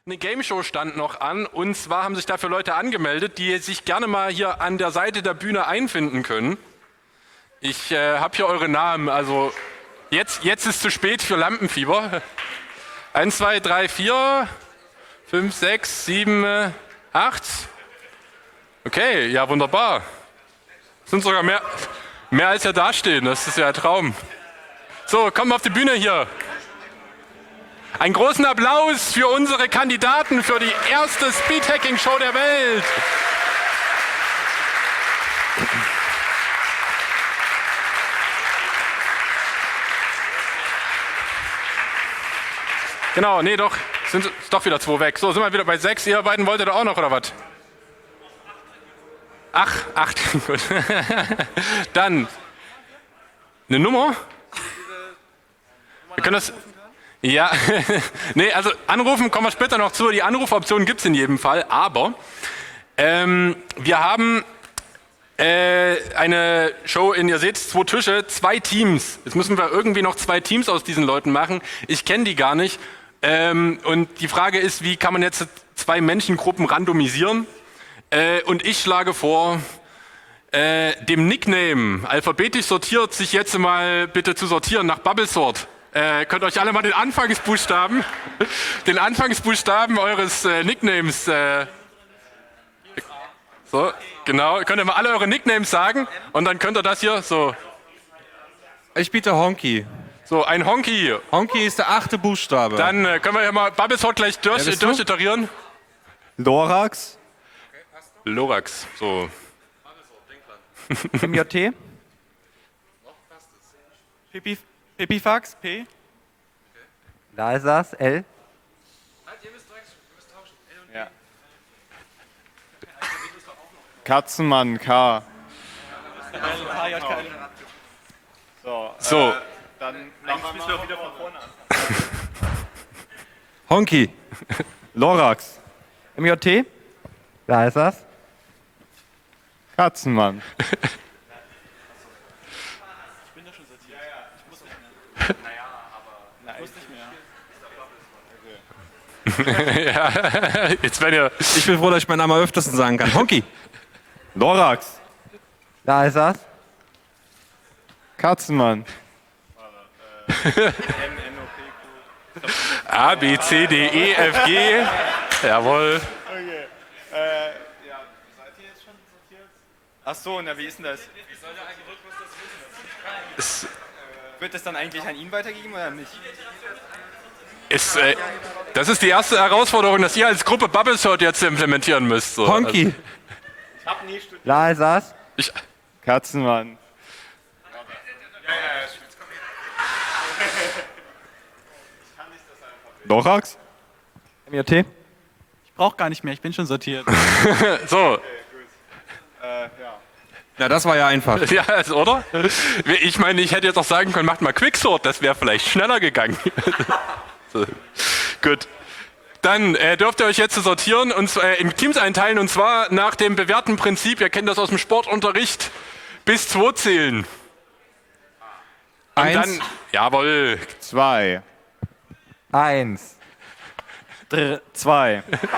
Eine Gameshow stand noch an und zwar haben sich dafür Leute angemeldet, die sich gerne mal hier an der Seite der Bühne einfinden können. Ich habe hier eure Namen, also jetzt ist zu spät für Lampenfieber. 1, 2, 3, 4, 5, 6, 7, 8. Okay, ja wunderbar. Sind sogar mehr als ja dastehen, das ist ja ein Traum. So, kommt auf die Bühne hier. Einen großen Applaus für unsere Kandidaten für die erste Speedhacking-Show der Welt. Genau, nee, doch, sind doch wieder 2 weg. So, sind wir wieder bei 6. Ihr beiden wolltet auch noch, oder was? Ach, 8, gut. Dann, eine Nummer? Wir können das... Ja, nee, also anrufen kommen wir später noch zu. Die Anrufoption gibt es in jedem Fall, aber wir haben eine Show ihr seht 2 Tische, 2 Teams. Jetzt müssen wir irgendwie noch 2 Teams aus diesen Leuten machen. Ich kenne die gar nicht. Und die Frage ist, wie kann man jetzt 2 Menschengruppen randomisieren? Und ich schlage vor, dem Nickname alphabetisch sortiert sich jetzt mal bitte zu sortieren nach Bubblesort. Könnt euch alle mal den Anfangsbuchstaben eures Nicknames, so, genau, könnt ihr mal alle eure Nicknames sagen und dann könnt ihr das hier so. Ich biete Honky. So, ein Honky. Honky ist der 8. Buchstabe. Dann können wir ja mal Bubblesort gleich durchiterieren. Lorax. Lorax, so. MJT. Pipifax, P. Da ist das, L. Ihr müsst tauschen. L und ja. Katzenmann, K. So. Dann müssen wir wieder von vorne an. Honky. Lorax. MJT. Da ist das. Katzenmann. Ja, jetzt wenn ihr... Ich bin froh, dass ich meinen Namen am öftesten sagen kann. Honky. Lorax. Da ist das. Katzenmann. A, B, C, D, E, F, G. Jawohl. Okay. Ja, seid ihr jetzt schon sortiert? Ach so, na wie ist denn das? Wird das dann eigentlich an ihn weitergegeben oder nicht? Das ist die erste Herausforderung, dass ihr als Gruppe Bubblesort jetzt implementieren müsst. So. Honky. Ich hab nie studiert. Da ist das. Katzenmann. Lorax? MJT. Ich brauch gar nicht mehr, ich bin schon sortiert. So. Na, das war ja einfach. Ja, oder? Ich meine, ich hätte jetzt auch sagen können, macht mal Quicksort, das wäre vielleicht schneller gegangen. So. Gut. Dann dürft ihr euch jetzt sortieren und in Teams einteilen und zwar nach dem bewährten Prinzip, ihr kennt das aus dem Sportunterricht, bis 2 zählen. Und 1. dann, jawohl. 2. 1. 2.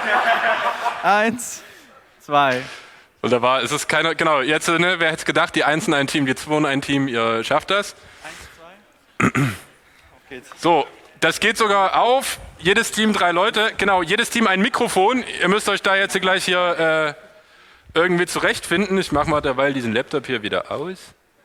1, 2. Wunderbar, es ist keiner, genau, jetzt, ne, wer hätte gedacht, die 1 in ein Team, die 2 in ein Team, ihr schafft das. 1, 2. Auf geht's. So, das geht sogar auf, jedes Team 3 Leute, genau, jedes Team ein Mikrofon. Ihr müsst euch da jetzt gleich hier irgendwie zurechtfinden. Ich mache mal derweil diesen Laptop hier wieder aus.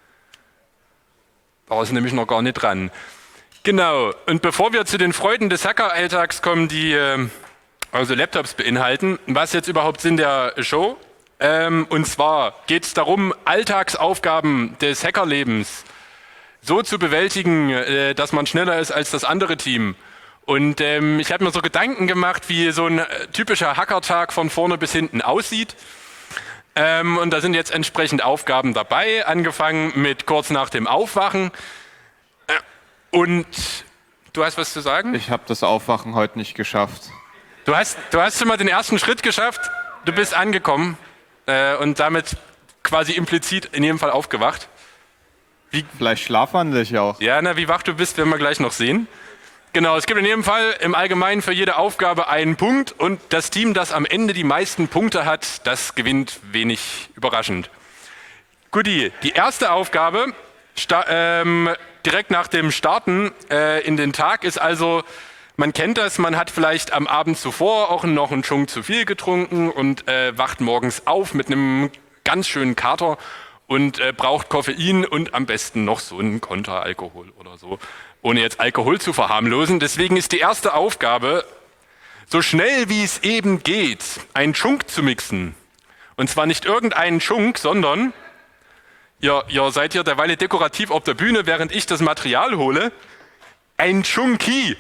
Da ist nämlich noch gar nicht dran. Genau, und bevor wir zu den Freuden des Hacker-Alltags kommen, die also Laptops beinhalten, was jetzt überhaupt Sinn der Show? Und zwar geht es darum, Alltagsaufgaben des Hackerlebens so zu bewältigen, dass man schneller ist als das andere Team. Und ich habe mir so Gedanken gemacht, wie so ein typischer Hackertag von vorne bis hinten aussieht. Und da sind jetzt entsprechend Aufgaben dabei, angefangen mit kurz nach dem Aufwachen. Und du hast was zu sagen? Ich habe das Aufwachen heute nicht geschafft. Du hast schon mal den ersten Schritt geschafft, du bist angekommen und damit quasi implizit in jedem Fall aufgewacht. Vielleicht schlafwandle ich auch. Ja, na, wie wach du bist, werden wir gleich noch sehen. Genau, es gibt in jedem Fall im Allgemeinen für jede Aufgabe einen Punkt und das Team, das am Ende die meisten Punkte hat, das gewinnt, wenig überraschend. Guti, die erste Aufgabe direkt nach dem Starten in den Tag ist also, man kennt das, man hat vielleicht am Abend zuvor auch noch einen Schunk zu viel getrunken und wacht morgens auf mit einem ganz schönen Kater und braucht Koffein und am besten noch so einen Konteralkohol oder so, ohne jetzt Alkohol zu verharmlosen. Deswegen ist die erste Aufgabe, so schnell wie es eben geht, einen Schunk zu mixen. Und zwar nicht irgendeinen Schunk, sondern, ihr seid hier derweil dekorativ auf der Bühne, während ich das Material hole, ein Chunky.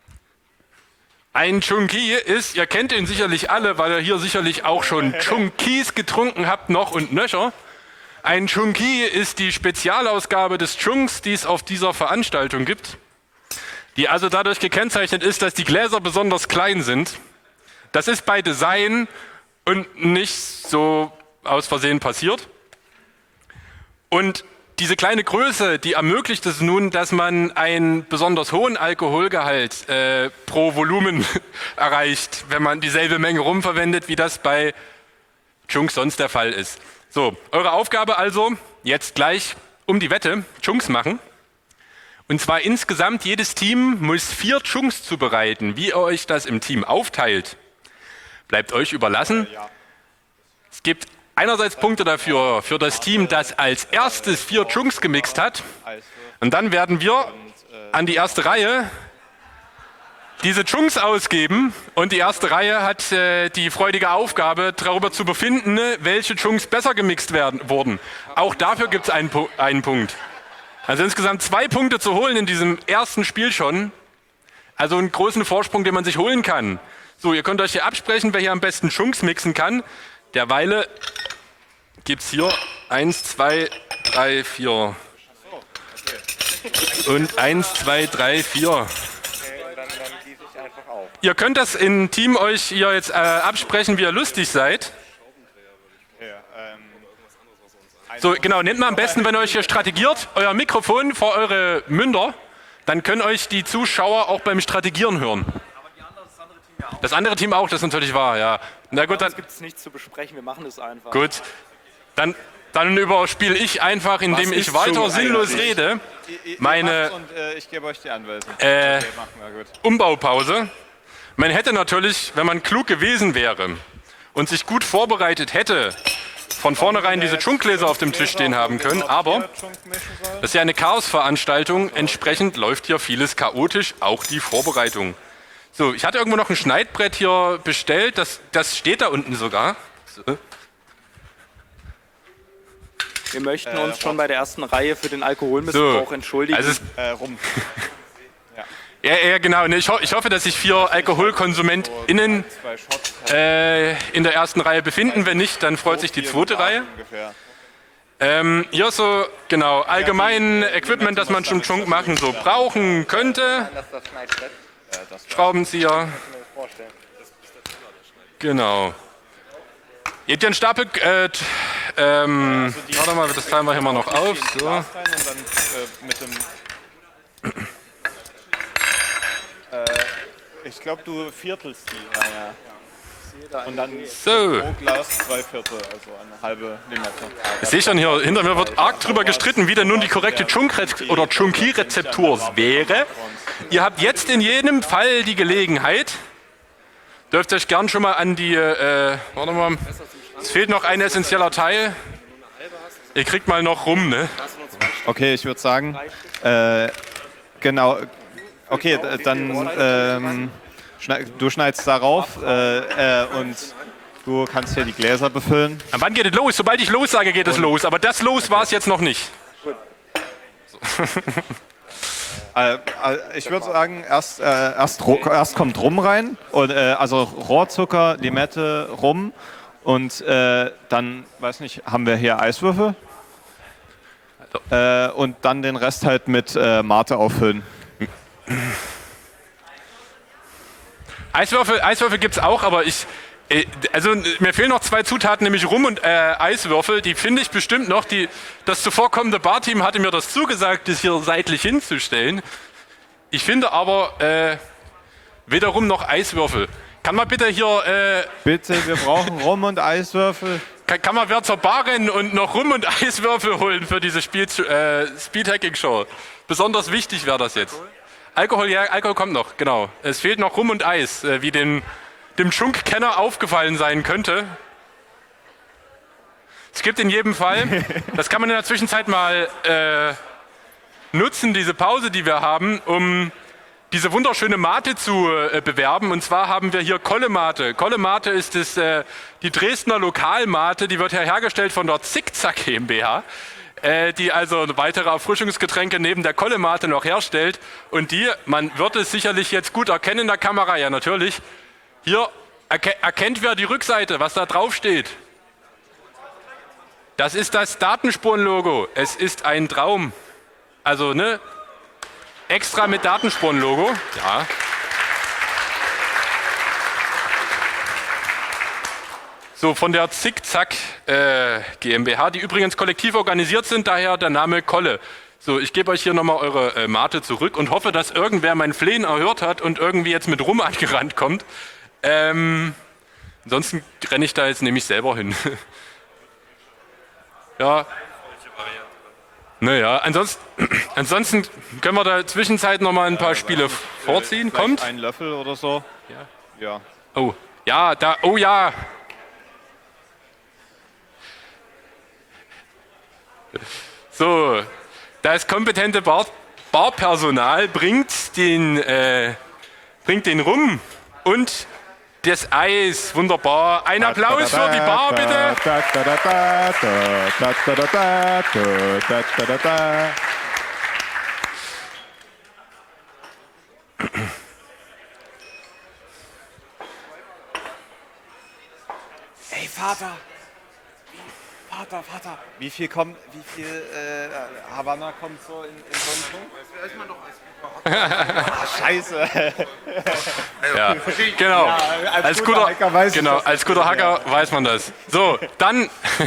Ein Chunky ist, ihr kennt ihn sicherlich alle, weil ihr hier sicherlich auch schon Chunkies getrunken habt, noch und nöcher. Ein Chunky ist die Spezialausgabe des Chunks, die es auf dieser Veranstaltung gibt, die also dadurch gekennzeichnet ist, dass die Gläser besonders klein sind. Das ist bei Design und nicht so aus Versehen passiert. Und diese kleine Größe, die ermöglicht es nun, dass man einen besonders hohen Alkoholgehalt pro Volumen erreicht, wenn man dieselbe Menge rumverwendet, wie das bei Chunks sonst der Fall ist. So, eure Aufgabe also, jetzt gleich um die Wette, Chunks machen. Und zwar insgesamt, jedes Team muss 4 Chunks zubereiten. Wie ihr euch das im Team aufteilt, bleibt euch überlassen. Es gibt einerseits Punkte dafür, für das Team, das als erstes 4 Chunks gemixt hat. Und dann werden wir an die erste Reihe diese Chunks ausgeben. Und die erste Reihe hat die freudige Aufgabe, darüber zu befinden, welche Chunks besser gemixt wurden. Auch dafür gibt es einen Punkt. Also insgesamt 2 Punkte zu holen in diesem ersten Spiel schon. Also einen großen Vorsprung, den man sich holen kann. So, ihr könnt euch hier absprechen, wer hier am besten Chunks mixen kann. Derweile gibt es hier 1, 2, 3, 4. Und 1, 2, 3, 4. Ihr könnt das im Team euch hier jetzt absprechen, wie ihr lustig seid. So, genau, nehmt mal am besten, wenn ihr euch hier strategiert, euer Mikrofon vor eure Münder, dann können euch die Zuschauer auch beim Strategieren hören. Das andere Team auch, das ist natürlich wahr, ja. Na gut, dann gibt es nichts zu besprechen, wir machen es einfach. gut. Dann überspiele ich einfach, indem ich weiter sinnlos rede, meine ich gebe euch die Anweisung. Umbaupause. Man hätte natürlich, wenn man klug gewesen wäre und sich gut vorbereitet hätte, von vornherein diese Chunkgläser auf dem Tisch stehen haben können, aber das ist ja eine Chaosveranstaltung, entsprechend läuft hier vieles chaotisch, auch die Vorbereitung. So, ich hatte irgendwo noch ein Schneidbrett hier bestellt, das steht da unten sogar. So. Wir möchten uns schon bei der ersten Reihe für den Alkoholmissbrauch entschuldigen. Also Rum. ja, genau. Ich hoffe, dass sich 4 AlkoholkonsumentInnen in der ersten Reihe befinden. Wenn nicht, dann freut sich die zweite Reihe. Hier so, genau, allgemein Equipment, das man zum Chunk machen so brauchen könnte. Schraubenzieher. Genau. Ihr habt ja einen Stapel, warte mal, das teilen wir hier mal noch auf. So. Ich glaube, du viertelst die. Und dann So. pro Glas 2 Viertel, also eine halbe Limette. Ich sehe schon hier, hinter mir wird arg drüber gestritten, wie denn nun die korrekte oder Chunky-Rezeptur wäre. Ihr habt jetzt in jedem Fall die Gelegenheit, dürft euch gern schon mal an die, warte mal, es fehlt noch ein essentieller Teil. Ihr kriegt mal noch rum, ne? Okay, ich würde sagen, genau, okay, dann du schneidest darauf und du kannst hier die Gläser befüllen. Aber wann geht es los? Sobald ich los sage, geht es los. Aber das Los war es jetzt noch nicht. Ich würde sagen, erst kommt Rum rein, und, also Rohrzucker, Limette, Rum und dann, weiß nicht, haben wir hier Eiswürfel und dann den Rest halt mit Mate auffüllen. Eiswürfel gibt es auch, aber also mir fehlen noch 2 Zutaten, nämlich Rum und Eiswürfel. Die finde ich bestimmt noch. Das zuvorkommende Barteam hatte mir das zugesagt, das hier seitlich hinzustellen. Ich finde aber wiederum noch Eiswürfel. Kann man bitte hier, Bitte, wir brauchen Rum und Eiswürfel. kann man wer zur Bar rennen und noch Rum und Eiswürfel holen für diese Speed-Hacking-Show? Besonders wichtig wäre das jetzt. Alkohol, ja, Alkohol kommt noch, genau. Es fehlt noch Rum und Eis, wie dem Schunk-Kenner aufgefallen sein könnte. Es gibt in jedem Fall, das kann man in der Zwischenzeit mal nutzen, diese Pause, die wir haben, um diese wunderschöne Mate zu bewerben. Und zwar haben wir hier Kolle Mate. Kolle Mate ist die Dresdner Lokalmate, die wird hergestellt von der Zickzack GmbH, die also weitere Erfrischungsgetränke neben der Kolle Mate noch herstellt. Und die, man wird es sicherlich jetzt gut erkennen in der Kamera, ja natürlich, hier erkennt wer die Rückseite, was da drauf steht. Das ist das Datenspuren-Logo. Es ist ein Traum. Also, ne? Extra mit Datenspuren-Logo. Ja. So, von der Zickzack GmbH, die übrigens kollektiv organisiert sind, daher der Name Kolle. So, ich gebe euch hier nochmal eure Mate zurück und hoffe, dass irgendwer mein Flehen erhört hat und irgendwie jetzt mit Rum angerannt kommt. Ansonsten renne ich da jetzt nämlich selber hin. Ja. Naja, ansonsten können wir da Zwischenzeit noch mal ein paar Spiele vorziehen. Kommt. Ein Löffel oder so. Ja. Oh, ja, da, oh ja. So, das kompetente Barpersonal bringt den Rum und das Eis. Wunderbar. Ein Applaus für die Bar, bitte. Ey, Vater, wie viel Havanna kommt so in so einen Punkt? Scheiße. Ja, genau. Als guter Hacker weiß ich genau, das. als guter Hacker weiß man das. So, dann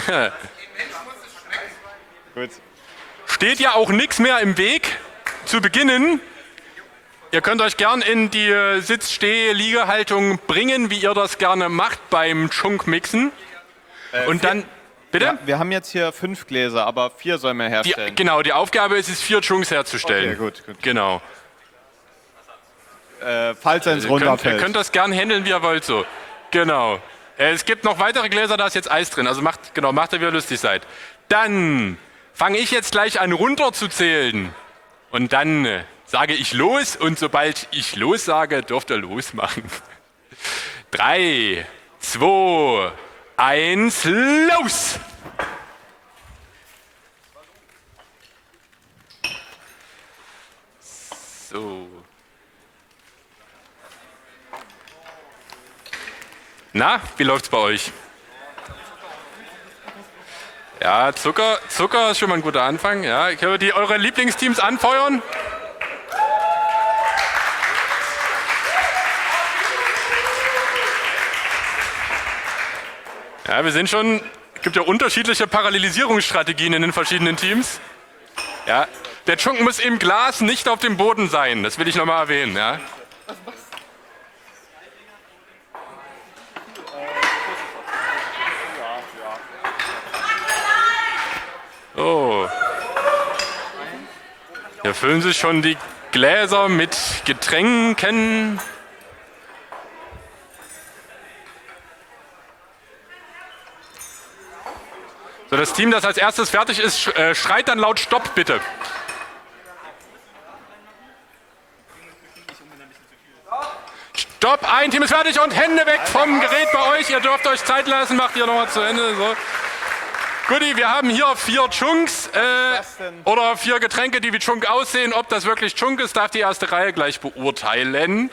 Gut. steht ja auch nichts mehr im Weg zu beginnen. Ihr könnt euch gern in die Sitz-Steh-Liegehaltung bringen, wie ihr das gerne macht beim Chunk-Mixen. Und dann, bitte? Ja, wir haben jetzt hier 5 Gläser, aber 4 sollen wir herstellen. Genau, die Aufgabe ist es, 4 Chunks herzustellen. Okay, gut. Genau. Falls er ins Ihr runterfällt. könnt das gern handeln, wie ihr wollt, so. Genau. Es gibt noch weitere Gläser, da ist jetzt Eis drin. Also macht ihr, wie ihr lustig seid. Dann fange ich jetzt gleich an, runter zu zählen. Und dann sage ich los. Und sobald ich los sage, dürft ihr losmachen. 3, 2, 1, los! So. Na, wie läuft's bei euch? Ja, Zucker ist schon mal ein guter Anfang. Ja, können wir eure Lieblingsteams anfeuern? Ja, wir sind schon, es gibt ja unterschiedliche Parallelisierungsstrategien in den verschiedenen Teams. Ja, der Chunk muss im Glas, nicht auf dem Boden sein. Das will ich nochmal erwähnen. Ja. Oh. Hier füllen sich schon die Gläser mit Getränken. So, das Team, das als erstes fertig ist, schreit dann laut Stopp, bitte. Stopp, ein Team ist fertig und Hände weg vom Gerät bei euch. Ihr dürft euch Zeit lassen, macht ihr nochmal zu Ende. So. Guti, wir haben hier 4 Chunks oder 4 Getränke, die wie Chunk aussehen. Ob das wirklich Chunk ist, darf die erste Reihe gleich beurteilen.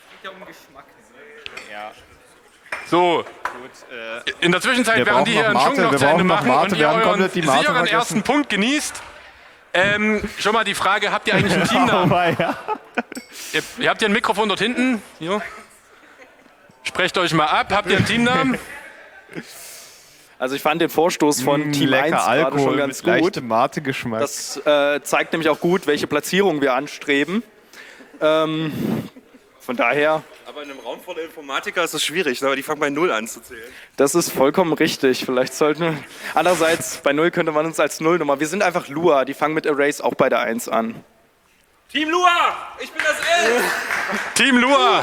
So, in der Zwischenzeit, Wir während die hier einen brauchen Chunk noch noch zu Ende Mate, machen und ihr wir haben euren komplett die Mate sicheren vergessen. ersten Punkt genießt, schon mal die Frage, habt ihr eigentlich einen Teamnamen? Ihr habt ja ein Mikrofon dort hinten. Jo. Sprecht euch mal ab, habt ihr einen Teamnamen? Also ich fand den Vorstoß von Team 1 Lecker gerade Alkohol schon ganz mit gut. leichtem Mate-Geschmack. Das zeigt nämlich auch gut, welche Platzierung wir anstreben. Von daher, Aber in einem Raum voller Informatiker ist es schwierig, aber die fangen bei 0 an zu zählen. das ist vollkommen richtig. Vielleicht sollten wir... Andererseits, bei 0 könnte man uns als Nullnummer... Wir sind einfach Lua, die fangen mit Erase auch bei der 1 an. Team Lua! Ich bin das L! Team Lua!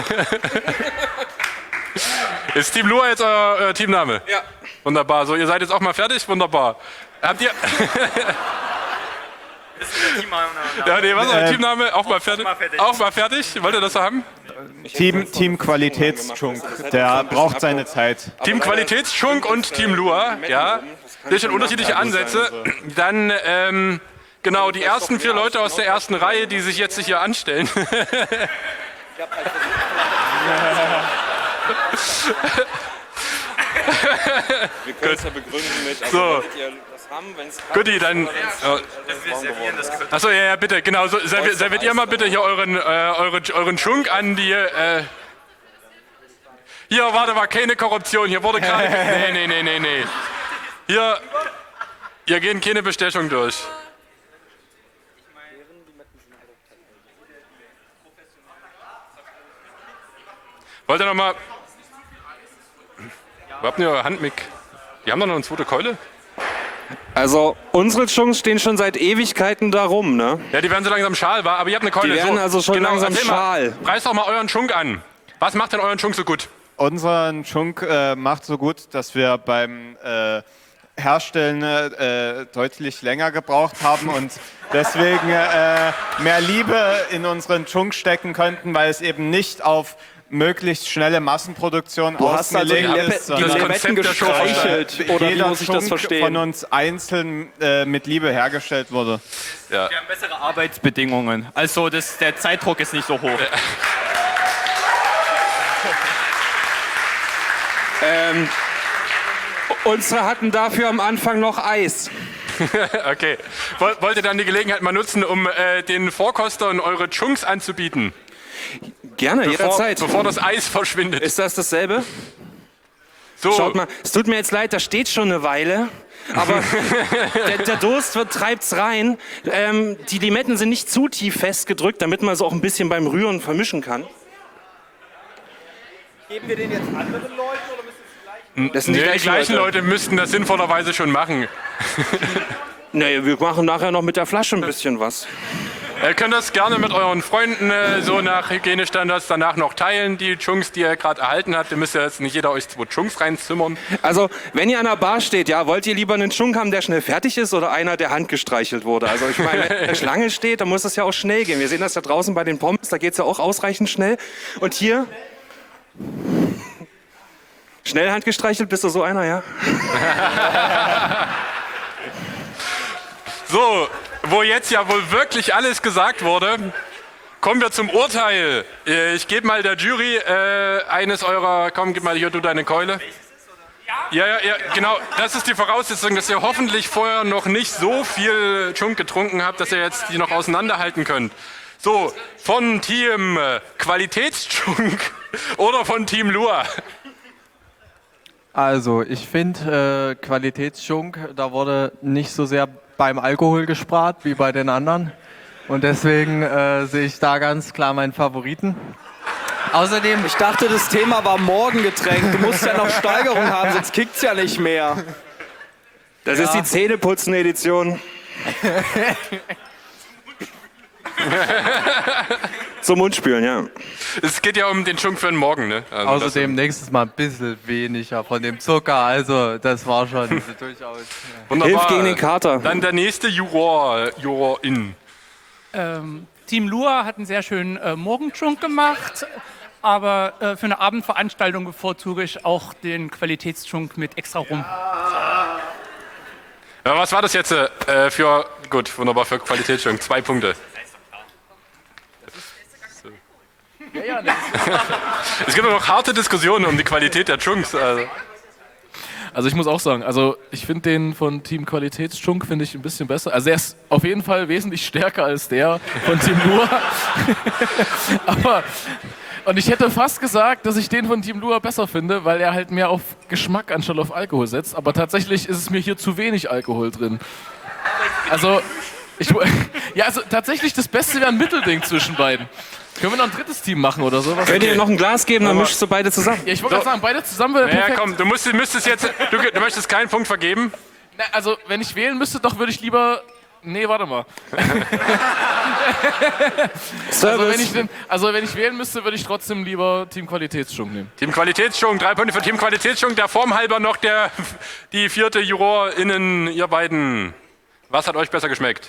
Ist Team Lua jetzt euer Teamname? Ja. Wunderbar. So, ihr seid jetzt auch mal fertig? Wunderbar. Habt ihr... Ja, nee, was ist euer Teamname? Auch mal fertig? Auch mal fertig? Wollt ihr das so haben? Team Qualitätschunk, der braucht seine Zeit. Team Qualitätschunk und Team Lua, ja. Das sind unterschiedliche Ansätze. Dann, genau, die ersten 4 Leute aus der ersten Reihe, die sich jetzt hier anstellen. Wir können es ja begründen mit, So. wolltet ihr das haben, wenn es Guti, dann... Achso, ja, bitte, genau. So, serviert ihr mal bitte hier euren Schunk an die... Hier, warte mal, keine Korruption. Hier wurde gerade... Nee. Hier gehen keine Bestechung durch. Wollt ihr noch mal... Wo habt ihr eure Handmic? Die haben doch noch eine zweite Keule? Also, unsere Chunks stehen schon seit Ewigkeiten da rum, ne? Ja, die werden so langsam schal, aber ihr habt eine Keule. Die werden also schon langsam erzähl mal, schal. Reißt doch mal euren Schunk an. Was macht denn euren Schunk so gut? Unseren Schunk macht so gut, dass wir beim Herstellen deutlich länger gebraucht haben und deswegen mehr Liebe in unseren Schunk stecken könnten, weil es eben nicht auf möglichst schnelle Massenproduktion Du hast also die ausgelegt ist, Limetten Konzept der Show gestreichelt, oder wie jeder muss ich das Schunk verstehen? von uns einzeln mit Liebe hergestellt wurde. Ja. Wir haben bessere Arbeitsbedingungen. Also der Zeitdruck ist nicht so hoch. Unsere hatten dafür am Anfang noch Eis. Okay. Wollt ihr dann die Gelegenheit mal nutzen, um den Vorkostern eure Chunks anzubieten? Gerne, jederzeit. Bevor das Eis verschwindet. Ist das dasselbe? So, Schaut mal, es tut mir jetzt leid, da steht schon eine Weile. Aber der Durst treibt's rein. Die Limetten sind nicht zu tief festgedrückt, damit man es auch ein bisschen beim Rühren vermischen kann. Geben wir den jetzt anderen Leuten oder müssen Das sind die gleichen Leute müssten das sinnvollerweise schon machen. Nee, wir machen nachher noch mit der Flasche ein bisschen was. Ihr könnt das gerne mit euren Freunden so nach Hygienestandards danach noch teilen, die Chunks, die ihr gerade erhalten habt. Ihr müsst ja jetzt nicht jeder euch 2 Chunks reinzimmern. Also, wenn ihr an der Bar steht, ja, wollt ihr lieber einen Chunk haben, der schnell fertig ist oder einer, der handgestreichelt wurde? Also ich meine, wenn eine Schlange steht, dann muss das ja auch schnell gehen. Wir sehen das ja draußen bei den Pommes, da geht es ja auch ausreichend schnell. Und hier... Schnell handgestreichelt, bist du so einer, ja? So, wo jetzt ja wohl wirklich alles gesagt wurde, kommen wir zum Urteil. Ich gebe mal der Jury eines eurer... Komm, gib mal hier du deine Keule. Ja, genau. Das ist die Voraussetzung, dass ihr hoffentlich vorher noch nicht so viel Chunk getrunken habt, dass ihr jetzt die noch auseinanderhalten könnt. So, von Team Qualitätschunk oder von Team Lua? Also, ich finde, Qualitätsschunk, da wurde nicht so sehr beim Alkohol gespart wie bei den anderen. Und deswegen sehe ich da ganz klar meinen Favoriten. Außerdem, Ich dachte, das Thema war Morgengetränk. Du musst ja noch Steigerung haben, sonst kickt's ja nicht mehr. Das ist die Zähneputzen-Edition. Zum Mundspülen, ja. Es geht ja um den Chunk für den Morgen, ne? Also außerdem nächstes Mal ein bisschen weniger von dem Zucker. Also, das war schon durchaus... wunderbar. Hilft gegen den Kater. Dann der nächste Jurorin. Team Lua hat einen sehr schönen Morgenchunk gemacht, aber für eine Abendveranstaltung bevorzuge ich auch den Qualitätschunk mit extra Rum. Ja, was war das jetzt für... Gut, wunderbar, für Qualitätschunk. 2 Punkte. Es gibt noch harte Diskussionen um die Qualität der Chunks. Also ich muss auch sagen, also ich finde den von Team Qualitätschunk finde ich ein bisschen besser. Also er ist auf jeden Fall wesentlich stärker als der von Team Lua. Und ich hätte fast gesagt, dass ich den von Team Lua besser finde, weil er halt mehr auf Geschmack anstatt auf Alkohol setzt. Aber tatsächlich ist es mir hier zu wenig Alkohol drin. Also Ja, also tatsächlich das Beste wäre ein Mittelding zwischen beiden. Können wir noch ein drittes Team machen oder so? Könnt ihr noch ein Glas geben, dann mischst du beide zusammen. Ja, ich wollte gerade sagen, beide zusammen wäre perfekt. Ja, komm, du möchtest keinen Punkt vergeben? Na, also, wenn ich wählen müsste, doch würde ich lieber... Nee, warte mal. Also wenn ich wählen müsste, würde ich trotzdem lieber Team Qualitätsschwung nehmen. Team Qualitätsschwung, 3 Punkte für Team Qualitätsschwung. Der Form halber noch die vierte JurorInnen, ihr beiden. Was hat euch besser geschmeckt?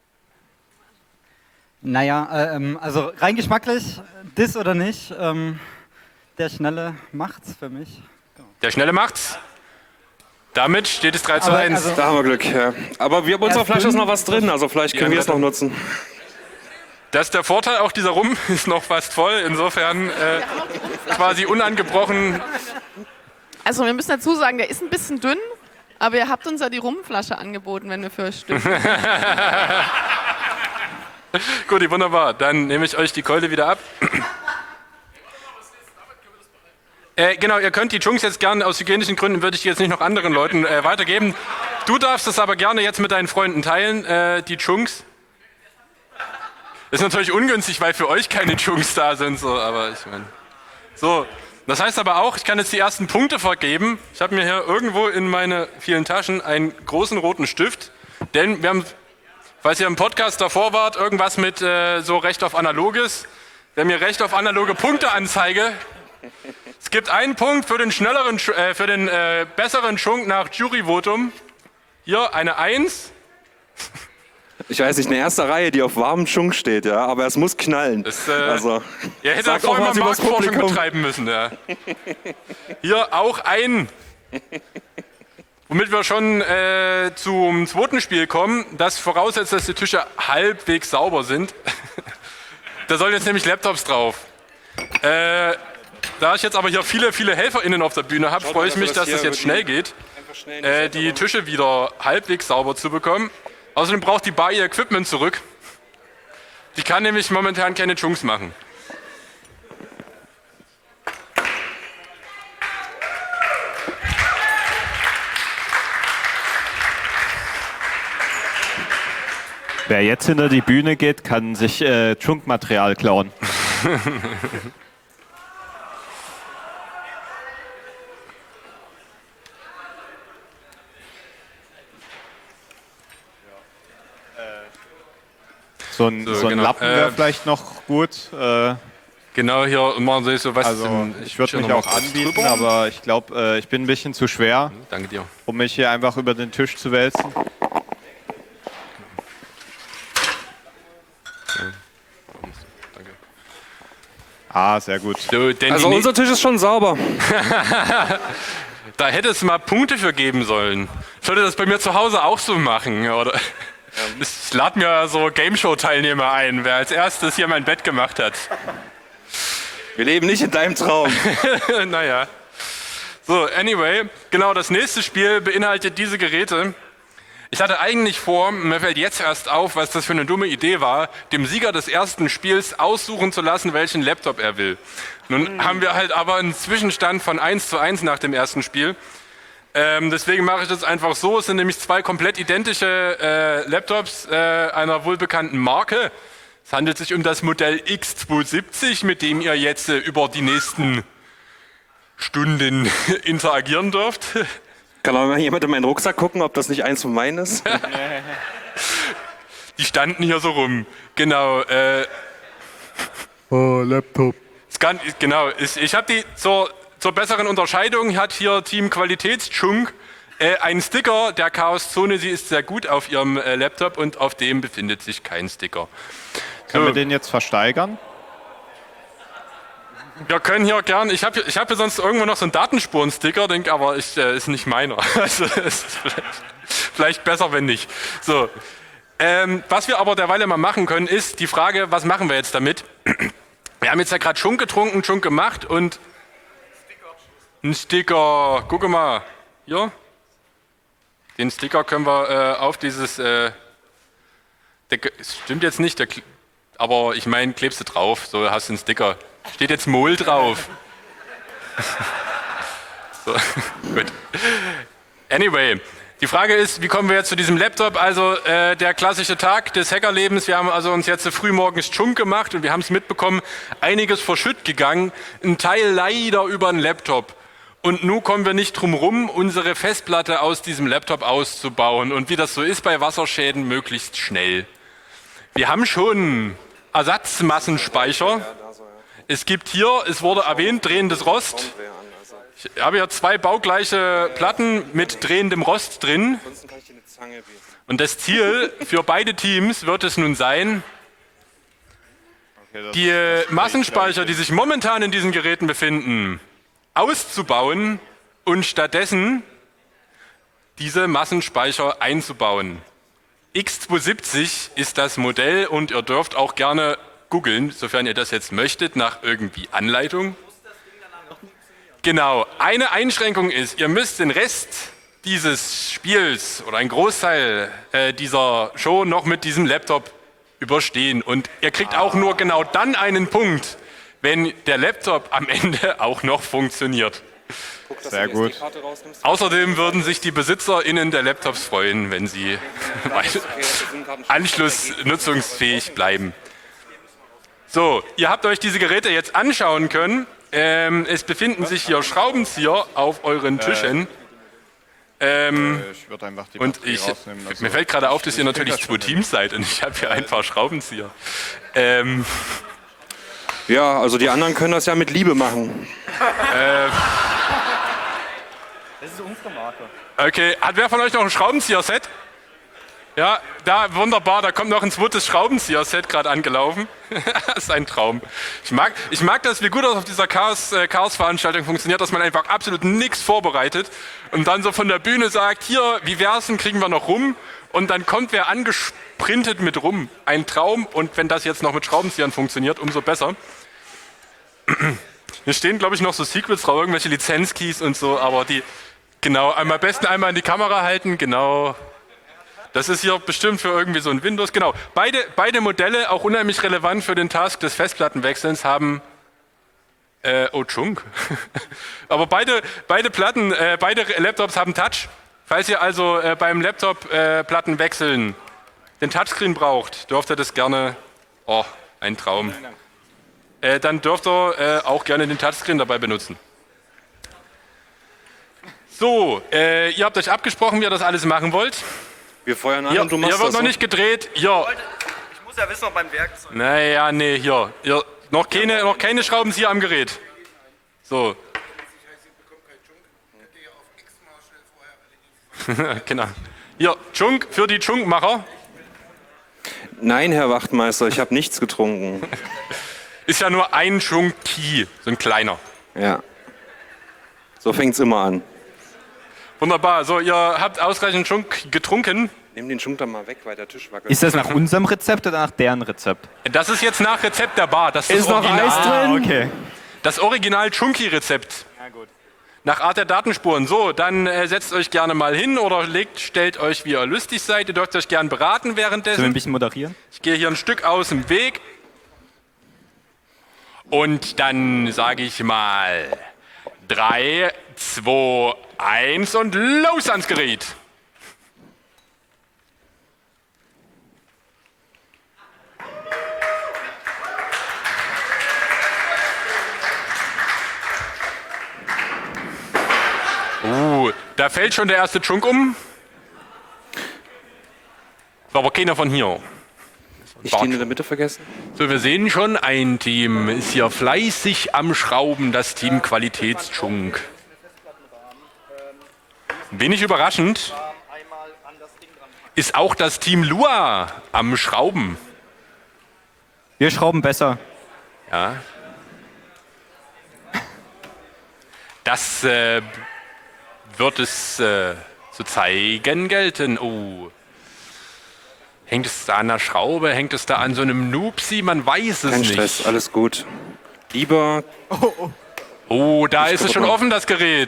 Naja, also rein geschmacklich, das oder nicht, der Schnelle macht's für mich. Der Schnelle macht's. Damit steht es 3:1. Also, da haben wir Glück, ja. Aber bei unserer Flasche ist noch was drin, also vielleicht können wir es noch nutzen. Das ist der Vorteil, auch dieser Rum ist noch fast voll, insofern quasi unangebrochen. Also wir müssen dazu sagen, der ist ein bisschen dünn, aber ihr habt uns ja die Rumflasche angeboten, wenn wir für euch stimmen. Gut, wunderbar. Dann nehme ich euch die Keule wieder ab. Genau, ihr könnt die Chunks jetzt gerne, aus hygienischen Gründen würde ich die jetzt nicht noch anderen Leuten weitergeben. Du darfst es aber gerne jetzt mit deinen Freunden teilen, die Chunks. Ist natürlich ungünstig, weil für euch keine Chunks da sind, so, aber ich meine. So, das heißt aber auch, ich kann jetzt die ersten Punkte vergeben. Ich habe mir hier irgendwo in meine vielen Taschen einen großen roten Stift, denn wir haben, falls ihr im Podcast davor wart, irgendwas mit so Recht auf Analoges. Wir haben hier Recht auf analoge Punkteanzeige. Es gibt einen Punkt für den besseren Chunk nach Juryvotum. Hier eine 1. Ich weiß nicht, eine erste Reihe, die auf warmem Chunk steht, ja, aber es muss knallen. Also, ihr hättet davor immer Marktforschung betreiben müssen. Ja. Hier auch ein, womit wir schon zum zweiten Spiel kommen, das voraussetzt, dass die Tische halbwegs sauber sind. Da sollen jetzt nämlich Laptops drauf. Da ich jetzt aber hier viele HelferInnen auf der Bühne habe, freue ich mich, dass es jetzt schnell geht, die Tische wieder halbwegs sauber zu bekommen. Außerdem braucht die Bar ihr Equipment zurück. Die kann nämlich momentan keine Chunks machen. Wer jetzt hinter die Bühne geht, kann sich Chunkmaterial klauen. So ein genau. Lappen wäre vielleicht noch gut. Genau, hier machen Sie so was. Also ich würde mich auch anbieten, drüber. Aber ich glaube, ich bin ein bisschen zu schwer, Danke dir. Um mich hier einfach über den Tisch zu wälzen. Danke. Ah, sehr gut. So, also unser Tisch ist schon sauber. Da hätte es mal Punkte für geben sollen. Ich sollte das bei mir zu Hause auch so machen, oder? Ich lade mir so Gameshow-Teilnehmer ein, wer als erstes hier mein Bett gemacht hat. Wir leben nicht in deinem Traum. Naja. So, anyway, genau, das nächste Spiel beinhaltet diese Geräte. Ich hatte eigentlich vor, mir fällt jetzt erst auf, was das für eine dumme Idee war, dem Sieger des ersten Spiels aussuchen zu lassen, welchen Laptop er will. Nun haben wir halt aber einen Zwischenstand von 1:1 nach dem ersten Spiel. Deswegen mache ich das einfach so. Es sind nämlich zwei komplett identische Laptops einer wohlbekannten Marke. Es handelt sich um das Modell X270, mit dem ihr jetzt über die nächsten Stunden interagieren dürft. Kann auch mal jemand in meinen Rucksack gucken, ob das nicht eins von meinen ist? Die standen hier so rum. Genau. Oh, Laptop. Genau. Ich habe die zur besseren Unterscheidung hat hier Team Qualitätschunk einen Sticker der Chaos Zone. Sie ist sehr gut auf ihrem Laptop und auf dem befindet sich kein Sticker. Können wir den jetzt versteigern? Wir können hier gern, ich hab hier sonst irgendwo noch so einen Datenspuren-Sticker, aber ist nicht meiner. Also ist vielleicht besser, wenn nicht. So. Was wir aber derweil mal machen können, ist die Frage, was machen wir jetzt damit? Wir haben jetzt ja gerade Schunk getrunken, Schunk gemacht und ein Sticker, gucke mal, hier. Den Sticker können wir auf dieses, stimmt jetzt nicht, aber ich meine, klebst du drauf, so hast du einen Sticker. Steht jetzt Mol drauf. So, gut. Anyway, Die Frage ist, wie kommen wir jetzt zu diesem Laptop? Also der klassische Tag des Hackerlebens. Wir haben also uns jetzt früh morgens Schunk gemacht und wir haben es mitbekommen, einiges verschütt gegangen. Ein Teil leider über einen Laptop. Und nun kommen wir nicht drum rum, unsere Festplatte aus diesem Laptop auszubauen. Und wie das so ist bei Wasserschäden, möglichst schnell. Wir haben schon Ersatzmassenspeicher. Es gibt hier, es wurde erwähnt, drehendes Rost. Ich habe hier 2 baugleiche Platten mit drehendem Rost drin. Und das Ziel für beide Teams wird es nun sein, die Massenspeicher, die sich momentan in diesen Geräten befinden, auszubauen und stattdessen diese Massenspeicher einzubauen. X270 ist das Modell und ihr dürft auch gerne googeln, sofern ihr das jetzt möchtet, nach irgendwie Anleitung. Genau, eine Einschränkung ist, ihr müsst den Rest dieses Spiels oder einen Großteil dieser Show noch mit diesem Laptop überstehen. Und ihr kriegt auch nur genau dann einen Punkt, wenn der Laptop am Ende auch noch funktioniert. Sehr gut. Außerdem würden sich die BesitzerInnen der Laptops freuen, wenn sie anschlussnutzungsfähig bleiben. So, ihr habt euch diese Geräte jetzt anschauen können. Es befinden sich hier Schraubenzieher auf euren Tischen. Ich würde einfach die Batterie rausnehmen. Mir fällt gerade auf, dass ihr natürlich 2 Teams seid und ich habe hier ein paar Schraubenzieher. Ja, also die anderen können das ja mit Liebe machen. Das ist unsere Marke. Okay, hat wer von euch noch ein Schraubenzieher-Set? Ja, da wunderbar, da kommt noch ein zweites Schraubenzieher-Set gerade angelaufen. Das ist ein Traum. Ich mag das, wie gut das auf dieser Chaos-Veranstaltung funktioniert, dass man einfach absolut nichts vorbereitet und dann so von der Bühne sagt, hier, wie wär's denn, kriegen wir noch rum? Und dann kommt wer angesprintet mit rum. Ein Traum, und wenn das jetzt noch mit Schraubenziehern funktioniert, umso besser. Hier stehen, glaube ich, noch so Secrets drauf, irgendwelche Lizenzkeys und so, aber die, genau, am besten einmal in die Kamera halten, genau. Das ist hier bestimmt für irgendwie so ein Windows. Genau, beide Modelle, auch unheimlich relevant für den Task des Festplattenwechselns, haben Chunk. Aber beide Laptops haben Touch. Falls ihr also beim Laptop Plattenwechseln den Touchscreen braucht, dürft ihr das gerne. Oh, ein Traum. Dann dürft ihr auch gerne den Touchscreen dabei benutzen. So, ihr habt euch abgesprochen, wie ihr das alles machen wollt. Wir feuern an Hier, und du machst hier wird das noch so. nicht gedreht. Hier. Ich muss ja wissen, ob mein Werkzeug. Naja, nee, hier. Noch keine Schraubenzieher am Gerät. So. Genau. Hier, Chunk für die Chunkmacher. Nein, Herr Wachtmeister, ich habe nichts getrunken. Ist ja nur ein Chunky, so ein kleiner. Ja. So fängt's immer an. Wunderbar. So, ihr habt ausreichend Chunk getrunken. Nimm den Schunk dann mal weg, weil der Tisch wackelt. Ist das nach unserem Rezept oder nach deren Rezept? Das ist jetzt nach Rezept der Bar. Das Ist noch Eis drin? Okay. Das Original Chunky-Rezept. Na gut. Nach Art der Datenspuren. So, dann setzt euch gerne mal hin oder stellt euch, wie ihr lustig seid. Ihr dürft euch gern beraten Sollen wir ein währenddessen. bisschen moderieren? Ich gehe hier ein Stück aus dem Weg. Und dann sage ich mal 3, 2, 1 und los ans Gerät. Da fällt schon der erste Chunk um. War aber keiner von hier. Ich den in der Mitte vergessen. So, wir sehen schon, ein Team ist hier fleißig am Schrauben, das Team Qualitätschunk. Wenig überraschend ist auch das Team Lua am Schrauben. Wir schrauben besser. Ja. Das wird es zu zeigen gelten. Oh. Hängt es da an der Schraube? Hängt es da an so einem Noopsie? Man weiß es Kein nicht. Stress, alles gut. Lieber. Oh, da ist es schon mal. offen, das Gerät.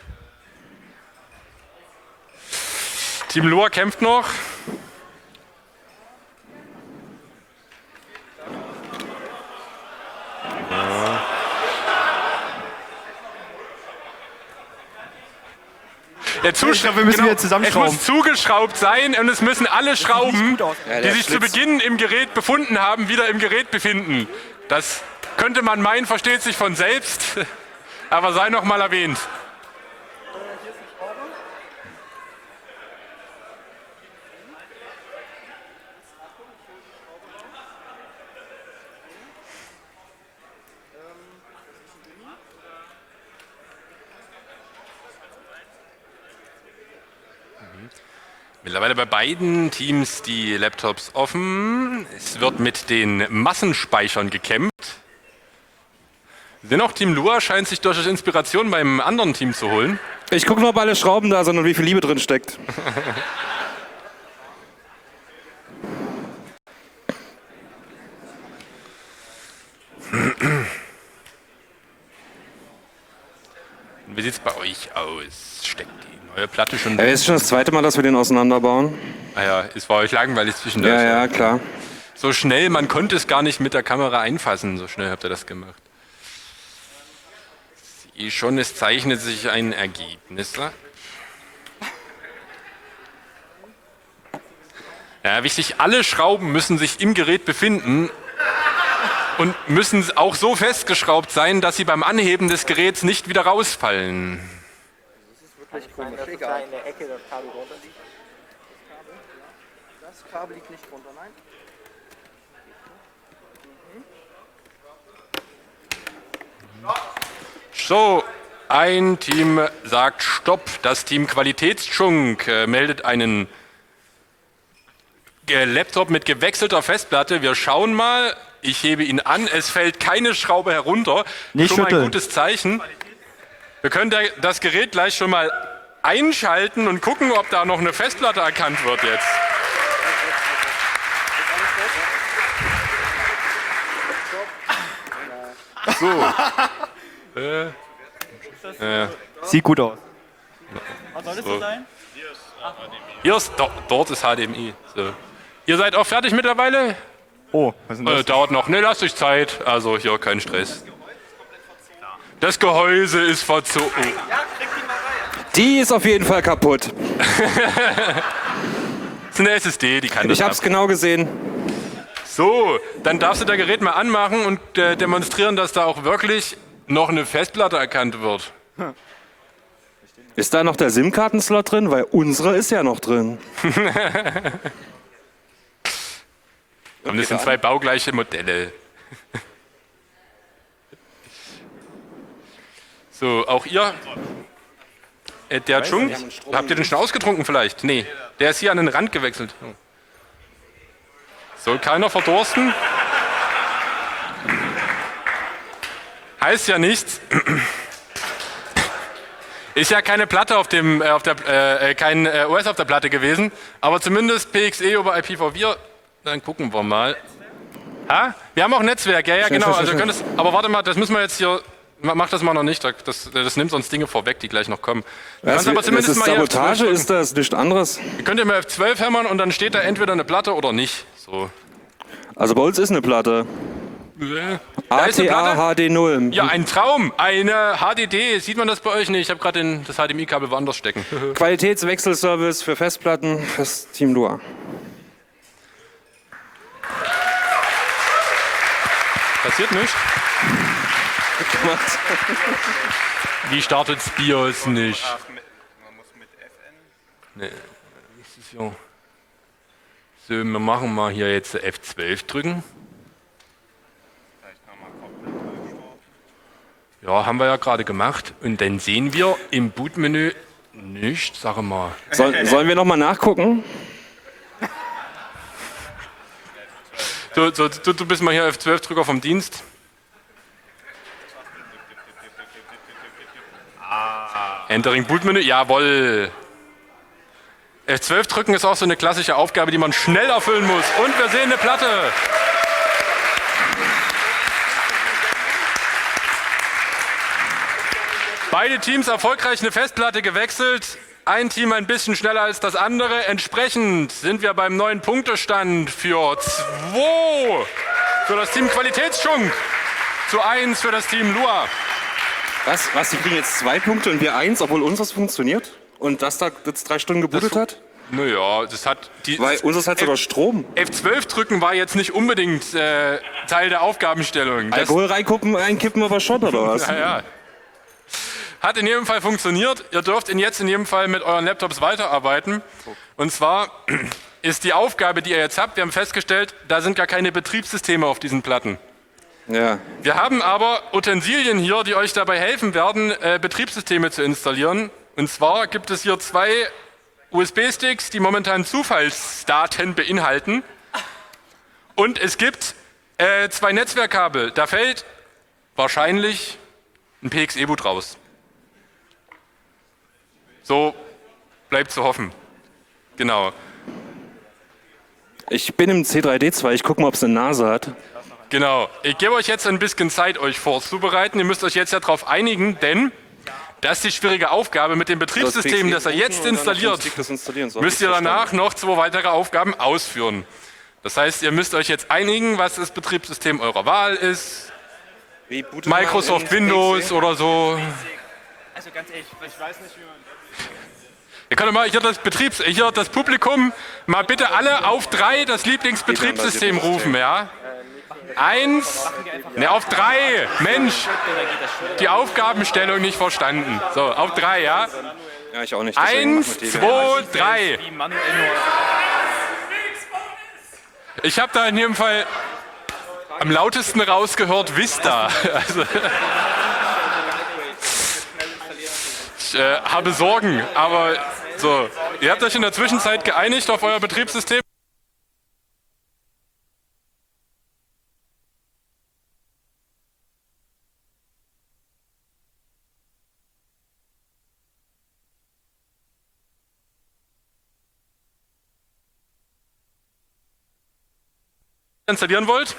Team Lua kämpft noch. Ich glaube, wir müssen wieder Es zusammenschrauben. muss zugeschraubt sein und es müssen alle Schrauben, Ja, die der sich zu Schlitz. Beginn im Gerät befunden haben, wieder im Gerät befinden. Das könnte man meinen, versteht sich von selbst, aber sei noch mal erwähnt. Mittlerweile bei beiden Teams die Laptops offen. Es wird mit den Massenspeichern gekämpft. Dennoch, Team Lua scheint sich durchaus Inspiration beim anderen Team zu holen. Ich gucke nur, ob alle Schrauben da sind und wie viel Liebe drin steckt. Wie sieht es bei euch aus? Steckt die neue Platte schon Ja, es ist schon das zweite Mal, dass wir den auseinanderbauen. Naja, ist bei euch langweilig zwischendurch. Ja, ja, klar. So schnell, man konnte es gar nicht mit der Kamera einfassen. So schnell habt ihr das gemacht. Ich sehe schon, es zeichnet sich ein Ergebnis. Ja, wichtig, alle Schrauben müssen sich im Gerät befinden und müssen auch so festgeschraubt sein, dass sie beim Anheben des Geräts nicht wieder rausfallen. Dass da in der Ecke das Kabel runter liegt. Das Kabel liegt nicht runter, nein. So, ein Team sagt Stopp. Das Team Qualitätschunk meldet einen Laptop mit gewechselter Festplatte. Wir schauen mal. Ich hebe ihn an. Es fällt keine Schraube herunter. Nicht schon mal ein schütteln. gutes Zeichen. Wir können das Gerät gleich schon mal einschalten und gucken, ob da noch eine Festplatte erkannt wird jetzt. So. Sieht gut aus. Was soll das so sein? Hier ist, dort ist HDMI. So. Ihr seid auch fertig mittlerweile? Oh, was ist denn das? Dauert noch. Ne, lasst euch Zeit. Also hier kein Stress. Das Gehäuse ist verzogen. Die ist auf jeden Fall kaputt. Das ist eine SSD, die kann das Ich hab's ab. genau gesehen. So, dann darfst du das Gerät mal anmachen und demonstrieren, dass da auch wirklich noch eine Festplatte erkannt wird. Ist da noch der SIM-Kartenslot drin? Weil unsere ist ja noch drin. Und das sind zwei baugleiche Modelle. So, auch ihr. Der Chung, habt ihr den schon ausgetrunken vielleicht? Nee, der ist hier an den Rand gewechselt. Soll keiner verdursten? Heißt ja nichts. Ist ja keine Platte auf dem, kein OS auf der Platte gewesen, aber zumindest PXE über IPv4. Dann gucken wir mal. Ha? Wir haben auch Netzwerk, ja, genau. Also wir können das, aber warte mal, das müssen wir jetzt hier. Mach das mal noch nicht, das nimmt sonst Dinge vorweg, die gleich noch kommen. Du kannst aber zumindest das ist mal hier Sabotage, F12 ist das nichts anderes? Ihr könnt ja mal F12 hämmern und dann steht da entweder eine Platte oder nicht. So. Also bei uns ist eine Platte. Da ist eine ATA Platte. HD0. Ja, ein Traum. Eine HDD. Sieht man das bei euch nicht? Ich habe gerade das HDMI-Kabel woanders stecken. Qualitätswechselservice für Festplatten fürs Team Lua. Passiert nichts. Gut gemacht. Wie startet BIOS nicht? Man muss mit FN. Nee, das ist ja. So, wir machen mal hier jetzt F12 drücken. Ja, haben wir ja gerade gemacht. Und dann sehen wir im Bootmenü nichts, sag mal. Sollen wir nochmal nachgucken? Du bist mal hier F12-Drücker vom Dienst. Entering Bootmenü, jawohl. F12 drücken ist auch so eine klassische Aufgabe, die man schnell erfüllen muss. Und wir sehen eine Platte. Beide Teams erfolgreich eine Festplatte gewechselt. Ein Team ein bisschen schneller als das andere. Entsprechend sind wir beim neuen Punktestand für 2 für das Team Qualitätschunk, zu 1 für das Team Lua. Was? Die kriegen jetzt 2 Punkte und wir 1, obwohl unseres funktioniert? Und das da jetzt 3 Stunden gebootet hat? Naja, das hat... Weil uns hat sogar Strom. F12 drücken war jetzt nicht unbedingt Teil der Aufgabenstellung. Alkohol reinkippen aber schon, oder was? Naja. Hat in jedem Fall funktioniert. Ihr dürft jetzt in jedem Fall mit euren Laptops weiterarbeiten. Und zwar ist die Aufgabe, die ihr jetzt habt, wir haben festgestellt, da sind gar keine Betriebssysteme auf diesen Platten. Ja. Wir haben aber Utensilien hier, die euch dabei helfen werden, Betriebssysteme zu installieren. Und zwar gibt es hier 2 USB-Sticks, die momentan Zufallsdaten beinhalten. Und es gibt 2 Netzwerkkabel. Da fällt wahrscheinlich ein PXE-Boot raus. So bleibt zu hoffen. Genau. Ich bin im C3D2, ich gucke mal, ob es eine Nase hat. Genau. Ich gebe euch jetzt ein bisschen Zeit, euch vorzubereiten. Ihr müsst euch jetzt ja darauf einigen, denn das ist die schwierige Aufgabe mit dem Betriebssystem, das ihr jetzt installiert. Müsst ihr danach noch 2 weitere Aufgaben ausführen. Das heißt, ihr müsst euch jetzt einigen, was das Betriebssystem eurer Wahl ist. Microsoft Windows oder so. Also ganz ehrlich, ich weiß nicht, wie man... Ihr könnt mal hier das Publikum mal bitte alle auf 3 das Lieblingsbetriebssystem rufen, ja? 1, ne, auf 3. Mensch, die Aufgabenstellung nicht verstanden. So, auf 3, ja? Ja, ich auch nicht. 1, 2, 3. Ich habe da in jedem Fall am lautesten rausgehört Vista. Also, ich habe Sorgen, aber so. Ihr habt euch in der Zwischenzeit geeinigt auf euer Betriebssystem? Installieren wollt?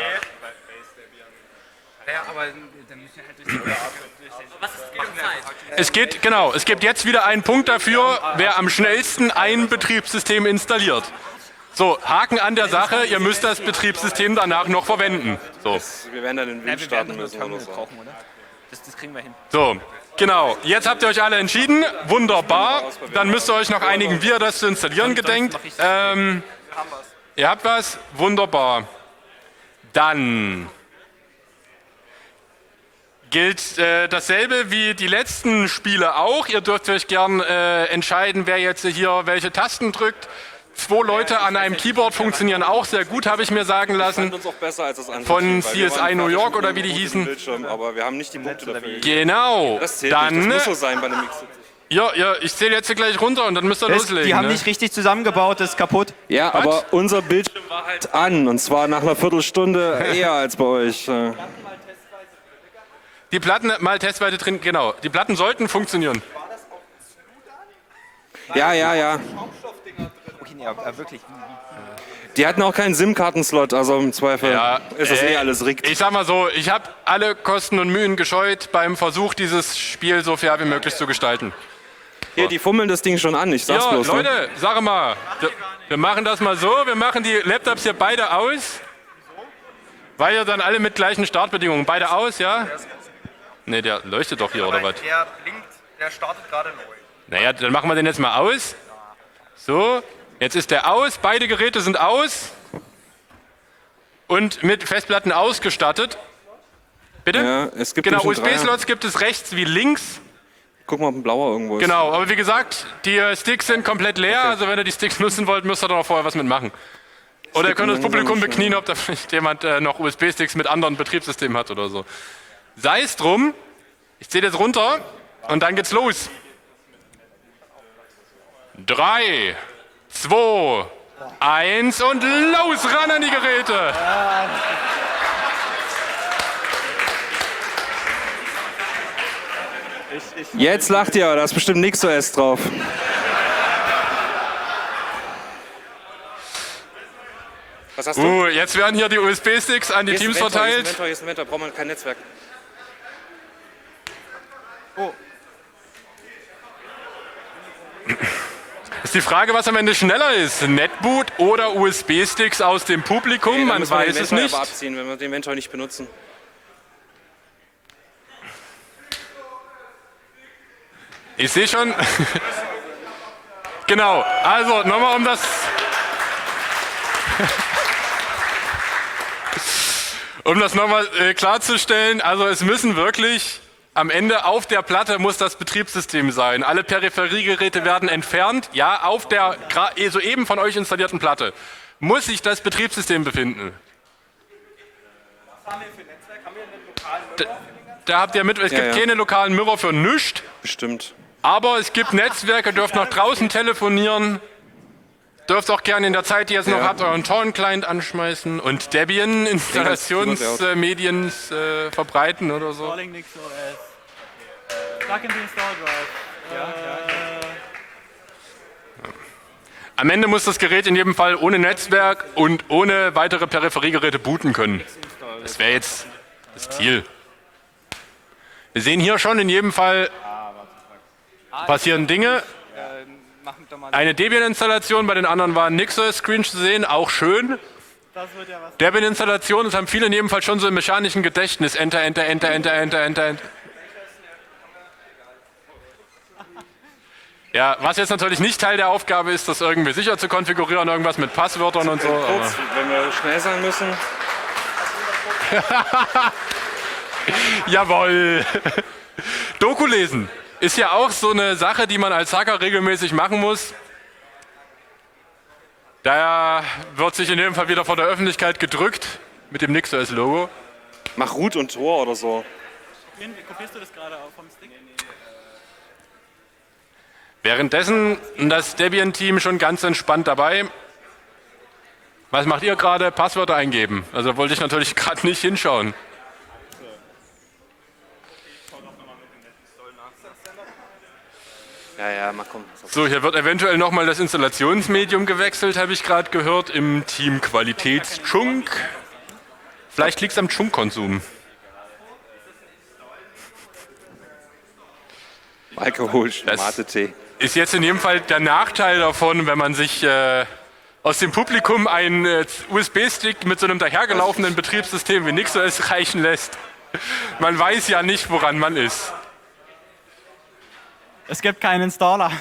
Es gibt jetzt wieder einen Punkt dafür, wer am schnellsten ein Betriebssystem installiert. So, Haken an der Sache, ihr müsst das Betriebssystem danach noch verwenden. So. Wir werden dann den Wind starten müssen. Oder so. Das kriegen wir hin. So, genau. Jetzt habt ihr euch alle entschieden. Wunderbar. Dann müsst ihr euch noch einigen, wie ihr das zu installieren gedenkt. Ihr habt was? Wunderbar. Dann gilt dasselbe wie die letzten Spiele auch. Ihr dürft euch gern entscheiden, wer jetzt hier welche Tasten drückt. 2 Leute an einem Keyboard funktionieren auch sehr gut, habe ich mir sagen lassen. Uns auch besser als das andere Von Spiel, CSI New York oder wie die hießen. Bildschirm, aber wir haben nicht die Punkte dafür. Genau. Das zählt Dann, nicht. Das muss so sein bei einem Mix. ja, ich zähle jetzt hier gleich runter und dann müsst ihr loslegen. Die haben ne? nicht richtig zusammengebaut, das ist kaputt. Ja, aber unser Bildschirm war halt an und zwar nach einer Viertelstunde eher als bei euch. Die Platten mal testweise drin, genau. Die Platten sollten funktionieren. Ja. Okay, nee, wirklich. Die hatten auch keinen SIM-Kartenslot, also im Zweifel ist das alles rigged. Ich sag mal so, ich habe alle Kosten und Mühen gescheut beim Versuch, dieses Spiel so fair wie möglich zu gestalten. Hier, die fummeln das Ding schon an, ich sag's Ja, bloß. Leute, Ne? sag mal, wir machen das mal so, wir machen die Laptops hier beide aus, weil ihr dann alle mit gleichen Startbedingungen, beide aus, ja? Ne, der leuchtet doch hier, oder was? Der blinkt, der startet gerade neu. Naja, dann machen wir den jetzt mal aus. So, jetzt ist der aus, beide Geräte sind aus und mit Festplatten ausgestattet. Bitte? Ja, es gibt genau, bestimmt USB-Slots gibt es rechts wie links. Guck mal, ob ein blauer irgendwo ist. Genau, aber wie gesagt, die Sticks sind komplett leer, also wenn ihr die Sticks nutzen wollt, müsst ihr da noch vorher was mitmachen. Oder ihr könnt das Publikum beknien, ob da vielleicht jemand noch USB-Sticks mit anderen Betriebssystemen hat oder so. Sei es drum, ich zähle jetzt runter und dann geht's los. 3, 2, 1 und los, ran an die Geräte! Jetzt lacht ihr, da ist bestimmt nichts zu essen drauf. Was hast du? Jetzt werden hier die USB-Sticks an die Teams verteilt. Hier ist ein Mentor, braucht man kein Netzwerk. Ist die Frage, was am Ende schneller ist, Netboot oder USB-Sticks aus dem Publikum, man weiß es nicht. Aber abziehen, wenn wir den Mentor nicht benutzen. Ich sehe schon. Genau, also nochmal um das nochmal klarzustellen, also es müssen wirklich am Ende auf der Platte muss das Betriebssystem sein. Alle Peripheriegeräte werden entfernt. Ja, auf der soeben von euch installierten Platte muss sich das Betriebssystem befinden. Was haben wir für Netzwerk? Haben wir einen lokalen Mirror? Da habt ihr mit, es gibt keine lokalen Mirror für nichts. Bestimmt. Aber es gibt Netzwerke, dürft nach draußen telefonieren. Dürft auch gerne in der Zeit, die ihr jetzt noch habt, euren Torrent-Client anschmeißen und Debian-Installationsmedien verbreiten oder so. Installing NixOS. Plug in the install drive. Am Ende muss das Gerät in jedem Fall ohne Netzwerk und ohne weitere Peripheriegeräte booten können. Das wäre jetzt das Ziel. Wir sehen hier schon in jedem Fall passieren Dinge. Eine Debian-Installation, bei den anderen war ein NixOS-Screen zu sehen, auch schön. Debian-Installation, das haben viele in jedem Fall schon so im mechanischen Gedächtnis. Enter, Enter, Enter, Enter, Enter, Enter, Enter. Ja, was jetzt natürlich nicht Teil der Aufgabe ist, das irgendwie sicher zu konfigurieren, irgendwas mit Passwörtern und so. Kurz, wenn wir schnell sein müssen. Jawohl. Doku lesen ist ja auch so eine Sache, die man als Hacker regelmäßig machen muss. Daher wird sich in dem Fall wieder vor der Öffentlichkeit gedrückt mit dem NixOS-Logo. Mach Root und Tor oder so. Wie kopierst du das gerade auf vom Stick? Währenddessen das Debian-Team schon ganz entspannt dabei. Was macht ihr gerade? Passwörter eingeben. Also wollte ich natürlich gerade nicht hinschauen. Ja, mal kommen. So, hier wird eventuell nochmal das Installationsmedium gewechselt, habe ich gerade gehört, im Team Qualitätschunk. Vielleicht liegt es am Chunk-Konsum. Alkohol, Mate-Tee. Ist jetzt in jedem Fall der Nachteil davon, wenn man sich aus dem Publikum einen USB-Stick mit so einem dahergelaufenen Betriebssystem wie NixOS reichen lässt. Man weiß ja nicht, woran man ist. Es gibt keinen Installer.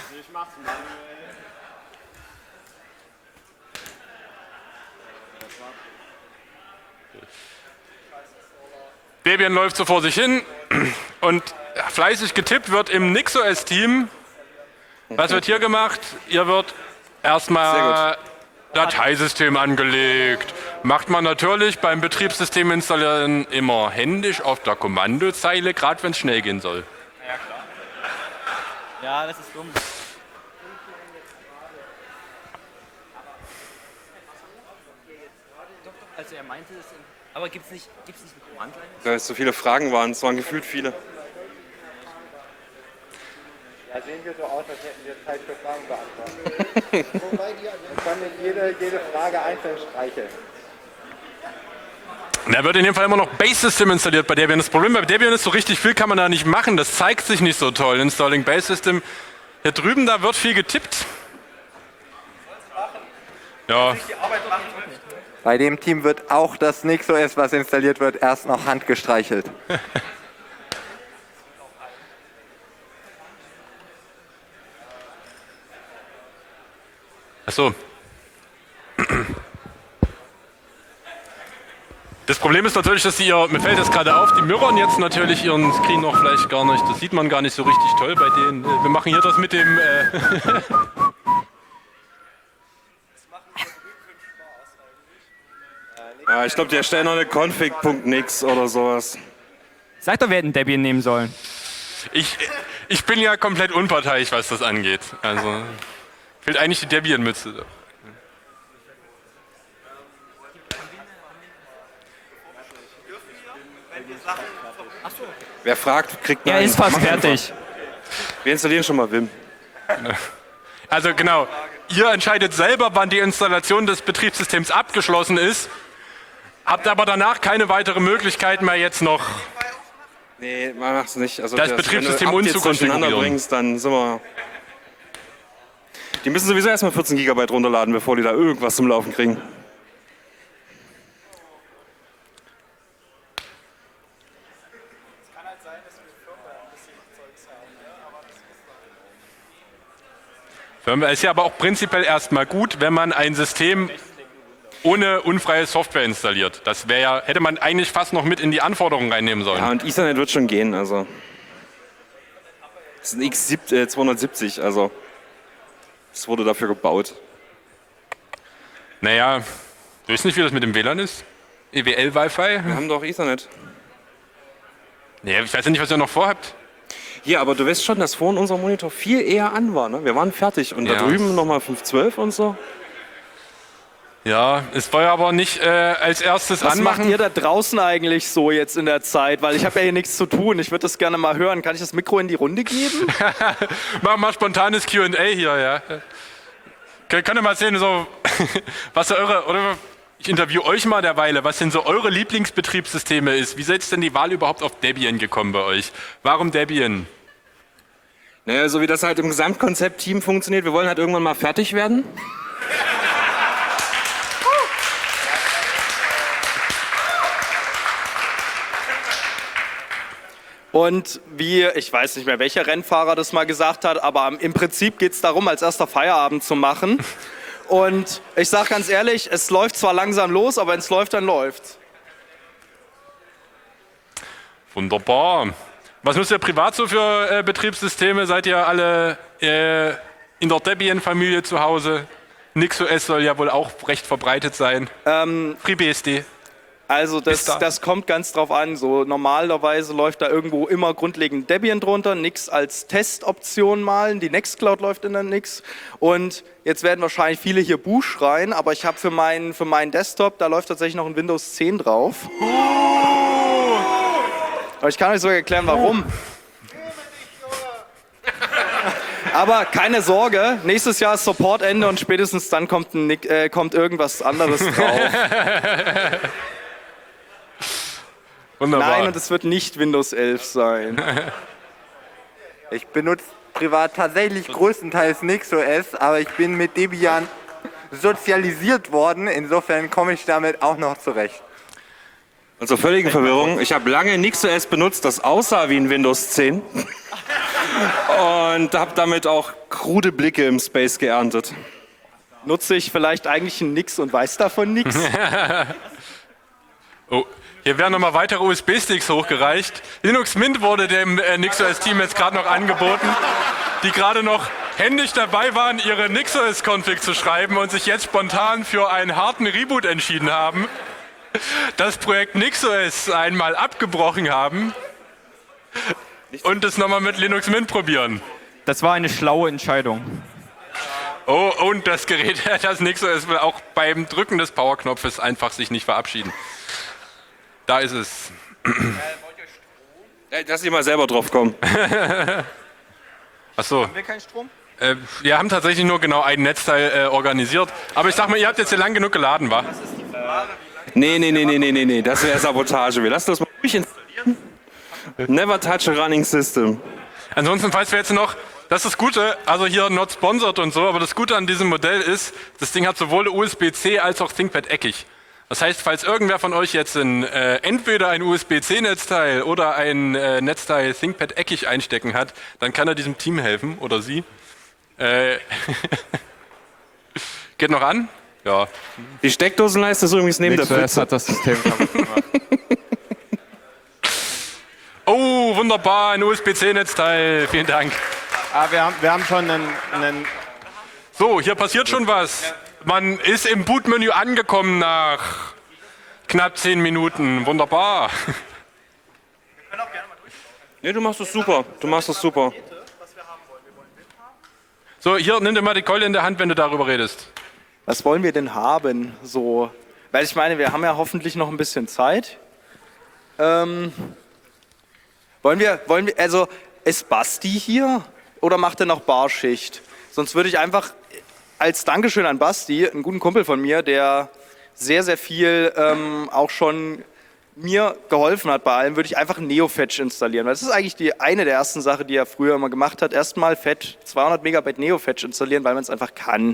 Debian läuft so vor sich hin und fleißig getippt wird im NixOS-Team. Was wird hier gemacht? Hier wird erstmal Dateisystem angelegt. Macht man natürlich beim Betriebssystem installieren immer händisch auf der Kommandozeile, gerade wenn es schnell gehen soll. Ja, klar. Ja, das ist dumm. Also er meinte es, aber gibt's nicht eine Command-Line? Da es so viele Fragen waren, es waren gefühlt viele. Da sehen wir so aus, als hätten wir Zeit für Fragen beantwortet. Wobei wir können jede Frage einzeln streicheln. Da wird in dem Fall immer noch Base System installiert bei Debian. Das Problem bei Debian ist, so richtig viel kann man da nicht machen. Das zeigt sich nicht so toll. Installing Base System. Hier drüben, da wird viel getippt. Ja. Bei dem Team wird auch das NixOS, was installiert wird, erst noch handgestreichelt. Achso. Das Problem ist natürlich, dass mir fällt das gerade auf, die mirrorn jetzt natürlich ihren Screen noch vielleicht gar nicht. Das sieht man gar nicht so richtig toll bei denen. Wir machen hier das mit dem... Ja, ich glaube, die erstellen noch eine config.nix oder sowas. Sag doch, wir hätten Debian nehmen sollen. Ich bin ja komplett unparteiisch, was das angeht. Also fehlt eigentlich die Debian-Mütze. Wer fragt, kriegt Er ist fast fertig. Wir installieren schon mal Vim. Also genau, ihr entscheidet selber, wann die Installation des Betriebssystems abgeschlossen ist, habt aber danach keine weitere Möglichkeit mehr jetzt noch Nee, man macht's nicht. Also das Betriebssystem durcheinander bringst, dann sind wir... Die müssen sowieso erstmal 14 GB runterladen, bevor die da irgendwas zum Laufen kriegen. Ist ja aber auch prinzipiell erstmal gut, wenn man ein System ohne unfreie Software installiert. Das wäre ja, hätte man eigentlich fast noch mit in die Anforderungen reinnehmen sollen. Ja, und Ethernet wird schon gehen, also. Das ist ein X270, also. Das wurde dafür gebaut. Naja, du weißt nicht, wie das mit dem WLAN ist? EWL-Wi-Fi? Wir haben doch Ethernet. Nee, ich weiß ja nicht, was ihr noch vorhabt. Hier, aber du weißt schon, dass vorhin unser Monitor viel eher an war, ne? Wir waren fertig und Ja. da drüben nochmal 512 und so. Ja, es war ja aber nicht als erstes Was anmachen. macht ihr da draußen eigentlich so jetzt in der Zeit? Weil ich habe ja hier nichts zu tun. Ich würde das gerne mal hören. Kann ich das Mikro in die Runde geben? Mach mal spontanes Q&A hier, ja. Könnt ihr mal sehen, so, was ich interview euch mal derweile, was denn so eure Lieblingsbetriebssysteme ist. Wie seid ihr denn die Wahl überhaupt auf Debian gekommen bei euch? Warum Debian? Naja, so wie das halt im Gesamtkonzept-Team funktioniert, wir wollen halt irgendwann mal fertig werden. Und wie, ich weiß nicht mehr, welcher Rennfahrer das mal gesagt hat, aber im Prinzip geht es darum, als erster Feierabend zu machen. Und ich sage ganz ehrlich, es läuft zwar langsam los, aber wenn es läuft, dann läuft's. Wunderbar. Was nutzt ihr privat so für Betriebssysteme? Seid ihr alle in der Debian-Familie zu Hause? NixOS soll ja wohl auch recht verbreitet sein. FreeBSD. Also das kommt ganz drauf an. So normalerweise läuft da irgendwo immer grundlegend Debian drunter, Nix als Testoption malen. Die Nextcloud läuft in der Nix. Und jetzt werden wahrscheinlich viele hier Buh schreien, aber ich habe für meinen Desktop, da läuft tatsächlich noch ein Windows 10 drauf. Aber ich kann euch sogar erklären, warum. Aber keine Sorge, nächstes Jahr ist Supportende und spätestens dann kommt irgendwas anderes drauf. Wunderbar. Nein, und es wird nicht Windows 11 sein. Ich benutze privat tatsächlich größtenteils NixOS, aber ich bin mit Debian sozialisiert worden. Insofern komme ich damit auch noch zurecht. Also völlige Verwirrung. Ich habe lange NixOS benutzt, das aussah wie ein Windows 10. Und habe damit auch krude Blicke im Space geerntet. Nutze ich vielleicht eigentlich ein Nix und weiß davon nichts? Oh, hier werden nochmal weitere USB-Sticks hochgereicht. Linux Mint wurde dem NixOS-Team jetzt gerade noch angeboten, die gerade noch händisch dabei waren, ihre NixOS-Config zu schreiben und sich jetzt spontan für einen harten Reboot entschieden haben. Das Projekt NixOS einmal abgebrochen haben und es nochmal mit Linux Mint probieren. Das war eine schlaue Entscheidung. Oh, und das Gerät, das NixOS will auch beim Drücken des Powerknopfes einfach sich nicht verabschieden. Da ist es. Lass dich mal selber drauf kommen. Achso. Haben wir keinen Strom? Wir haben tatsächlich nur genau ein Netzteil organisiert. Aber ich sag mal, ihr habt jetzt hier lang genug geladen, wa? Nee, das wäre Sabotage. Wir lassen das mal durchinstallieren. Never touch a running system. Ansonsten, falls wir jetzt noch, das ist das Gute, also hier not sponsored und so, aber das Gute an diesem Modell ist, das Ding hat sowohl USB-C als auch ThinkPad eckig. Das heißt, falls irgendwer von euch jetzt entweder ein USB-C-Netzteil oder ein Netzteil ThinkPad eckig einstecken hat, dann kann er diesem Team helfen oder sie. Geht noch an? Ja. Die Steckdosenleiste ist übrigens neben der Pfütze. hat das System kaputt gemacht. Oh, wunderbar, ein USB-C-Netzteil. Vielen Dank. Wir haben schon einen So, hier passiert schon was. Man ist im Bootmenü angekommen nach knapp 10 Minuten. Wunderbar. Nee, du machst das super. So, hier, nimm dir mal die Keule in der Hand, wenn du darüber redest. Was wollen wir denn haben? So, weil ich meine, wir haben ja hoffentlich noch ein bisschen Zeit. Wollen wir, also ist Basti hier oder macht er noch Barschicht? Sonst würde ich einfach als Dankeschön an Basti, einen guten Kumpel von mir, der sehr, sehr viel auch schon mir geholfen hat bei allem, würde ich einfach NeoFetch installieren. Weil das ist eigentlich eine der ersten Sachen, die er früher immer gemacht hat. Erstmal 200 Megabyte NeoFetch installieren, weil man es einfach kann.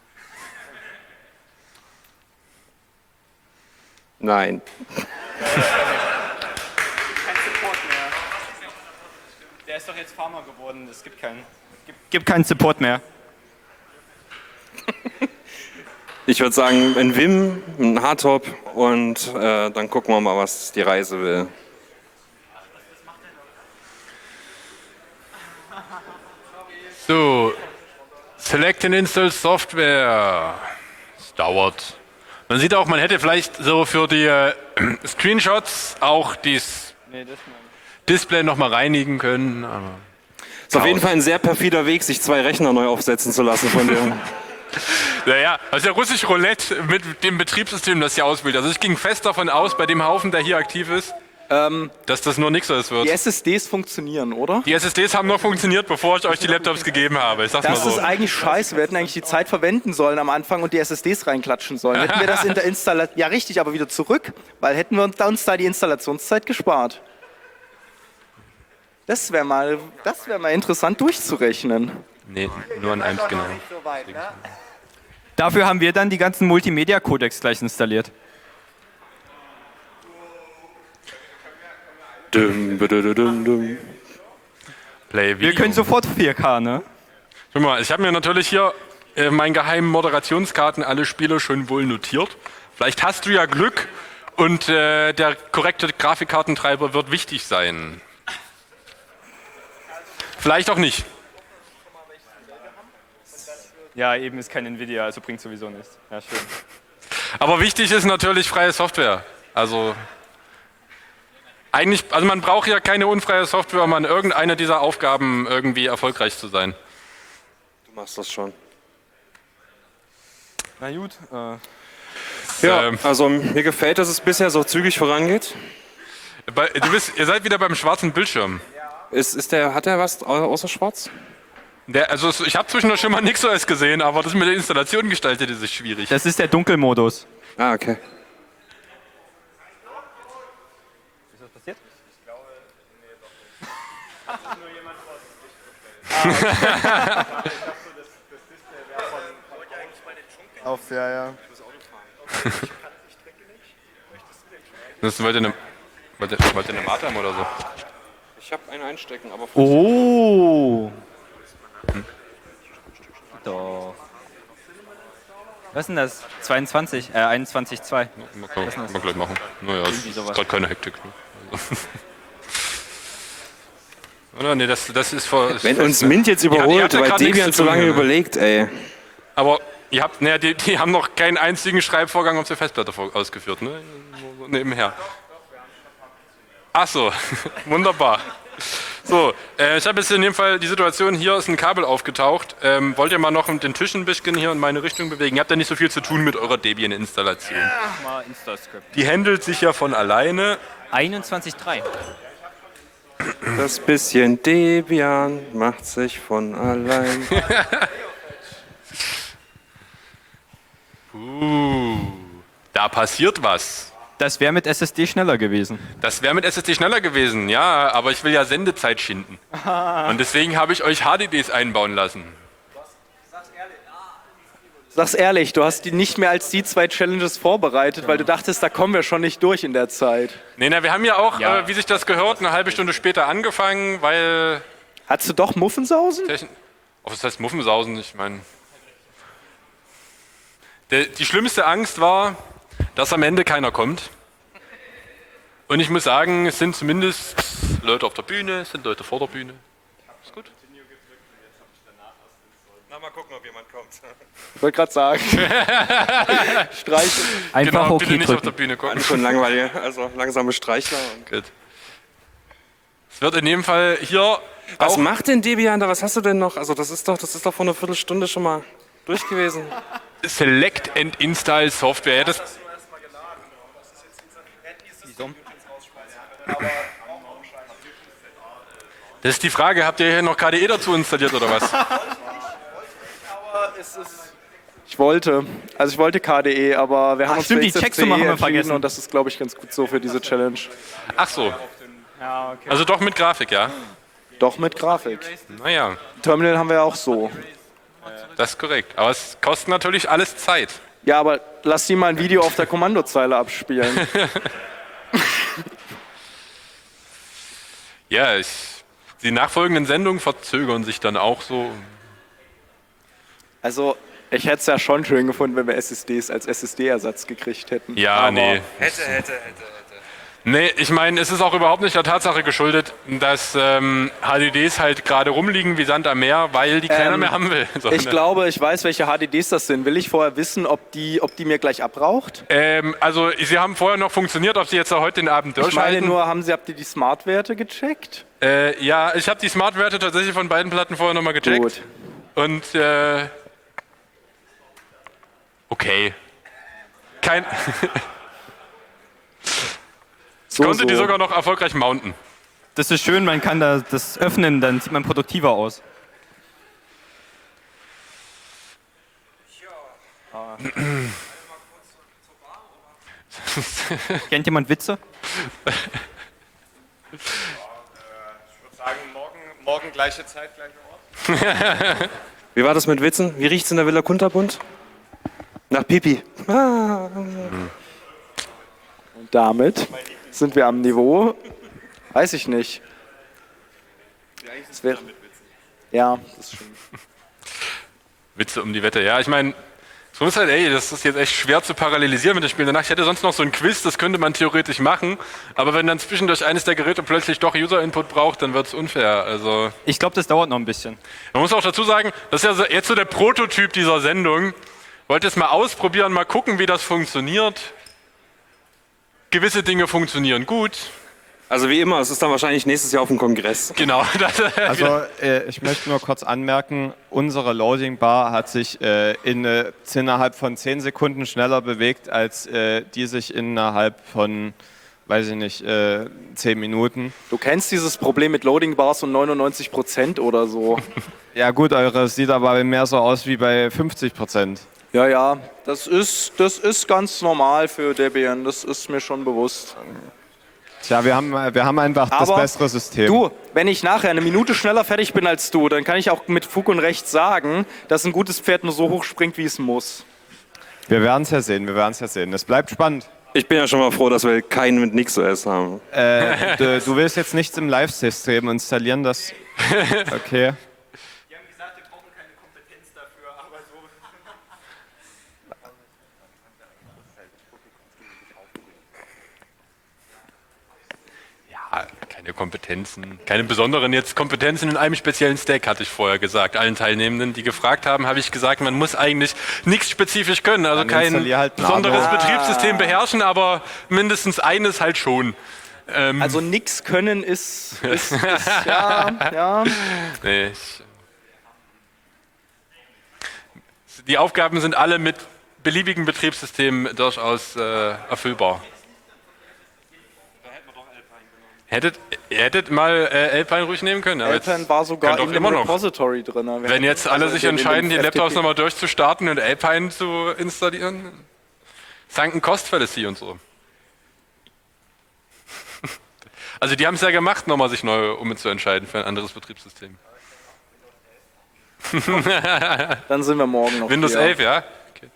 Nein. Kein Support mehr. Der ist doch jetzt Farmer geworden. Es gibt keinen Support mehr. Ich würde sagen, ein Vim, ein Hardtop und dann gucken wir mal, was die Reise will. So, Select and Install Software. Es dauert. Man sieht auch, man hätte vielleicht so für die Screenshots auch das Display nochmal reinigen können. Aber ist auf jeden Fall ein sehr perfider Weg, sich 2 Rechner neu aufsetzen zu lassen von dem. Naja, also der russische Roulette mit dem Betriebssystem, das hier auswählt. Also ich ging fest davon aus, bei dem Haufen, der hier aktiv ist, dass das nur Nixos wird. Die SSDs funktionieren, oder? Die SSDs haben noch funktioniert, bevor ich euch die Laptops gegeben habe. Ich sag's mal so. Das ist eigentlich scheiße. Wir hätten eigentlich die Zeit verwenden sollen am Anfang und die SSDs reinklatschen sollen. Hätten wir das in der Installation... Ja, richtig, aber wieder zurück, weil hätten wir uns da die Installationszeit gespart. Das wäre mal interessant durchzurechnen. Nee, nur an einem genau. Dafür haben wir dann die ganzen Multimedia-Codecs gleich installiert. Wir können sofort 4K, ne? Guck mal, ich habe mir natürlich hier meinen geheimen Moderationskarten alle Spiele schon wohl notiert. Vielleicht hast du ja Glück und der korrekte Grafikkartentreiber wird wichtig sein. Vielleicht auch nicht. Ja, eben ist kein Nvidia, also bringt sowieso nichts. Ja, schön. Aber wichtig ist natürlich freie Software. Also eigentlich, also man braucht ja keine unfreie Software, um an irgendeiner dieser Aufgaben irgendwie erfolgreich zu sein. Du machst das schon. Na gut. Ja, also mir gefällt, dass es bisher so zügig vorangeht. Ihr seid wieder beim schwarzen Bildschirm. Hat er was außer schwarz? Also ich habe zwischendurch schon mal NixOS gesehen, aber das mit der Installation gestaltet sich schwierig. Das ist der Dunkelmodus. Ah, okay. Ist was passiert? Ich glaube, nee, Auf, ja. Das wollte eine Mate haben oder so? Ich habe einen einstecken, aber... Oh! Doch. Was ist denn das? 22? 21,2. Mal gleich machen. Naja, es ist gerade keine Hektik. Oder? Nee, das ist vor... Wenn uns Mint jetzt überholt, weil Debian zu lange überlegt, ey. Aber ihr habt, die haben noch keinen einzigen Schreibvorgang auf der Festplatte ausgeführt, ne? Nebenher. Ach so, wunderbar. So, ich habe jetzt in dem Fall die Situation, hier ist ein Kabel aufgetaucht. Wollt ihr mal noch den Tisch ein bisschen hier in meine Richtung bewegen? Ihr habt ja nicht so viel zu tun mit eurer Debian-Installation. Mal Instascript. Die handelt sich ja von alleine. 21,3. Das bisschen Debian macht sich von allein. Da passiert was. Das wäre mit SSD schneller gewesen. Das wäre mit SSD schneller gewesen, ja, aber ich will ja Sendezeit schinden. Und deswegen habe ich euch HDDs einbauen lassen. Sag's ehrlich, du hast die nicht mehr als die 2 Challenges vorbereitet, weil du dachtest, da kommen wir schon nicht durch in der Zeit. Nee, wir haben ja auch, wie sich das gehört, eine halbe Stunde später angefangen, weil... Hattest du doch Muffensausen? Was heißt Muffensausen? Ich meine... Die schlimmste Angst war, dass am Ende keiner kommt. Und ich muss sagen, es sind zumindest Leute auf der Bühne, es sind Leute vor der Bühne. Ist gut. Na, mal gucken, ob jemand kommt. Ich wollte gerade sagen. Streichen. Einfach genau, okay bitte nicht drücken. auf der Bühne gucken. Schon langweilig, also langsame Streichler. Gut. Es wird in dem Fall hier. Was macht denn Debian da? Was hast du denn noch? Also das ist doch vor einer Viertelstunde schon mal durch gewesen. Select and Install Software. Ja, das ist die Frage, habt ihr hier noch KDE dazu installiert oder was? Ich wollte KDE, aber wir haben uns für die Checks zu machen wir entschieden vergessen. und das ist, glaube ich, ganz gut so für diese Challenge. Ach so. Also doch mit Grafik, ja? Doch mit Grafik. Naja, Terminal haben wir ja auch so. das ist korrekt. Aber es kostet natürlich alles Zeit. Ja, aber lass die mal ein Video auf der Kommandozeile abspielen. Ja, die nachfolgenden Sendungen verzögern sich dann auch so. Also, Ich hätte es ja schon schön gefunden, wenn wir SSDs als SSD-Ersatz gekriegt hätten. Ja, Aber nee. Hätte. Nee, ich meine, es ist auch überhaupt nicht der Tatsache geschuldet, dass HDDs halt gerade rumliegen wie Sand am Meer, weil die keiner mehr haben will. Ich glaube, ich weiß, welche HDDs das sind. Will ich vorher wissen, ob die mir gleich abraucht? Also, sie haben vorher noch funktioniert, ob sie jetzt heute den Abend durchhalten. Ich meine nur, habt ihr die Smart-Werte gecheckt? Ja, ich habe die Smart-Werte tatsächlich von beiden Platten vorher nochmal gecheckt. Gut. Und, okay. Ich konnte die sogar noch erfolgreich mounten. Das ist schön, man kann das öffnen, dann sieht man produktiver aus. Kennt jemand Witze? Ich würde sagen, morgen gleiche Zeit, gleicher Ort. Wie war das mit Witzen? Wie riecht's in der Villa Kunterbund? Nach Pipi. Und damit sind wir am Niveau, weiß ich nicht. Ja, das ist schön. Witze um die Wette. Ja, ich meine, so ist halt, das ist jetzt echt schwer zu parallelisieren mit dem Spiel danach. Ich hätte sonst noch so ein Quiz, das könnte man theoretisch machen, aber wenn dann zwischendurch eines der Geräte plötzlich doch User-Input braucht, dann wird es unfair. Also ich glaube, das dauert noch ein bisschen. Man muss auch dazu sagen, das ist ja jetzt so der Prototyp dieser Sendung. Wollte es mal ausprobieren, mal gucken, wie das funktioniert. Gewisse Dinge funktionieren gut. Also wie immer, es ist dann wahrscheinlich nächstes Jahr auf dem Kongress. Genau. Also ich möchte nur kurz anmerken, unsere Loading Bar hat sich innerhalb von 10 Sekunden schneller bewegt, als die sich innerhalb von, weiß ich nicht, 10 Minuten. Du kennst dieses Problem mit Loading Bars und 99% oder so. Ja gut, eure sieht aber mehr so aus wie bei 50%. Ja, das ist ganz normal für Debian, das ist mir schon bewusst. Tja, wir haben einfach das bessere System. Du, wenn ich nachher eine Minute schneller fertig bin als du, dann kann ich auch mit Fug und Recht sagen, dass ein gutes Pferd nur so hoch springt, wie es muss. Wir werden es ja sehen, Es bleibt spannend. Ich bin ja schon mal froh, dass wir keinen mit NixOS haben. Du willst jetzt nichts im Live-System installieren, das... Okay. Keine Kompetenzen, keine besonderen jetzt Kompetenzen in einem speziellen Stack, hatte ich vorher gesagt. Allen Teilnehmenden, die gefragt haben, habe ich gesagt, man muss eigentlich nichts spezifisch können. Also kein besonderes Betriebssystem beherrschen, aber mindestens eines halt schon. Also nichts können ist ja. Nee, die Aufgaben sind alle mit beliebigen Betriebssystemen durchaus erfüllbar. Hättet mal Alpine ruhig nehmen können. Alpine war sogar in dem Repository drin. Wenn jetzt alle sich entscheiden, die Laptops nochmal durchzustarten und Alpine zu installieren, Sunken Cost Fallacy und so. Also die haben es ja gemacht, nochmal sich neu umzuentscheiden für ein anderes Betriebssystem. Dann sind wir morgen noch Windows hier. 11, ja? Okay.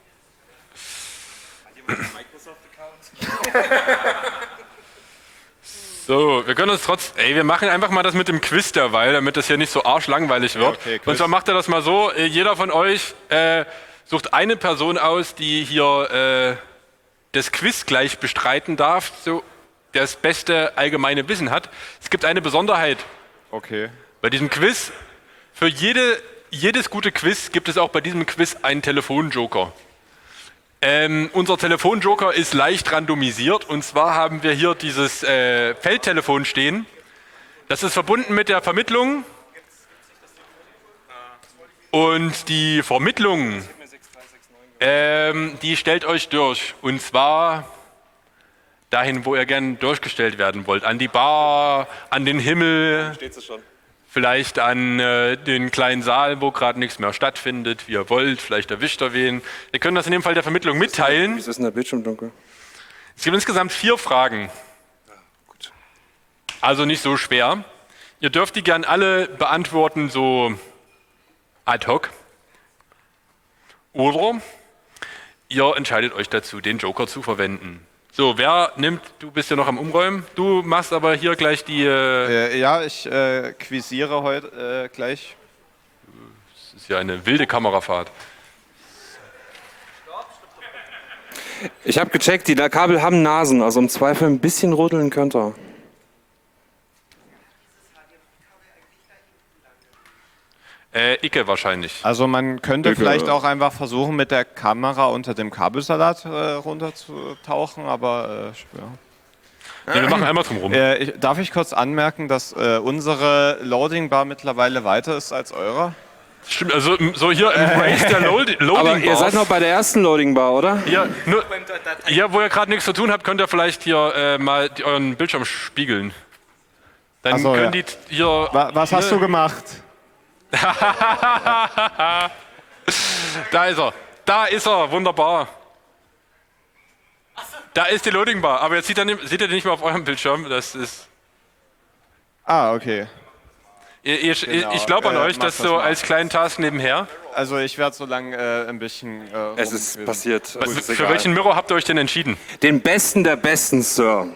So, wir können uns wir machen einfach mal das mit dem Quiz derweil, damit das hier nicht so arschlangweilig wird. Okay, und zwar macht ihr das mal so, jeder von euch sucht eine Person aus, die hier das Quiz gleich bestreiten darf, so das beste allgemeine Wissen hat. Es gibt eine Besonderheit. Okay. Bei diesem Quiz, für jedes gute Quiz gibt es auch bei diesem Quiz einen Telefonjoker. Unser Telefonjoker ist leicht randomisiert und zwar haben wir hier dieses Feldtelefon stehen. Das ist verbunden mit der Vermittlung und die Vermittlung, die stellt euch durch und zwar dahin, wo ihr gern durchgestellt werden wollt. An die Bar, an den Himmel. Steht sie schon. Vielleicht an den kleinen Saal, wo gerade nichts mehr stattfindet, wie ihr wollt. Vielleicht erwischt ihr wen. Wir können das in dem Fall der Vermittlung mitteilen. Wieso ist denn der Bildschirm dunkel? Es gibt insgesamt 4 Fragen. Gut. Also nicht so schwer. Ihr dürft die gern alle beantworten, so ad hoc. Oder ihr entscheidet euch dazu, den Joker zu verwenden. So, wer nimmt, du bist ja noch am Umräumen, du machst aber hier gleich die... ja, ich quizziere heute gleich. Das ist ja eine wilde Kamerafahrt. Ich habe gecheckt, die Kabel haben Nasen, also im Zweifel ein bisschen rütteln könnt ihr. Icke wahrscheinlich. Also man könnte Icke, vielleicht ja. auch einfach versuchen, mit der Kamera unter dem Kabelsalat runterzutauchen, aber ja. Nee, wir machen einmal drum rum. Darf ich kurz anmerken, dass unsere Loading Bar mittlerweile weiter ist als eure? Stimmt, also so hier im Race der Loading Aber ihr Bars. seid noch bei der ersten Loading Bar, oder? Hier, wo ihr gerade nichts zu tun habt, könnt ihr vielleicht hier mal euren Bildschirm spiegeln. Dann Ach so, können ja. die hier... Was hast du gemacht? Da ist er. Da ist er. Wunderbar. Da ist die Loading Bar. Aber jetzt seht ihr die nicht mehr auf eurem Bildschirm. Das ist... Ah, okay. Genau. Ich glaube an euch, mach das das so mal. als kleinen Task nebenher. Also ich werde so lange ein bisschen... Es ist passiert. Für welchen Mirror habt ihr euch denn entschieden? Den besten der besten, Sir.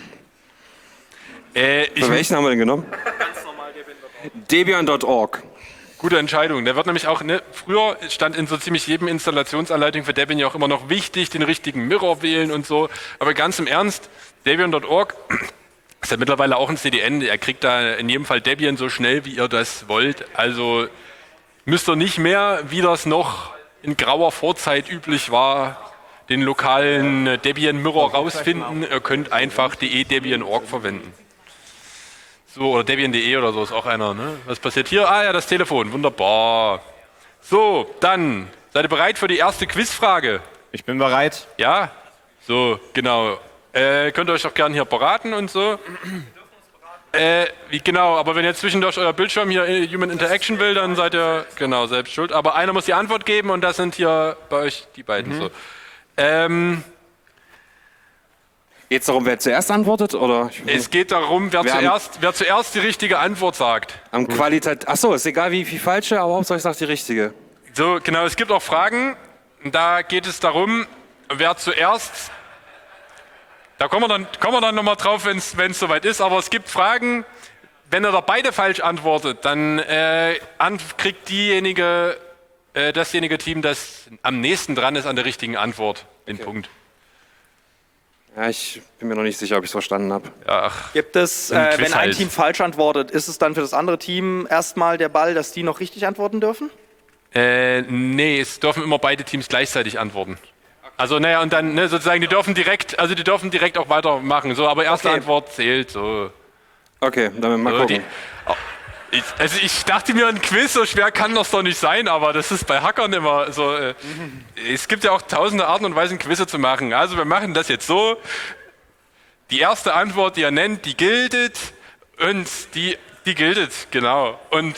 Für welchen haben wir denn genommen? Debian.org. Gute Entscheidung. Der wird nämlich auch, früher stand in so ziemlich jedem Installationsanleitung für Debian ja auch immer noch wichtig, den richtigen Mirror wählen und so. Aber ganz im Ernst, Debian.org ist ja mittlerweile auch ein CDN. Er kriegt da in jedem Fall Debian so schnell, wie ihr das wollt. Also müsst ihr nicht mehr, wie das noch in grauer Vorzeit üblich war, den lokalen Debian-Mirror rausfinden. Ihr könnt einfach Debian.org verwenden. So, oder Debian.de oder so ist auch einer, ne? Was passiert hier? Ah ja, das Telefon, wunderbar. So, dann, seid ihr bereit für die erste Quizfrage? Ich bin bereit. Ja? So, genau. Könnt ihr euch auch gerne hier beraten und so. Genau, aber wenn ihr zwischendurch euer Bildschirm hier Human Interaction will, dann seid ihr genau selbst schuld. Aber einer muss die Antwort geben und das sind hier bei euch die beiden. So. Geht es darum, wer zuerst antwortet? Oder? Es geht darum, wer zuerst die richtige Antwort sagt. Am Achso, ist egal wie falsche, aber Hauptsache ich sage die richtige. So, genau, es gibt auch Fragen. Da geht es darum, wer zuerst... Da kommen wir dann nochmal drauf, wenn es soweit ist. Aber es gibt Fragen, wenn ihr da beide falsch antwortet, dann kriegt dasjenige Team, das am nächsten dran ist an der richtigen Antwort, den Punkt. Ja, ich bin mir noch nicht sicher, ob ich es verstanden habe. Ja, Gibt es, wenn ein Team falsch antwortet, ist es dann für das andere Team erstmal der Ball, dass die noch richtig antworten dürfen? Nee, es dürfen immer beide Teams gleichzeitig antworten. Also, naja, und dann sozusagen, die dürfen direkt auch weitermachen. So, aber erste Antwort zählt so. Okay, dann mal gucken. Ich dachte mir, ein Quiz, so schwer kann das doch nicht sein, aber das ist bei Hackern immer so. Es gibt ja auch tausende Arten und Weisen, Quizze zu machen. Also wir machen das jetzt so. Die erste Antwort, die ihr nennt, die giltet und die giltet, genau. Und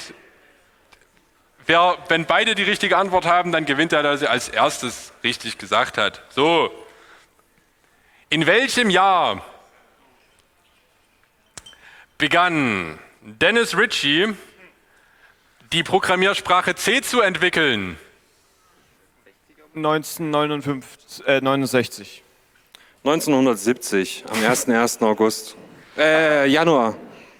wenn beide die richtige Antwort haben, dann gewinnt der, der sie als erstes richtig gesagt hat. So. In welchem Jahr begann Dennis Ritchie die Programmiersprache C zu entwickeln? 1969. 1970, am 1. August. Januar.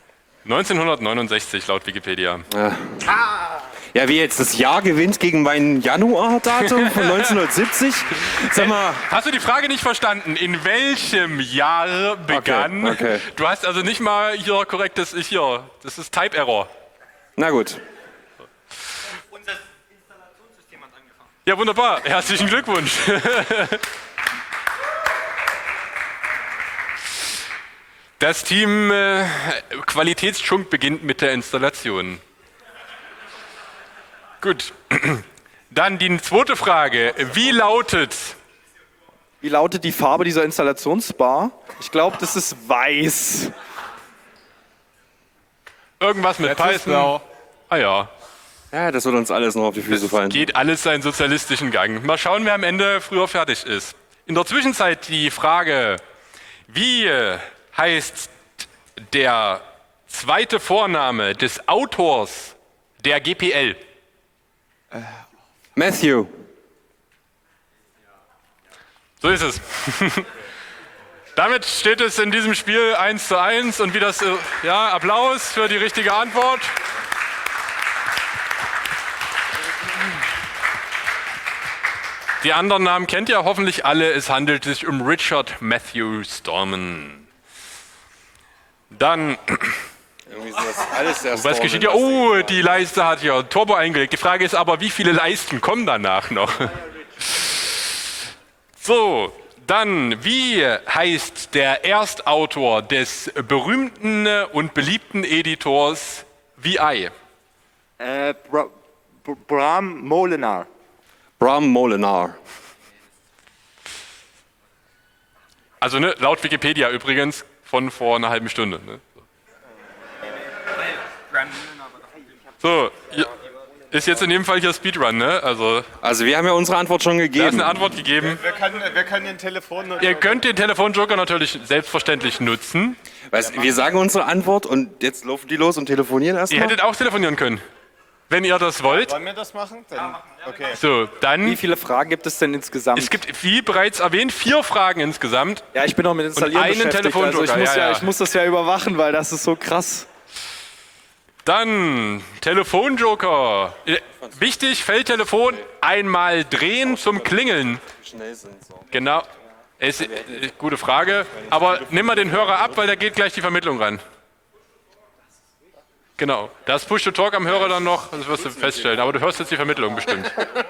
1969 laut Wikipedia. Ja, wie jetzt? Das Jahr gewinnt gegen mein Januar-Datum von 1970? Sag mal. Hast du die Frage nicht verstanden? In welchem Jahr begann? Okay. Du hast also nicht mal hier korrektes hier. Das ist Type-Error. Na gut. Unser Installationssystem hat angefangen. Ja, wunderbar. Herzlichen Glückwunsch. Das Team Qualitätschunk beginnt mit der Installation. Gut. Dann die zweite Frage. Wie lautet die Farbe dieser Installationsbar? Ich glaube, das ist weiß. Irgendwas mit Python. Ah ja. Ja, das wird uns alles noch auf die Füße fallen. Geht alles seinen sozialistischen Gang. Mal schauen, wer am Ende früher fertig ist. In der Zwischenzeit die Frage, wie heißt der zweite Vorname des Autors der GPL? Matthew. So ist es. Damit steht es in diesem Spiel 1:1 und wie das, Applaus für die richtige Antwort. Die anderen Namen kennt ihr hoffentlich alle. Es handelt sich um Richard Matthew Stallman. Dann... Was geschieht hier? Oh, die Leiste hat hier Turbo eingelegt. Die Frage ist aber, wie viele Leisten kommen danach noch? So, dann, wie heißt der Erstautor des berühmten und beliebten Editors VI? Bram Molenaar. Bram Molenaar. Also ne, laut Wikipedia übrigens von vor einer halben Stunde. Ne? So, ist jetzt in dem Fall hier Speedrun, ne? Also wir haben ja unsere Antwort schon gegeben. Da ist eine Antwort gegeben. Wir können den Telefonjoker. Ihr könnt den Telefonjoker natürlich selbstverständlich nutzen. Wir sagen unsere Antwort und jetzt laufen die los und telefonieren erstmal. Ihr hättet auch telefonieren können, wenn ihr das wollt. Wollen wir das machen? Dann, okay. So, dann. Wie viele Fragen gibt es denn insgesamt? Es gibt, wie bereits erwähnt, 4 Fragen insgesamt. Ja, ich bin auch mit Installieren und einen beschäftigt. Telefonjoker. Also ich muss das ja überwachen, weil das ist so krass. Dann Telefonjoker. Wichtig, Feldtelefon einmal drehen zum Klingeln. Genau. Gute Frage. Aber nimm mal den Hörer ab, weil da geht gleich die Vermittlung ran. Genau. Das Push-to-Talk am Hörer dann noch, das wirst du feststellen. Aber du hörst jetzt die Vermittlung bestimmt.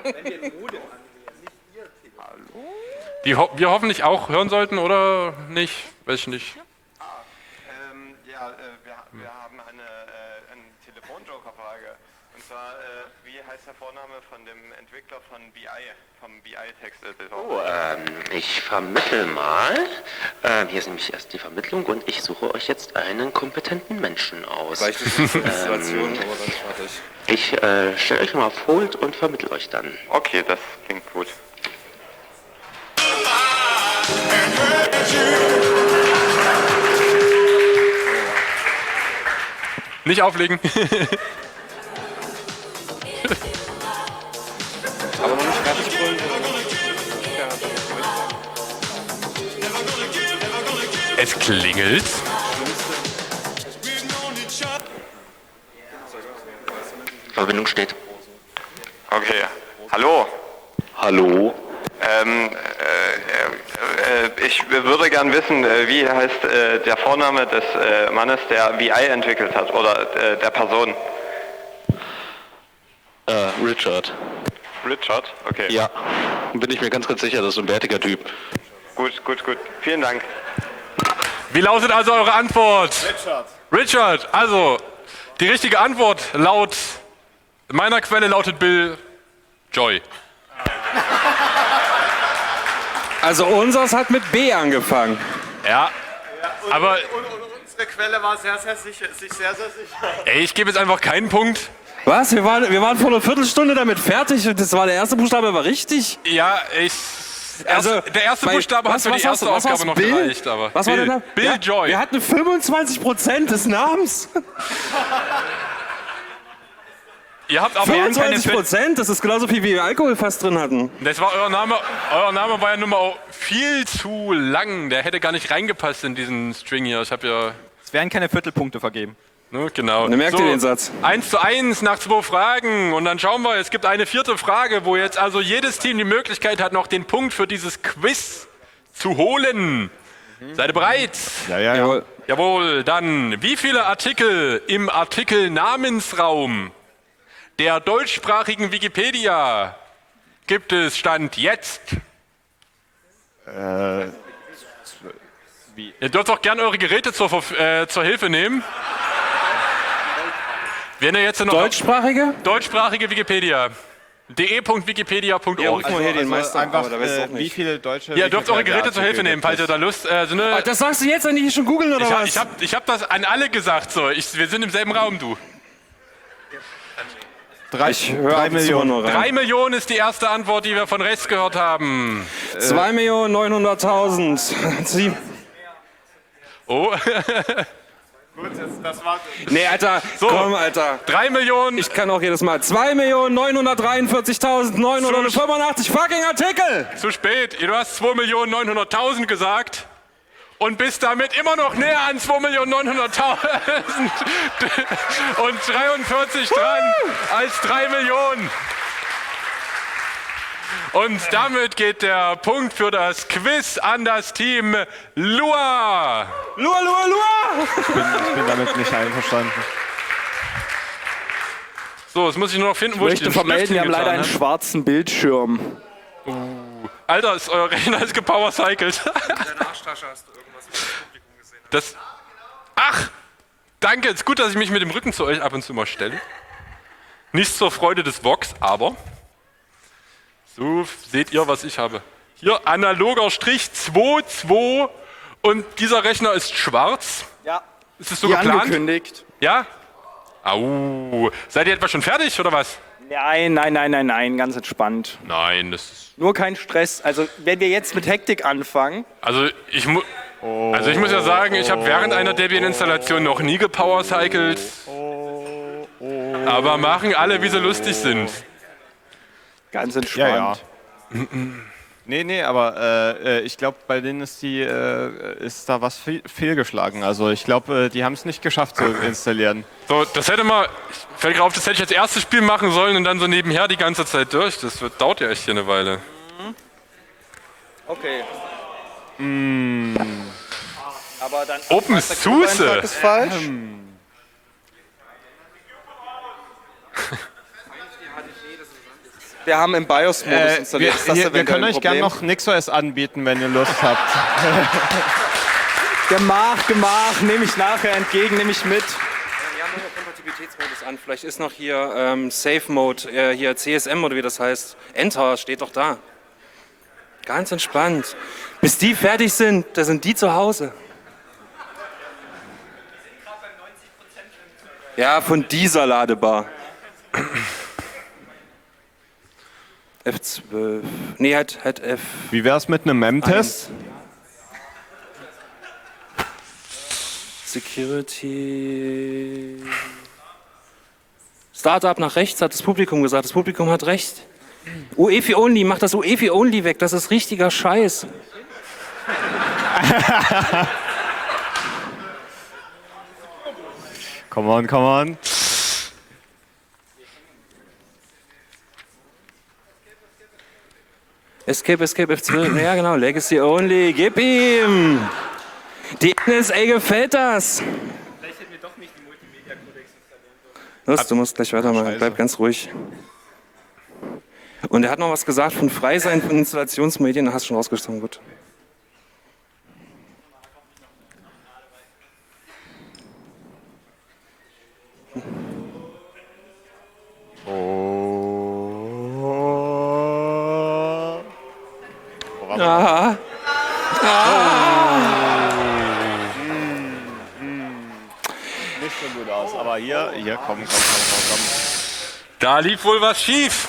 Die wir hoffentlich auch hören sollten, oder nicht? Weiß ich nicht. Wir haben eine Telefonjoker-Frage. Und zwar, wie heißt der Vorname von dem Entwickler von BI, vom BI-Text-Editor? Ich vermittel mal. Hier ist nämlich erst die Vermittlung und ich suche euch jetzt einen kompetenten Menschen aus. Vielleicht ist das eine Situation, aber dann fertig. Ich stelle euch mal auf Hold und vermittel euch dann. Okay, das klingt gut. Nicht auflegen. Aber noch nicht fertig brüllen. Es klingelt. Verbindung steht. Okay. Hallo. Hallo. Ich würde gern wissen, wie heißt der Vorname des Mannes, der VI entwickelt hat, oder der Person? Richard. Richard? Okay. Ja, bin ich mir ganz sicher, das ist ein bärtiger Typ. Gut. Vielen Dank. Wie lautet also eure Antwort? Richard. Richard, also die richtige Antwort laut meiner Quelle lautet Bill Joy. Also unseres hat mit B angefangen. Ja, aber unsere Quelle war sich sehr sicher. ey, ich gebe jetzt einfach keinen Punkt. Was? Wir waren vor einer Viertelstunde damit fertig und das war der erste Buchstabe, war richtig? Ja, der erste Buchstabe hat für die erste Aufgabe noch gereicht. Aber was war der Name? Bill Joy. Wir hatten 25% des Namens. Ihr habt aber 25%, das ist genauso viel, wie wir Alkohol fast drin hatten. Das war euer Name. Euer Name war ja nun mal viel zu lang. Der hätte gar nicht reingepasst in diesen String hier. Ich habe ja. Es werden keine Viertelpunkte vergeben. Ne, genau. Und dann merkt ihr den Satz. 1:1 nach 2 Fragen. Und dann schauen wir, es gibt eine 4. Frage, wo jetzt also jedes Team die Möglichkeit hat, noch den Punkt für dieses Quiz zu holen. Seid ihr bereit? Ja. Jawohl, dann. Wie viele Artikel im Artikel Namensraum der deutschsprachigen Wikipedia gibt es Stand jetzt? Ihr dürft auch gerne eure Geräte zur Hilfe nehmen. Wenn ihr jetzt noch Deutschsprachige? Deutschsprachige Wikipedia. de.wikipedia.org. Ja, rück mal hier den Meister. Einfach, wie viele deutsche... Ihr dürft eure Geräte zur Hilfe nehmen, falls ihr da Lust... das sagst du jetzt, wenn die hier schon googeln, oder was? Ich hab das an alle gesagt. So. Wir sind im selben Raum, du. 3 Millionen. 3 Millionen ist die erste Antwort, die wir von rechts gehört haben. 2.900.000. Oh. Gut, das war... Nee, Alter, so, komm, Alter. 3 Millionen. Ich kann auch jedes Mal. 2.943.985 fucking Artikel. Zu spät. Du hast 2.900.000 gesagt und bist damit immer noch näher an 2.900.000 und 43 dran als 3 Millionen. Und damit geht der Punkt für das Quiz an das Team Lua. Lua, Lua, Lua! Ich bin damit nicht einverstanden. So, jetzt muss ich nur noch finden, Ich wo ich möchte den vermelden, Stift wir haben leider hingetan einen habe. schwarzen Bildschirm. Alter, ist euer Rechner ist gepowercycelt. In deiner Arschtasche hast du irgendwas mit dem Publikum gesehen. Das. Ach! Danke, ist gut, dass ich mich mit dem Rücken zu euch ab und zu mal stelle. Nicht zur Freude des Vox, aber. So seht ihr, was ich habe. Hier analoger Strich 2,2 und dieser Rechner ist schwarz. Ja. Ist es so Wie geplant? angekündigt. Ja? Au. Seid ihr etwa schon fertig oder was? Nein, ganz entspannt. Nein, das ist. Nur kein Stress. Also, wenn wir jetzt mit Hektik anfangen. Also ich muss ja sagen, ich habe während einer Debian-Installation noch nie gepowercycelt. Aber machen alle, wie sie lustig sind. Ganz entspannt. Ja. Nee, aber ich glaube, bei denen ist da was fehlgeschlagen. Also ich glaube, die haben es nicht geschafft zu installieren. So, das hätte ich als erstes Spiel machen sollen und dann so nebenher die ganze Zeit durch. Dauert ja echt hier eine Weile. Okay. Aber dann OpenSUSE. ist falsch. Wir haben im BIOS-Modus installiert. Ist das Wir eventuell können ein euch gerne Problem? noch NixOS anbieten, wenn ihr Lust habt. Gemach, nehme ich nachher entgegen, nehme ich mit. Wir haben noch einen Kompatibilitätsmodus an. Vielleicht ist noch hier Safe Mode, hier CSM oder wie das heißt. Enter steht doch da. Ganz entspannt. Bis die fertig sind, da sind die zu Hause. Ja, von dieser Ladebar. F12. Nee, halt F. Wie wär's mit einem MEM-Test? Security. Startup nach rechts, hat das Publikum gesagt. Das Publikum hat recht. UEFI Only, mach das UEFI Only weg. Das ist richtiger Scheiß. Come on. Escape F12. Ja, genau. Legacy Only. Gib ihm. Die NSA gefällt das. Vielleicht hätten wir doch nicht die Multimedia-Codex installieren Los, du musst gleich weitermachen. Bleib ganz ruhig. Und er hat noch was gesagt von Freisein von Installationsmedien. Da hast du schon rausgestochen. Gut. Aha. Nicht so gut aus, aber hier, komm. Da lief wohl was schief.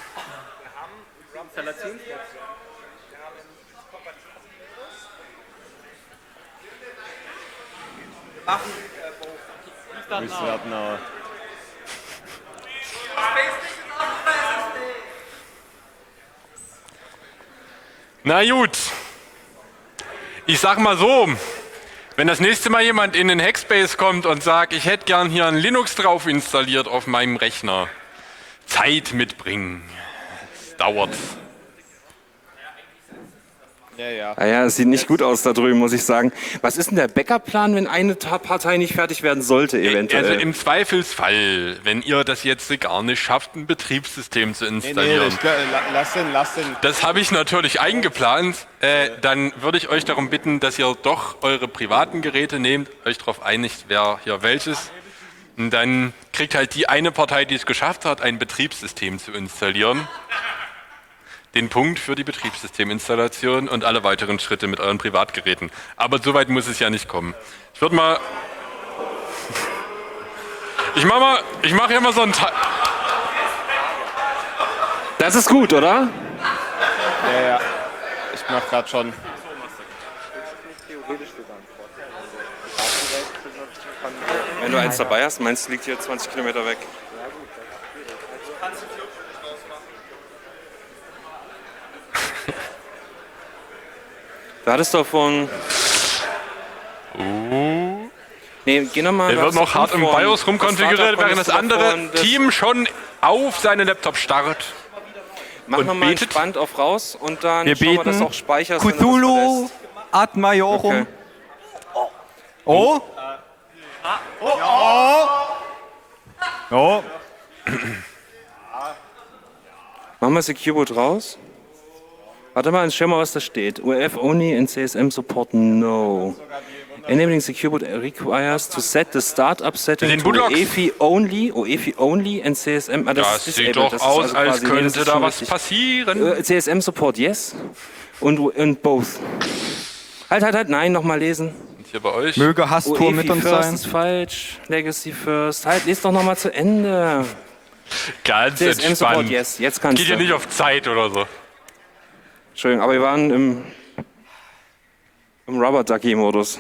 Na gut. Ich sag mal so, wenn das nächste Mal jemand in den Hackspace kommt und sagt, ich hätte gern hier ein Linux drauf installiert auf meinem Rechner, Zeit mitbringen. Es dauert. Ja. Ah ja, es sieht nicht gut aus da drüben, muss ich sagen. Was ist denn der Backup-Plan, wenn eine Partei nicht fertig werden sollte, eventuell? Also im Zweifelsfall, wenn ihr das jetzt gar nicht schafft, ein Betriebssystem zu installieren. Lass den. Das habe ich natürlich eingeplant. Dann würde ich euch darum bitten, dass ihr doch eure privaten Geräte nehmt, euch darauf einigt, wer hier welches. Und dann kriegt halt die eine Partei, die es geschafft hat, ein Betriebssystem zu installieren, den Punkt für die Betriebssysteminstallation und alle weiteren Schritte mit euren Privatgeräten. Aber so weit muss es ja nicht kommen. Ich würde mal... Ich mache hier mal so ein... Das ist gut, oder? Ja. Ich mach grad schon. Wenn du eins dabei hast, meinst du, liegt hier 20 Kilometer weg. Du hattest doch von... Nee, geh nochmal... Er wird noch hart im BIOS rumkonfiguriert, während das andere Team schon auf seinen Laptop starrt. Mach und nochmal betet. entspannt auf raus und dann Wir schauen wir, dass beten. du auch speicherst. wenn du das Cthulhu verlässt. ad Majorum. Okay. Oh. Oh. Machen wir Secure Boot raus. Warte mal, schau mal, was da steht. UEF only and CSM support no. Enabling Secure Boot requires to set the startup setting Den to Bootlogs. UEFI only and CSM. Das ist sieht disabled. doch Das ist aus, also als quasi- nee, das könnte ist da schon was richtig. passieren. CSM Support yes und both. Halt, nein, nochmal lesen. Und hier bei euch. Möge Hastur UEFI mit uns first sein. ist falsch, Legacy first. Halt, lest doch nochmal zu Ende. Ganz CSM Support entspannt. yes, jetzt kannst Geht du. ja nicht auf Zeit oder so. Entschuldigung, aber wir waren im Rubber Ducky Modus.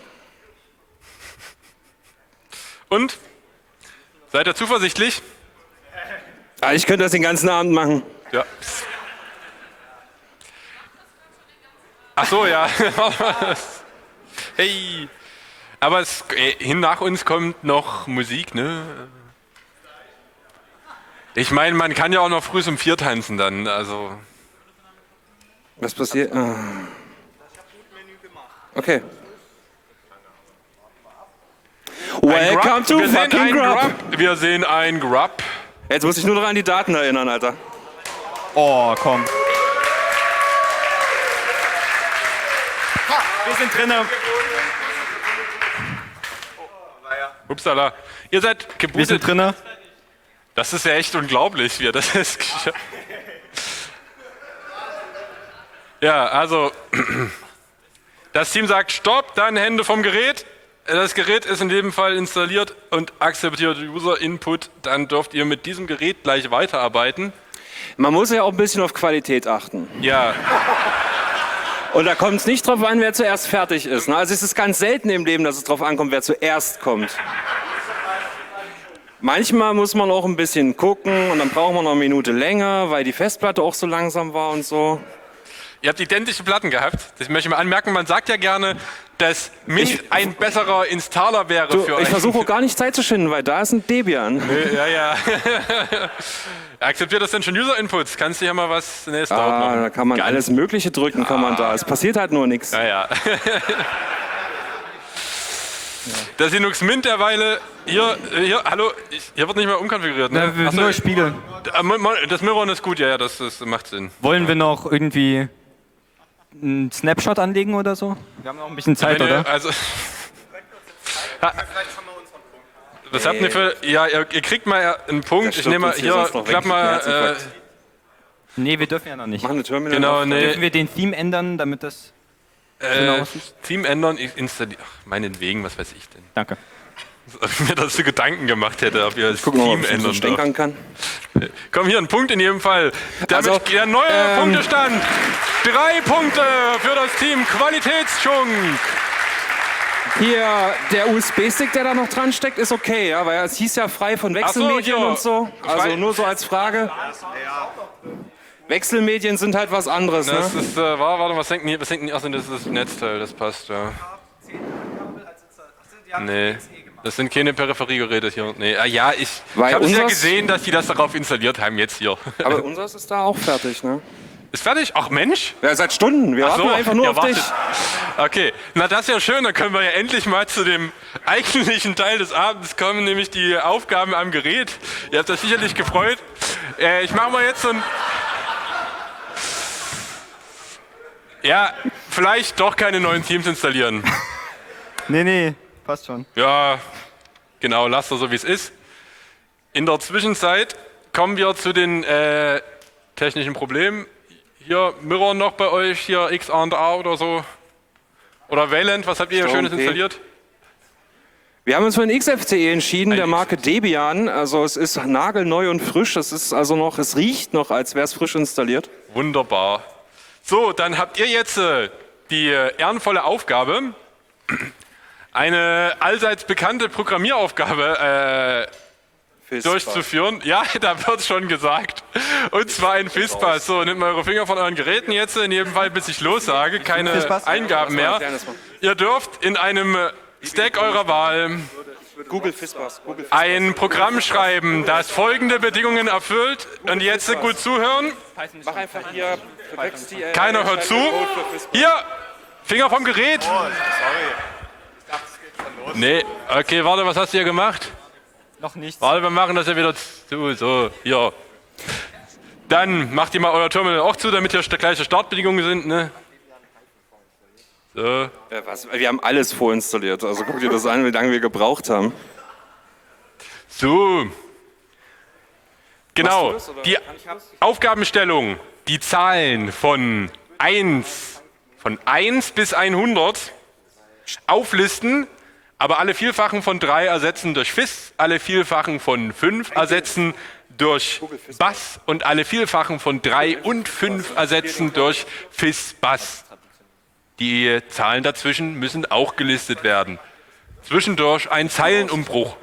Und? Seid ihr zuversichtlich? Ah, ich könnte das den ganzen Abend machen. Ja. Ach so, ja. Hey. Aber hin nach uns kommt noch Musik, ne? Ich meine, man kann ja auch noch früh um 4 tanzen dann, also. Was passiert? Ah. Okay. Welcome to Wir sehen fucking ein Grub. Grub. Wir sehen ein Grub. Jetzt muss ich nur noch an die Daten erinnern, Alter. Oh, komm. Wir sind drinnen. Upsala. Ihr seid Wir gebootet. sind drinnen. Das ist ja echt unglaublich, wie er das ist geschafft. Ja, also das Team sagt Stopp, dann Hände vom Gerät. Das Gerät ist in dem Fall installiert und akzeptiert User Input. Dann dürft ihr mit diesem Gerät gleich weiterarbeiten. Man muss ja auch ein bisschen auf Qualität achten. Ja, Und da kommt es nicht drauf an, wer zuerst fertig ist. Ne? Also es ist ganz selten im Leben, dass es drauf ankommt, wer zuerst kommt. Manchmal muss man auch ein bisschen gucken und dann braucht man noch eine Minute länger, weil die Festplatte auch so langsam war und so. ihr habt identische Platten gehabt. Das möchte ich mal anmerken. Man sagt ja gerne, dass Mint ein besserer Installer wäre Du, für euch. ich versuche auch gar nicht Zeit zu schinden, weil da ist ein Debian. Ja, ja. Akzeptiert das denn schon User-Inputs? Kannst du ja mal was nächstes dauert noch. Da kann man alles Mögliche drücken, kann man da. Es passiert halt nur nichts. Ja, ja. Das Linux Mint derweile, hier, hallo, hier wird nicht mehr umkonfiguriert, ne? Wir Achso, nur spiegeln. das Mirror ist gut, ja, das macht Sinn. Wollen wir noch irgendwie einen Snapshot anlegen oder so? Wir haben noch ein bisschen Zeit, Wenn ihr- oder? Also, was habt ihr für, ja, ihr kriegt mal einen Punkt, Das ich nehme mal, stirbt uns hier hier, sonst noch klapp weg. mal, Herzinfarkt. Nee, wir dürfen ja noch nicht. Machen eine Terminal genau, auf. nee, Dürfen wir den Theme ändern, damit das schöner aussieht? Theme ändern, ich installiere, ach, meinetwegen, was weiß ich denn. Danke. Ob ich mir dazu Gedanken gemacht hätte, ob ihr das Gucken wir mal, ob Theme ich das so ändern darf. stänkern kann. Komm, hier ein Punkt in jedem Fall. Damit Also, der neue Punktestand. 3 Punkte für das Team Qualitätschunk. Hier, der USB-Stick, der da noch dran steckt, ist okay, ja, weil es hieß ja frei von Wechselmedien hier. und so. Also Frei- nur so als Frage. Wechselmedien sind halt was anderes, Das ne? ist, warte, was denken die? Achso, das ist das Netzteil, das passt, ja. Nee, das sind keine Peripheriegeräte hier. Nee, ja, ich Weil habe es ja unseres- gesehen, dass die das darauf installiert haben, jetzt hier. Aber unseres ist da auch fertig, ne? Ist fertig? Ach Mensch. Ja, seit Stunden. Wir Ach warten einfach nur ihr auf dich. wartet. Okay, na das ist ja schön, dann können wir ja endlich mal zu dem eigentlichen Teil des Abends kommen, nämlich die Aufgaben am Gerät. Ihr habt euch sicherlich gefreut. Ich mache mal jetzt so ein... Ja, vielleicht doch keine neuen Teams installieren. Nee, passt schon. Ja, genau, lasst das so wie es ist. In der Zwischenzeit kommen wir zu den technischen Problemen. Hier Mirror noch bei euch, hier X&A oder so. Oder Wayland, was habt ihr hier Strom Schönes P. installiert? Wir haben uns für ein XFCE entschieden, der Marke Debian. Also es ist nagelneu und frisch. Es ist also noch, es riecht noch, als wäre es frisch installiert. Wunderbar. So, dann habt ihr jetzt die ehrenvolle Aufgabe, eine allseits bekannte Programmieraufgabe durchzuführen. Ja, da wird schon gesagt. Und zwar ein FISPass. So, nehmt mal eure Finger von euren Geräten jetzt, in jedem Fall bis ich los sage, keine FISPass? Eingaben mehr. Ihr dürft in einem Stack eurer Wahl Google Fizzbass. ein Programm schreiben, das folgende Bedingungen erfüllt. Und jetzt gut zuhören. Mach einfach hier. Keiner hört zu. Hier, Finger vom Gerät. Oh, sorry. Nee, okay, warte, was hast du hier gemacht? Noch nichts. Warte, wir machen das ja wieder zu. So, hier. Dann macht ihr mal euer Terminal auch zu, damit hier gleiche Startbedingungen sind, ne? So. Wir haben alles vorinstalliert. Also guck dir das an, wie lange wir gebraucht haben. So. Genau. Machst du das, oder? Die Aufgabenstellung, die Zahlen von 1 bis 100 auflisten, aber alle Vielfachen von 3 ersetzen durch Fizz, alle Vielfachen von 5 ersetzen durch Bass und alle Vielfachen von 3 und 5 ersetzen durch Fizz-Bass. Die Zahlen dazwischen müssen auch gelistet werden. Zwischendurch ein Zeilenumbruch.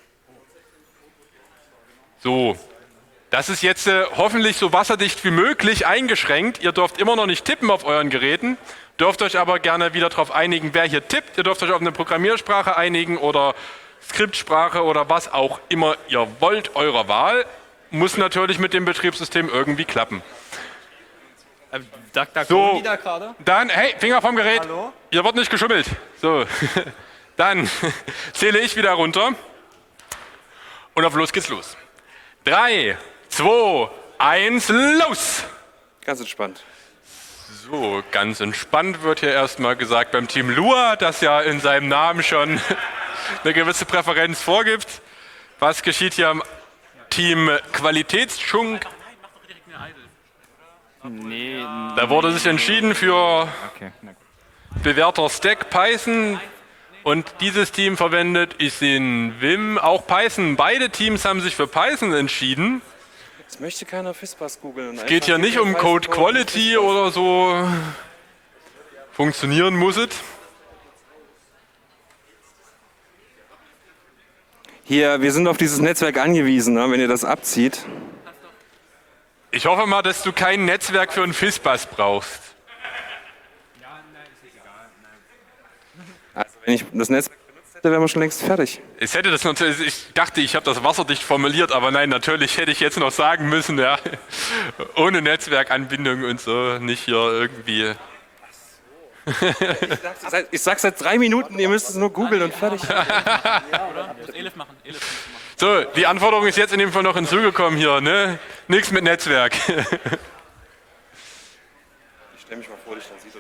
So, das ist jetzt hoffentlich so wasserdicht wie möglich eingeschränkt. Ihr dürft immer noch nicht tippen auf euren Geräten, dürft euch aber gerne wieder darauf einigen, wer hier tippt. Ihr dürft euch auf eine Programmiersprache einigen oder Skriptsprache oder was auch immer ihr wollt, eurer Wahl. Muss natürlich mit dem Betriebssystem irgendwie klappen. So, dann, hey, Finger vom Gerät. Hallo? Hier wird nicht geschummelt. So, dann zähle ich wieder runter. Und auf los geht's los. 3, 2, 1, los! Ganz entspannt. So, ganz entspannt wird hier erstmal gesagt beim Team Lua, das ja in seinem Namen schon eine gewisse Präferenz vorgibt. Was geschieht hier am Team Qualitätschunk? Nee. Da wurde sich entschieden für bewährter Stack Python und dieses Team verwendet ist in Vim auch Python. Beide Teams haben sich für Python entschieden. Jetzt möchte keiner Fizzbass googeln. Es geht hier nicht um Code Quality oder so. Funktionieren muss es. Hier, wir sind auf dieses Netzwerk angewiesen, ne, wenn ihr das abzieht. Ich hoffe mal, dass du kein Netzwerk für einen Fizzbass brauchst. Also wenn ich das Netzwerk benutzt hätte, wären wir schon längst fertig. Ich dachte, ich habe das wasserdicht formuliert, aber nein, natürlich hätte ich jetzt noch sagen müssen, ja, ohne Netzwerkanbindung und so, nicht hier irgendwie. Ich sag's seit 3 Minuten, ihr müsst es nur googeln und fertig. So, die Anforderung ist jetzt in dem Fall noch hinzugekommen hier, ne? Nichts mit Netzwerk. Ich stell mich mal vor dich, dann sieht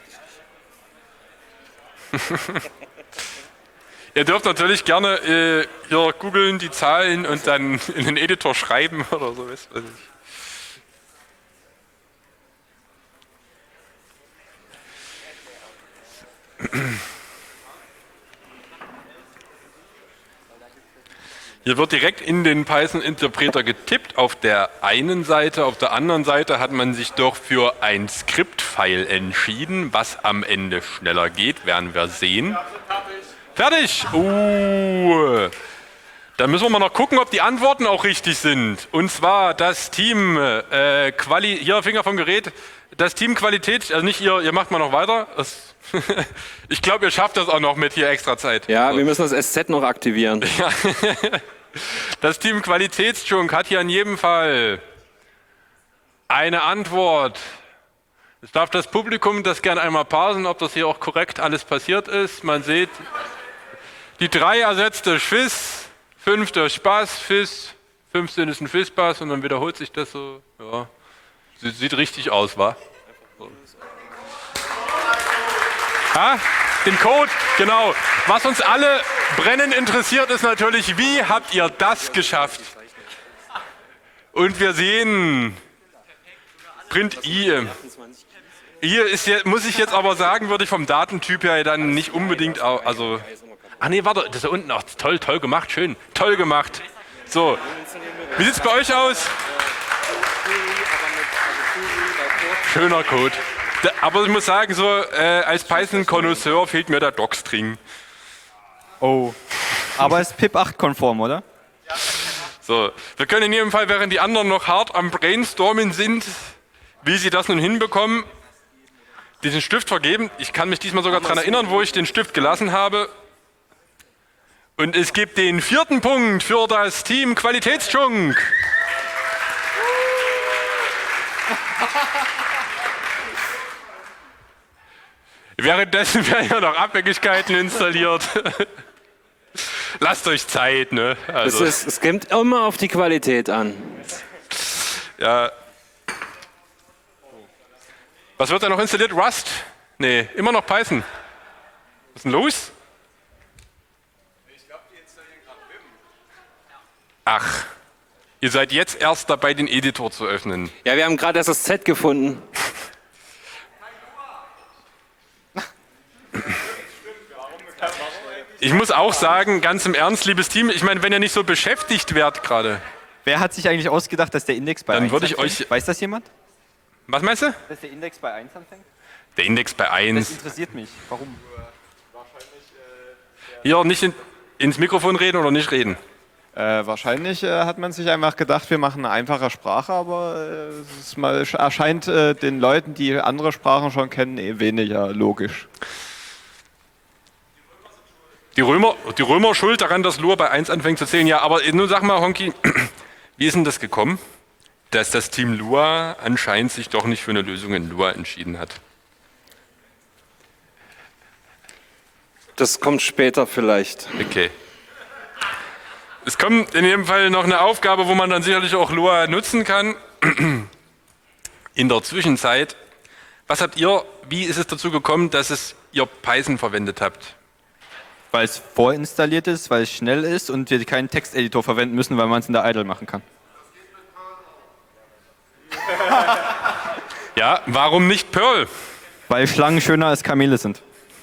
er dich nicht. Ihr dürft natürlich gerne hier googeln, die Zahlen und dann in den Editor schreiben oder so, weiß ich. Hier wird direkt in den Python-Interpreter getippt auf der einen Seite. Auf der anderen Seite hat man sich doch für ein Skript-File entschieden. Was am Ende schneller geht, werden wir sehen. Fertig! Da müssen wir mal noch gucken, ob die Antworten auch richtig sind. Und zwar das Team hier Finger vom Gerät, das Team Qualität, also nicht ihr macht mal noch weiter. Ich glaube, ihr schafft das auch noch mit hier extra Zeit. Ja, wir müssen das SZ noch aktivieren. Ja. Das Team Qualitätschunk hat hier in jedem Fall eine Antwort. Es darf das Publikum das gerne einmal parsen, ob das hier auch korrekt alles passiert ist. Man sieht, die 3 ersetzt durch Fizz, 5 durch Bass, Fizz, 15 ist ein Fizz-Bass und dann wiederholt sich das so. Ja. Sieht richtig aus, wa? Ha? Den Code, genau. Was uns alle brennend interessiert, ist natürlich, wie habt ihr das geschafft? Und wir sehen Print I. Hier ist jetzt, muss ich jetzt aber sagen, würde ich vom Datentyp her dann nicht unbedingt, also, ach nee, warte, das ist da unten auch toll gemacht, schön, toll gemacht. So, wie sieht's bei euch aus? Schöner Code. Aber ich muss sagen, so als Python-Konnoisseur fehlt mir der Docstring. Oh. Aber ist PIP 8 konform, oder? So, wir können in jedem Fall, während die anderen noch hart am Brainstormen sind, wie sie das nun hinbekommen, diesen Stift vergeben. Ich kann mich diesmal sogar daran erinnern, wo ich den Stift gelassen habe. Und es gibt den 4. Punkt für das Team Qualitätsschunk. Währenddessen werden ja noch Abhängigkeiten installiert. Lasst euch Zeit, ne? Also, Es kommt immer auf die Qualität an. ja. Was wird da noch installiert? Rust? Nee, immer noch Python. Was ist denn los? Ach, ihr seid jetzt erst dabei, den Editor zu öffnen. Ja, wir haben gerade erst das Z gefunden. Ich muss auch sagen, ganz im Ernst, liebes Team, ich meine, wenn ihr nicht so beschäftigt wärt gerade. Wer hat sich eigentlich ausgedacht, dass der Index bei Dann 1 würde ich anfängt? euch- Weiß das jemand? Was meinst du? Dass der Index bei 1 anfängt? Der Index bei Das 1. interessiert mich. Warum? Hier nicht ins Mikrofon reden oder nicht reden. Wahrscheinlich hat man sich einfach gedacht, wir machen eine einfache Sprache, aber es erscheint den Leuten, die andere Sprachen schon kennen, weniger logisch. Die Römer schuld daran, dass Lua bei 1 anfängt zu zählen. Ja, aber nun sag mal, Honky, wie ist denn das gekommen, dass das Team Lua anscheinend sich doch nicht für eine Lösung in Lua entschieden hat? Das kommt später vielleicht. Okay. Es kommt in jedem Fall noch eine Aufgabe, wo man dann sicherlich auch Lua nutzen kann. In der Zwischenzeit, wie ist es dazu gekommen, dass ihr Python verwendet habt? Weil es vorinstalliert ist, weil es schnell ist und wir keinen Texteditor verwenden müssen, weil man es in der Idle machen kann. Ja, warum nicht Perl? Weil Schlangen schöner als Kamele sind.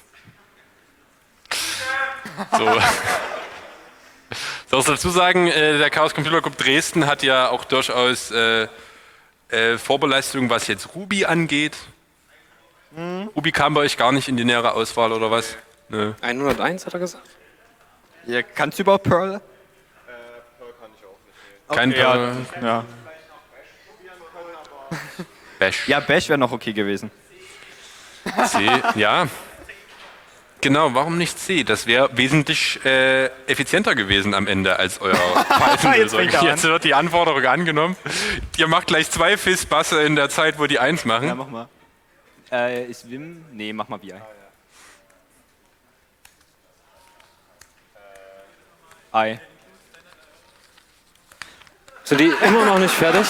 So. Soll ich dazu sagen, der Chaos Computer Club Dresden hat ja auch durchaus Vorbelastung, was jetzt Ruby angeht. Ruby kam bei euch gar nicht in die nähere Auswahl, oder was? Nö. 101 hat er gesagt. Ja, kannst du überhaupt Perl? Kein Perl. Ja. Bash. Ja, Bash wäre noch okay gewesen. C, ja. Genau, warum nicht C? Das wäre wesentlich effizienter gewesen am Ende als euer Python-Lösung. Jetzt wird die Anforderung angenommen. Ihr macht gleich 2 FIS-Basse in der Zeit, wo die 1 machen. Ja, mach mal. Ist Vim? Nee, mach mal BI. I. Sind die immer noch nicht fertig?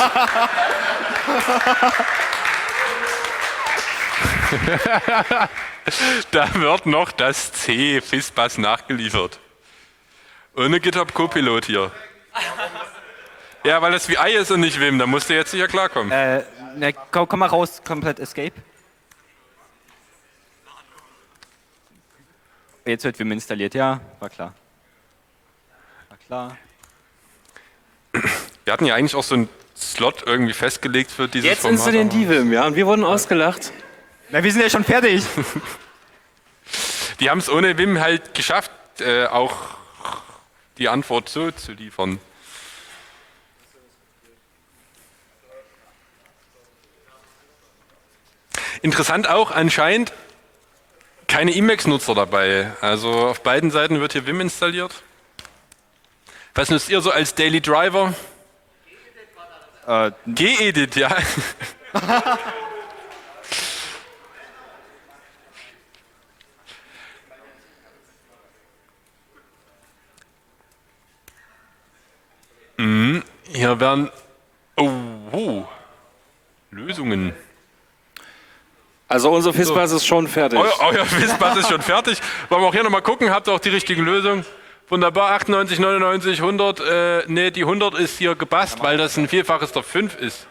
Da wird noch das C FIS-Bass nachgeliefert. Ohne GitHub Copilot hier. Ja, weil das wie I ist und nicht Vim, da musst du jetzt sicher klarkommen. Ne, komm mal raus, komplett Escape. Jetzt wird Vim installiert, ja, war klar. War klar. Wir hatten ja eigentlich auch so einen Slot irgendwie festgelegt für dieses Jetzt Format. installieren die Vim, ja, und wir wurden ausgelacht. Na, wir sind ja schon fertig. Die haben es ohne Vim halt geschafft, auch die Antwort so zu liefern. Interessant auch, anscheinend keine Emacs-Nutzer dabei. Also auf beiden Seiten wird hier Vim installiert. Was nutzt ihr so als Daily Driver? Gedit, ja. Hier werden Lösungen. Also unser FIS-Bass ist schon fertig. Euer FIS-Bass ist schon fertig. Wollen wir auch hier nochmal gucken? Habt ihr auch die richtige Lösung? Wunderbar, 98, 99, 100. Ne, die 100 ist hier gebast, weil das ein Vielfaches der 5 ist.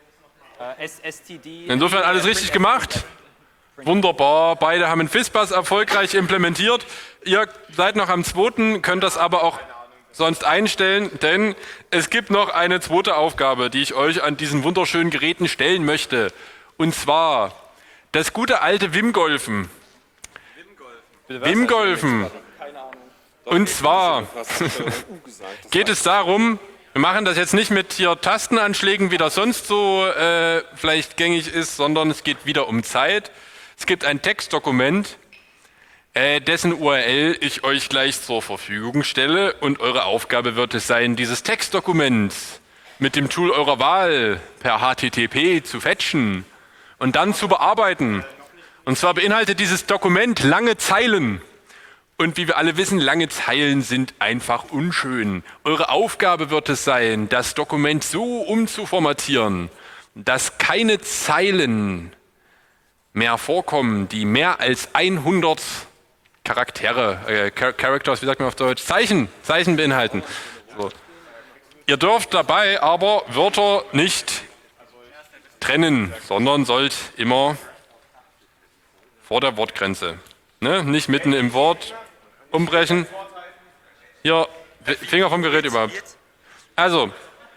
STD. Insofern alles richtig gemacht. Wunderbar, beide haben einen FIS-Bass erfolgreich implementiert. Ihr seid noch am 2., könnt das aber auch sonst einstellen, denn es gibt noch eine zweite Aufgabe, die ich euch an diesen wunderschönen Geräten stellen möchte. Und zwar das gute alte Wim-Golfen. Wim-Golfen. Und zwar geht es darum, wir machen das jetzt nicht mit hier Tastenanschlägen, wie das sonst so vielleicht gängig ist, sondern es geht wieder um Zeit. Es gibt ein Textdokument, dessen URL ich euch gleich zur Verfügung stelle. Und eure Aufgabe wird es sein, dieses Textdokument mit dem Tool eurer Wahl per HTTP zu fetchen und dann zu bearbeiten. Und zwar beinhaltet dieses Dokument lange Zeilen. Und wie wir alle wissen, lange Zeilen sind einfach unschön. Eure Aufgabe wird es sein, das Dokument so umzuformatieren, dass keine Zeilen mehr vorkommen, die mehr als 100 Characters, wie sagt man auf Deutsch? Zeichen beinhalten. So. Ihr dürft dabei aber Wörter nicht trennen, sondern sollt immer vor der Wortgrenze. Ne? Nicht mitten im Wort umbrechen. Hier, Finger vom Gerät überhaupt. Also,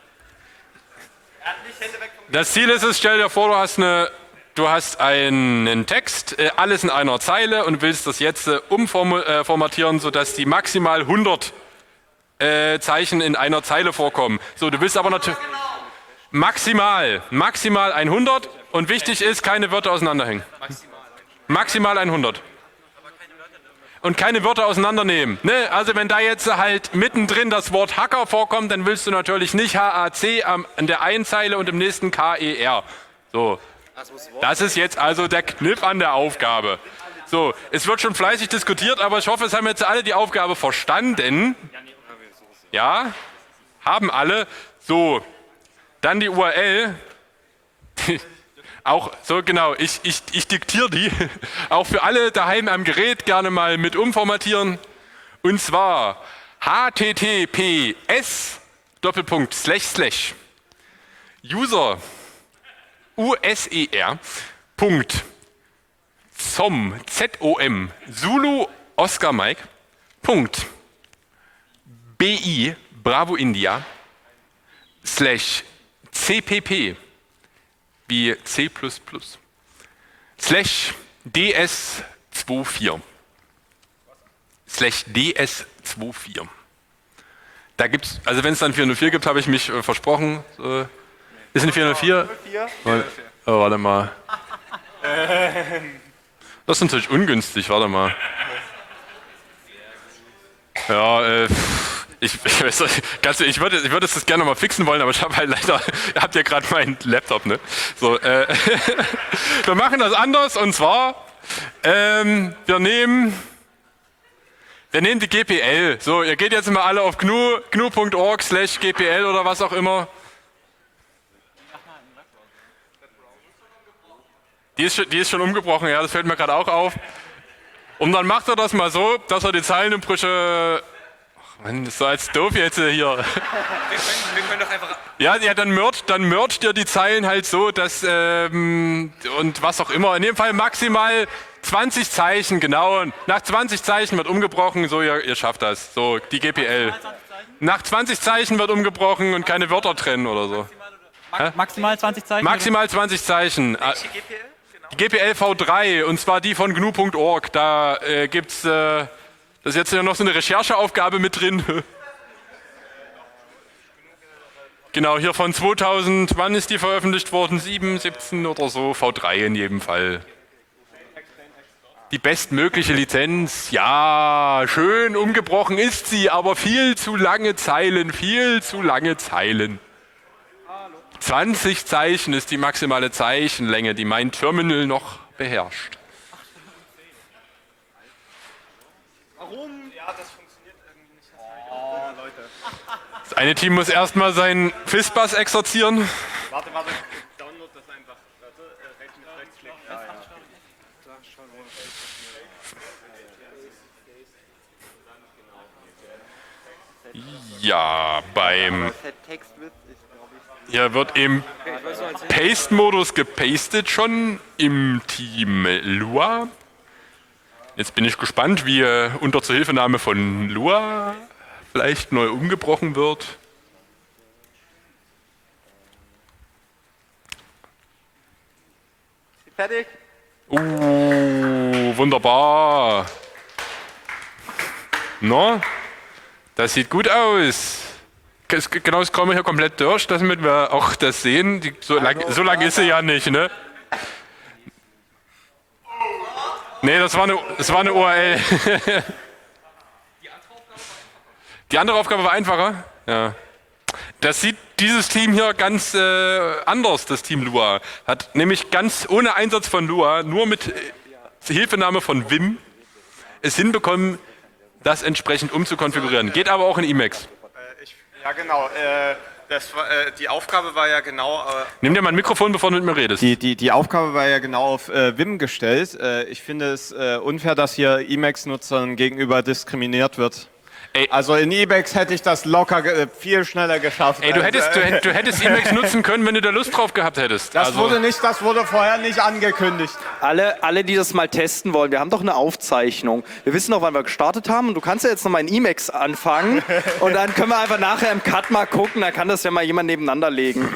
das Ziel ist es, stell dir vor, du hast einen Text, alles in einer Zeile und willst das jetzt umformatieren, sodass die maximal 100 Zeichen in einer Zeile vorkommen. So, du willst aber natürlich maximal 100 und wichtig ist, keine Wörter auseinanderhängen. Maximal 100. Und keine Wörter auseinandernehmen. Ne? Also wenn da jetzt halt mittendrin das Wort Hacker vorkommt, dann willst du natürlich nicht HAC an der einen Zeile und im nächsten KER. So. Das ist jetzt also der Kniff an der Aufgabe. So, es wird schon fleißig diskutiert, aber ich hoffe, es haben jetzt alle die Aufgabe verstanden. Ja, haben alle. So, dann die URL. Auch so genau, ich diktiere die. Auch für alle daheim am Gerät gerne mal mit umformatieren. Und zwar https://user USER .zom ZOM Zulu Oscar Mike .bi Bravo India /CPP wie C++ /DS24 /DS24. Da gibt's, also wenn es dann 404 gibt, habe ich mich versprochen. Ist ein 404? Oh, warte mal. Das ist natürlich ungünstig, warte mal. Ja, ich würde das gerne mal fixen wollen, aber ich habe halt leider, ihr habt ja gerade meinen Laptop, ne? So, wir machen das anders und zwar, wir nehmen die GPL. So, ihr geht jetzt mal alle auf gnu.org/GPL oder was auch immer. Die ist schon umgebrochen, ja, das fällt mir gerade auch auf. Und dann macht er das mal so, dass er die Zeilenumbrüche... Mann, das ist so als doof jetzt hier. Wir können doch einfach... Ja, dann mergt ihr die Zeilen halt so, dass... und was auch immer. In dem Fall maximal 20 Zeichen, genau. Nach 20 Zeichen wird umgebrochen, so, ihr schafft das. So, die GPL. Nach 20 Zeichen wird umgebrochen und keine Wörter trennen oder so. Maximal 20 Zeichen? Maximal 20 Zeichen. Welche GPL? Die GPL V3, und zwar die von gnu.org. Da gibt's, das ist jetzt ja noch so eine Rechercheaufgabe mit drin. Genau, hier von 2000, wann ist die veröffentlicht worden? 7, 17 oder so, V3 in jedem Fall. Die bestmögliche Lizenz, ja, schön umgebrochen ist sie, aber viel zu lange Zeilen. 20 Zeichen ist die maximale Zeichenlänge, die mein Terminal noch beherrscht. Warum? Ja, das funktioniert irgendwie nicht. Oh, Leute. Das eine Team muss erstmal seinen FISBus exerzieren. Warte, download das einfach. Warte, Rechtsklick. Ja. Ja, hier wird im Paste-Modus gepastet schon im Team Lua. Jetzt bin ich gespannt, wie unter Zuhilfenahme von Lua vielleicht neu umgebrochen wird. Fertig? Wunderbar. No? Das sieht gut aus. Genau, das kommen wir hier komplett durch, damit wir auch das sehen. So lang ist sie ja nicht, ne? Nee, das war eine URL. Die andere Aufgabe war einfacher? Ja. Das sieht dieses Team hier ganz anders, das Team Lua. Hat nämlich ganz ohne Einsatz von Lua, nur mit Hilfenahme von Wim, es hinbekommen, das entsprechend umzukonfigurieren. Geht aber auch in Emacs. Ja, genau. Die Aufgabe war ja genau... Nimm dir mal ein Mikrofon, bevor du mit mir redest. Die Aufgabe war ja genau auf Vim gestellt. Ich finde es unfair, dass hier Emacs-Nutzern gegenüber diskriminiert wird. Also in Emacs hätte ich das locker viel schneller geschafft. Ey, du hättest Emacs nutzen können, wenn du da Lust drauf gehabt hättest. Das wurde vorher nicht angekündigt. Alle, die das mal testen wollen, wir haben doch eine Aufzeichnung. Wir wissen doch, wann wir gestartet haben und du kannst ja jetzt nochmal in Emacs anfangen und dann können wir einfach nachher im Cut mal gucken, dann kann das ja mal jemand nebeneinander legen.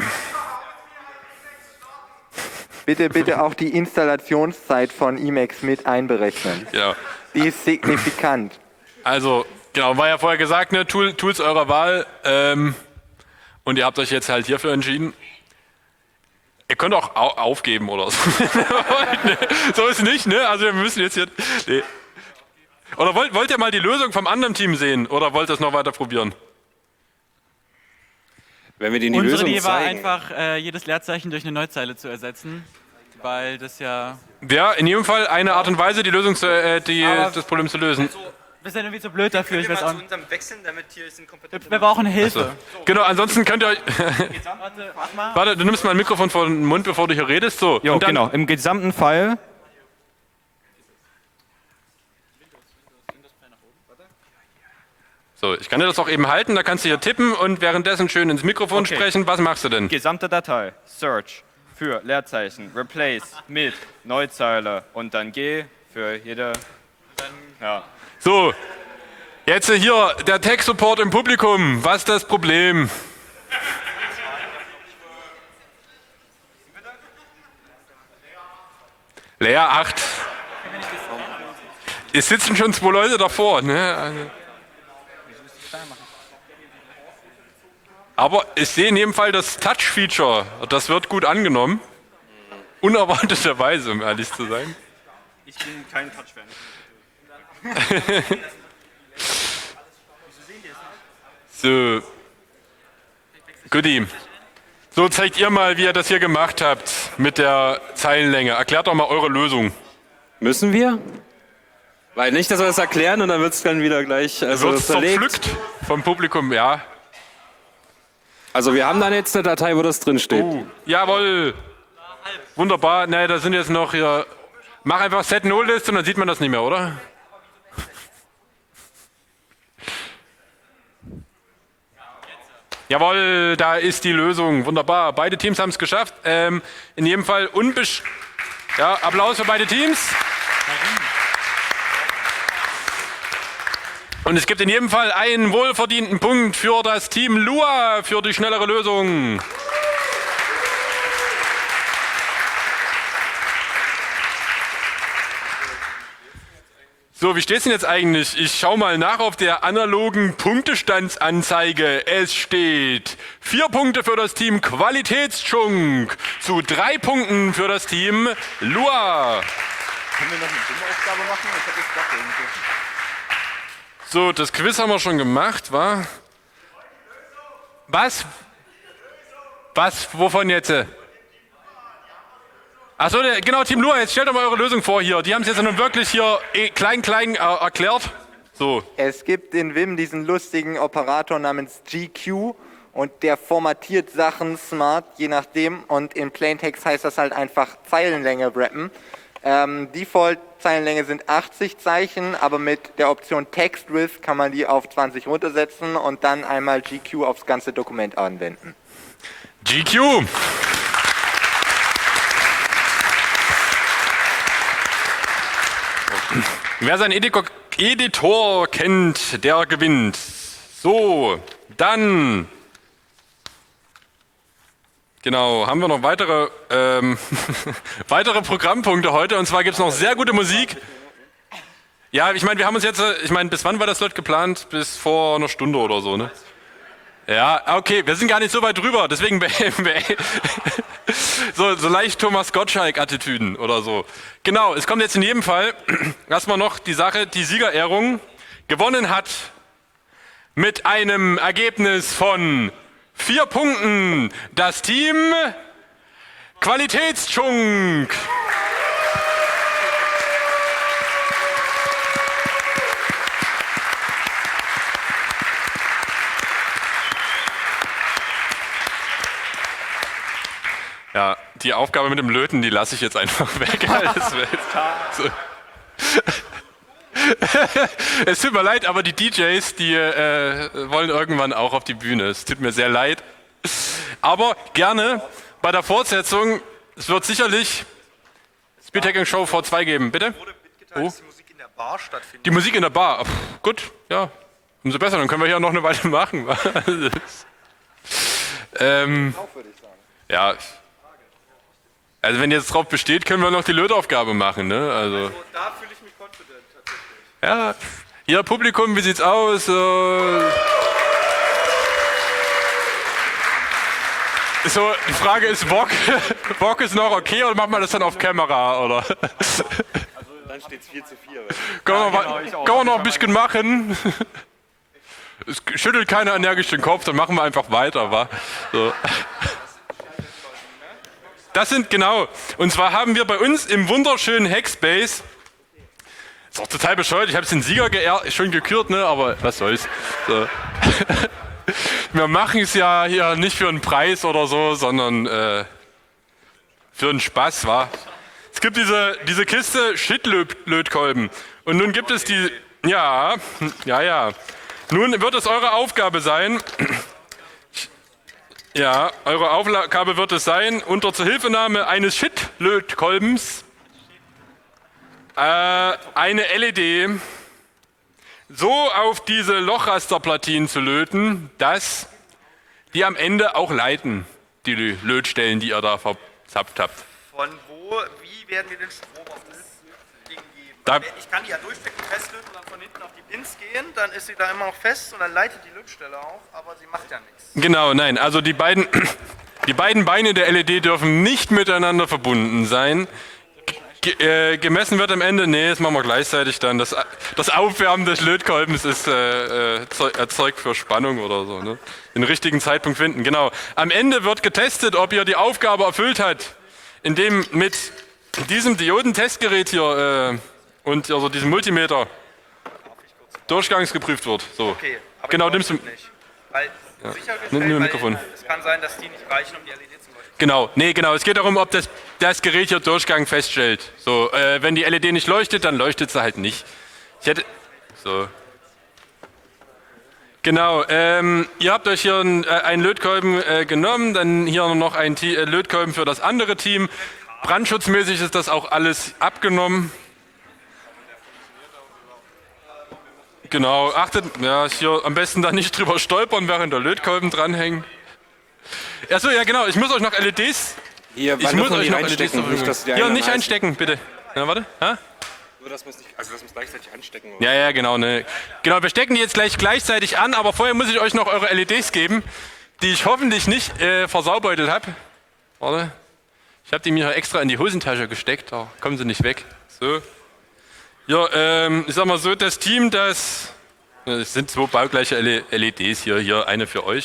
Bitte auch die Installationszeit von Emacs mit einberechnen. Ja. Die ist signifikant. Also, genau, war ja vorher gesagt, ne, Tools eurer Wahl. Und ihr habt euch jetzt halt hierfür entschieden. Ihr könnt auch aufgeben oder so. So ist nicht, ne? Also wir müssen jetzt hier... Nee. Oder wollt ihr mal die Lösung vom anderen Team sehen? Oder wollt ihr es noch weiter probieren? Wenn wir denen die Unsere Lösung Idee war zeigen. einfach, jedes Leerzeichen durch eine Neuzeile zu ersetzen. Weil das ja... Ja, in jedem Fall eine Art und Weise, das Problem zu lösen. Wir sind irgendwie zu blöd dafür, ich weiß auch nicht. wechseln, damit hier ist ein kompetenter. Wir brauchen Hilfe. So. Genau, ansonsten könnt ihr euch... Warte, du nimmst mal ein Mikrofon vor den Mund, bevor du hier redest. So. Jo, und dann, genau. Im gesamten Fall. So, ich kann dir das auch eben halten, da kannst du hier tippen und währenddessen schön ins Mikrofon sprechen. Was machst du denn? Gesamte Datei. Search für Leerzeichen. Replace mit Neuzeile. Und dann G für jede... Ja. So, jetzt hier der Tech-Support im Publikum. Was ist das Problem? Lea 8. Es sitzen schon 2 Leute davor. Ne? Aber ich sehe in jedem Fall das Touch-Feature. Das wird gut angenommen. Unerwarteterweise, um ehrlich zu sein. Ich bin kein Touch-Fan. So. Goodie. So zeigt ihr mal, wie ihr das hier gemacht habt mit der Zeilenlänge. Erklärt doch mal eure Lösung. Müssen wir? Weil nicht, dass wir das erklären und dann wird es dann wieder gleich Wird zerpflückt vom Publikum, ja. Also wir haben dann jetzt eine Datei, wo das drin steht. Jawohl. Wunderbar. Ne, da sind jetzt noch hier... Mach einfach Set No List und dann sieht man das nicht mehr, oder? Jawohl, da ist die Lösung. Wunderbar. Beide Teams haben es geschafft. In jedem Fall ja, Applaus für beide Teams. Und es gibt in jedem Fall einen wohlverdienten Punkt für das Team Lua für die schnellere Lösung. So, wie steht's denn jetzt eigentlich? Ich schau mal nach auf der analogen Punktestandsanzeige. Es steht 4 Punkte für das Team Qualitätschunk zu 3 Punkten für das Team Lua. Können wir noch eine Aufgabe machen? Ich hab jetzt doch irgendwie. So, das Quiz haben wir schon gemacht, wa? Was? Wovon jetzt? Achso, genau, Team Lua, jetzt stellt doch mal eure Lösung vor hier. Die haben es jetzt nun wirklich hier klein erklärt. So. Es gibt in Vim diesen lustigen Operator namens GQ und der formatiert Sachen smart, je nachdem. Und in Plaintext heißt das halt einfach Zeilenlänge wrappen. Default-Zeilenlänge sind 80 Zeichen, aber mit der Option Text Width kann man die auf 20 runtersetzen und dann einmal GQ aufs ganze Dokument anwenden. GQ! Wer seinen Editor kennt, der gewinnt. So, dann... Genau, haben wir noch weitere, weitere Programmpunkte heute. Und zwar gibt es noch sehr gute Musik. Ja, ich meine, wir haben uns jetzt... Ich meine, bis wann war das Slot geplant? Bis vor einer Stunde oder so, ne? Ja, okay, wir sind gar nicht so weit drüber, deswegen so leicht Thomas Gottschalk-Attitüden oder so. Genau, es kommt jetzt in jedem Fall erstmal noch die Sache, die Siegerehrung. Gewonnen hat mit einem Ergebnis von 4 Punkten das Team Qualitätschunk. Ja, die Aufgabe mit dem Löten, die lasse ich jetzt einfach weg. So. Es tut mir leid, aber die DJs, die wollen irgendwann auch auf die Bühne. Es tut mir sehr leid. Aber gerne bei der Fortsetzung, es wird sicherlich Speedhacking Show V2 geben. Bitte? Oh. Dass die Musik in der Bar stattfindet. Die Musik in der Bar. Gut, ja. Umso besser, dann können wir hier noch eine Weile machen. Ja. Also wenn ihr jetzt drauf besteht, können wir noch die Lötaufgabe machen, ne? Also da fühle ich mich confident tatsächlich. ja, hier Publikum, wie sieht's aus? So, die Frage ist, Bock ist noch okay oder machen wir das dann auf Kamera, oder? Also dann steht's 4:4. Können wir noch ein bisschen machen? Es schüttelt keiner energisch den Kopf, dann machen wir einfach weiter, wa? So. Das sind, genau, und zwar haben wir bei uns im wunderschönen Hackspace, ist auch total bescheuert, ich habe den Sieger schon gekürt, ne, aber was soll's. So. Wir machen es ja hier nicht für einen Preis oder so, sondern für einen Spaß, wa? Es gibt diese Kiste Shit-Lötkolben und nun gibt es die, ja, nun wird es eure Aufgabe sein, ja, eure Aufgabe wird es sein, unter Zuhilfenahme eines Shit-Lötkolbens eine LED so auf diese Lochrasterplatinen zu löten, dass die am Ende auch leiten, die Lötstellen, die ihr da verzapft habt. Von wo, wie werden wir den Strom auf das Ding geben? Da, Ich kann die ja durchstecken, festlöten und dann von hinten auf die Pins gehen, dann ist sie da immer noch fest und dann leitet die Lötstelle auch, aber sie macht ja nichts. genau, nein, also die beiden Beine der LED dürfen nicht miteinander verbunden sein. Gemessen wird am Ende, nee, das machen wir gleichzeitig dann. Das Aufwärmen des Lötkolbens ist erzeugt für Spannung oder so. Ne? Den richtigen Zeitpunkt finden, genau. Am Ende wird getestet, ob ihr die Aufgabe erfüllt habt, indem mit diesem Diodentestgerät hier und also diesem Multimeter durchgangsgeprüft wird. So. Okay, aber genau, nimmst du. nicht. Weil Ja. sichergestellt, Nimm weil Mikrofon. es kann sein, dass die nicht reichen, um die LED zum Beispiel. Genau, nee, genau. Es geht darum, ob das Gerät hier Durchgang feststellt. So, wenn die LED nicht leuchtet, dann leuchtet sie halt nicht. So. Genau, ihr habt euch hier einen Lötkolben genommen, dann hier noch einen Lötkolben für das andere Team. Brandschutzmäßig ist das auch alles abgenommen. Genau, achtet, ja, hier am besten da nicht drüber stolpern, während der Lötkolben dranhängen. Achso, ja genau, ich muss euch noch LEDs... Hier, ich muss euch noch einstecken, LEDs nicht, dass die hier, einen nicht heißen. einstecken, bitte. Na, warte. Ha? Nur, dass man es nicht, also dass man es gleichzeitig anstecken muss. Ja, genau, ne. Genau, wir stecken die jetzt gleichzeitig an, aber vorher muss ich euch noch eure LEDs geben, die ich hoffentlich nicht versaubeutelt habe. Warte. Ich habe die mir extra in die Hosentasche gesteckt, da kommen sie nicht weg. So. Ja, ich sag mal so, das Team, es sind 2 baugleiche LEDs hier eine für euch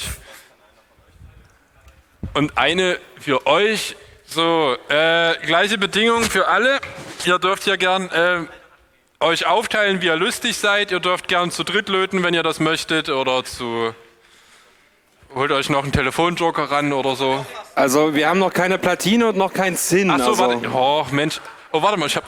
und eine für euch. So, gleiche Bedingungen für alle. Ihr dürft hier gern euch aufteilen, wie ihr lustig seid. Ihr dürft gern zu dritt löten, wenn ihr das möchtet, oder holt euch noch einen Telefonjoker ran oder so. Also wir haben noch keine Platine und noch keinen Zinn. Ach so, also. warte. Oh, Mensch. Oh, warte mal, ich hab...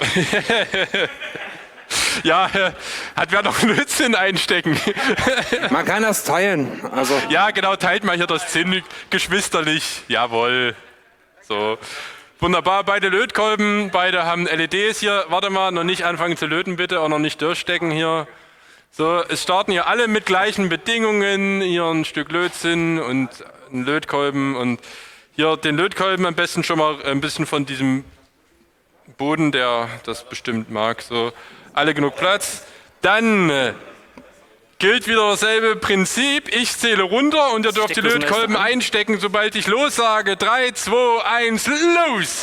Ja, hat wer noch Blödsinn einstecken? Man kann das teilen. Also. Ja, genau, teilt mal hier das Zinn geschwisterlich. Jawohl. So. Wunderbar, beide Lötkolben, beide haben LEDs hier. Warte mal, noch nicht anfangen zu löten bitte, auch noch nicht durchstecken hier. So, es starten hier alle mit gleichen Bedingungen. Hier ein Stück Lötzinn und ein Lötkolben und hier den Lötkolben am besten schon mal ein bisschen von diesem Boden, der das bestimmt mag. So, alle genug Platz. Dann gilt wieder dasselbe Prinzip. Ich zähle runter und ihr dürft die Lötkolben einstecken, sobald ich los sage. 3, 2, 1, los!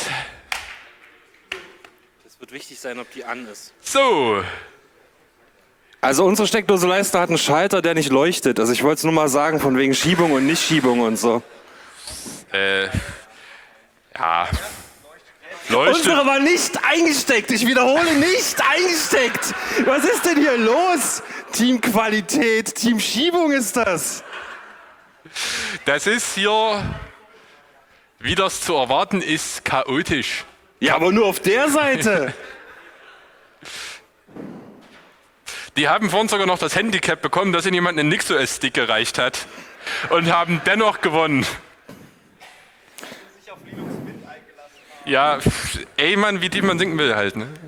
Es wird wichtig sein, ob die an ist. So. Also unsere Steckdose-Leiste hat einen Schalter, der nicht leuchtet. Also ich wollte es nur mal sagen, von wegen Schiebung und Nicht-Schiebung und so. Ja. Leuchtet. Unsere war nicht eingesteckt. Ich wiederhole, nicht eingesteckt. Was ist denn hier los? Team Qualität, Team Schiebung ist das. Das ist hier, wie das zu erwarten ist, chaotisch. Ja, aber nur auf der Seite. Die haben vorhin sogar noch das Handicap bekommen, dass ihnen jemand einen NixOS-Stick gereicht hat. Und haben dennoch gewonnen. Ja, ey Mann, wie tief man sinken will halt, ne?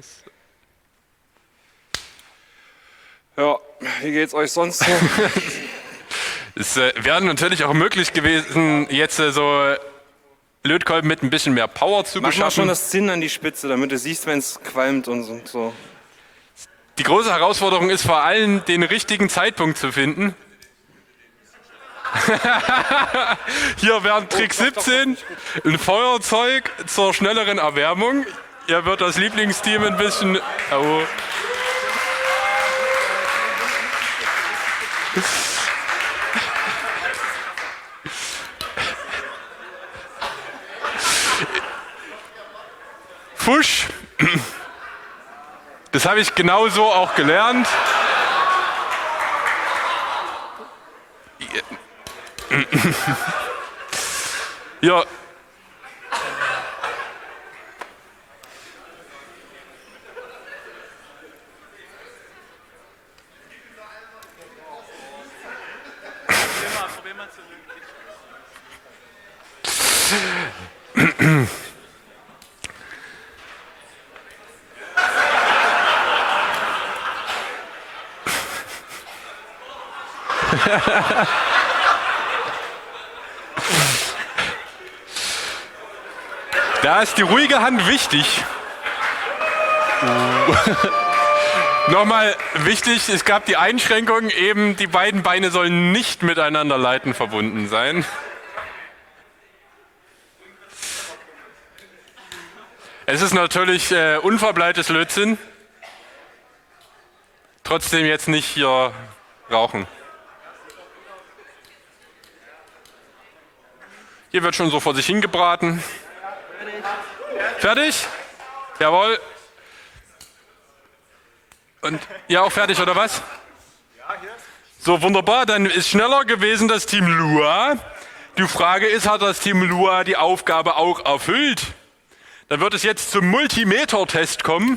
Ja, wie geht's euch sonst so? Es wäre natürlich auch möglich gewesen, jetzt so Lötkolben mit ein bisschen mehr Power zu Mach mal beschaffen. schon das Zinn an die Spitze, damit du siehst, wenn es qualmt und so. Die große Herausforderung ist vor allem, den richtigen Zeitpunkt zu finden. Hier wäre Trick 17, ein Feuerzeug zur schnelleren Erwärmung. Hier wird das Lieblingsteam ein bisschen... Oh. Fusch, das habe ich genauso auch gelernt. Ja. Da ist die ruhige Hand wichtig. Nochmal wichtig, es gab die Einschränkung, eben die beiden Beine sollen nicht miteinander leitend verbunden sein. Es ist natürlich unverbleites Lötzinn. Trotzdem jetzt nicht hier rauchen. Hier wird schon so vor sich hingebraten. Fertig? Jawohl. Und ja, auch fertig, oder was? So, wunderbar. Dann ist schneller gewesen das Team Lua. Die Frage ist, hat das Team Lua die Aufgabe auch erfüllt? Dann wird es jetzt zum Multimeter-Test kommen.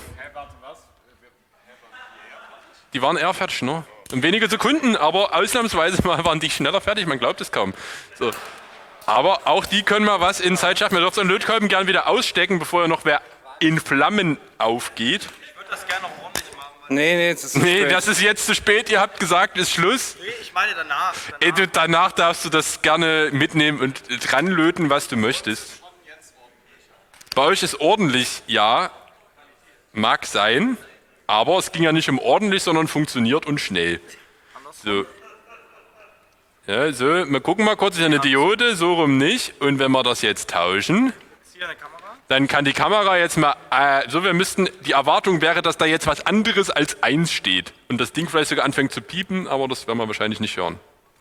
Die waren eher fertig, ne? In wenige Sekunden, aber ausnahmsweise mal waren die schneller fertig. Man glaubt es kaum. So. Aber auch die können mal was in Zeit schaffen. Wir dürfen so einen Lötkolben gerne wieder ausstecken, bevor er noch wer in Flammen aufgeht. Ich würde das gerne noch ordentlich machen. Nee, das ist zu spät. Das ist jetzt zu spät. Ihr habt gesagt, ist Schluss. Nee, ich meine danach. Danach darfst du das gerne mitnehmen und dran löten, was du möchtest. Bei euch ist ordentlich, ja, mag sein, aber es ging ja nicht um ordentlich, sondern funktioniert und schnell. So. Ja, so, wir gucken mal kurz, ist eine Diode, so rum nicht. Und wenn wir das jetzt tauschen, dann kann die Kamera jetzt mal, die Erwartung wäre, dass da jetzt was anderes als 1 steht. Und das Ding vielleicht sogar anfängt zu piepen, aber das werden wir wahrscheinlich nicht hören.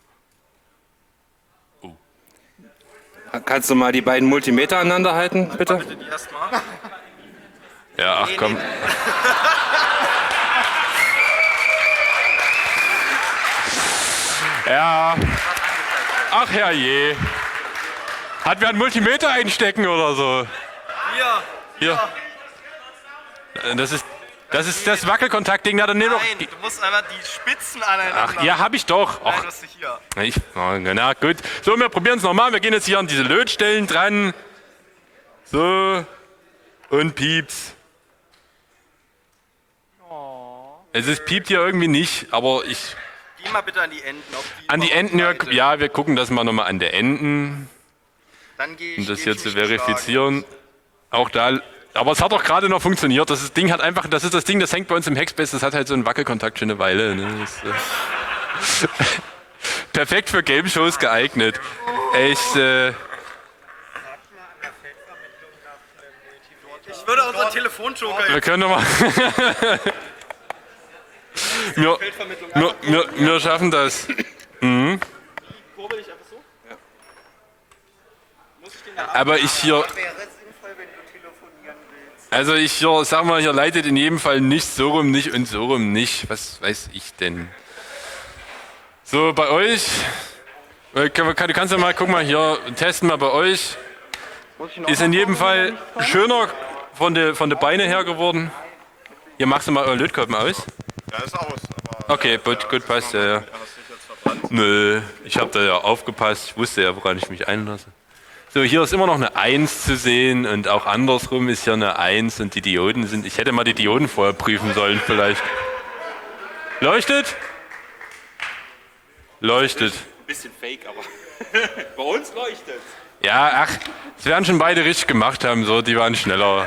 Oh. Kannst du mal die beiden Multimeter aneinander halten, bitte? Bitte die erstmal. Ja, ach komm. Ja. Ach herrje. Hat wer einen Multimeter einstecken oder so? Hier. Das ist das Wackelkontaktding da daneben. Nein, du musst einfach die Spitzen aneinander. Ach, ja, hab ich doch. Nein, Ach, du hast dich hier. na gut. So, wir probieren es nochmal. Wir gehen jetzt hier an diese Lötstellen dran. So. Und pieps. Es ist piept hier irgendwie nicht, aber ich... Geh mal bitte an die Enden. An die Enden, ja, wir gucken das mal nochmal an der Enden. Dann gehe ich. Um das hier zu verifizieren. Auch da, aber es hat doch gerade noch funktioniert. Das Ding hat einfach, das ist das Ding, das hängt bei uns im Hackspace, das hat halt so einen Wackelkontakt schon eine Weile. Ne? Perfekt für Game-Shows geeignet. Echt, Ich würde unser Telefonjoker wir können doch mal... wir schaffen das. Mhm. Aber ich hier... Also ich hier, sag mal, hier leitet in jedem Fall nicht so rum nicht und so rum nicht. Was weiß ich denn? So, bei euch... Du kannst ja mal, guck mal hier, testen mal bei euch. Ist in jedem Fall schöner von der Beine her geworden. Hier machst du mal euren Lötkolben aus. Ja, ist aus. Okay, gut, passt, ja. Nö, ich habe da ja aufgepasst, ich wusste ja, woran ich mich einlasse. So, hier ist immer noch eine 1 zu sehen und auch andersrum ist hier eine 1 und die Dioden sind... Ich hätte mal die Dioden vorher prüfen sollen vielleicht. Leuchtet? Leuchtet. Ein bisschen fake, aber bei uns leuchtet. Ja, ach, es werden schon beide richtig gemacht haben, so, die waren schneller.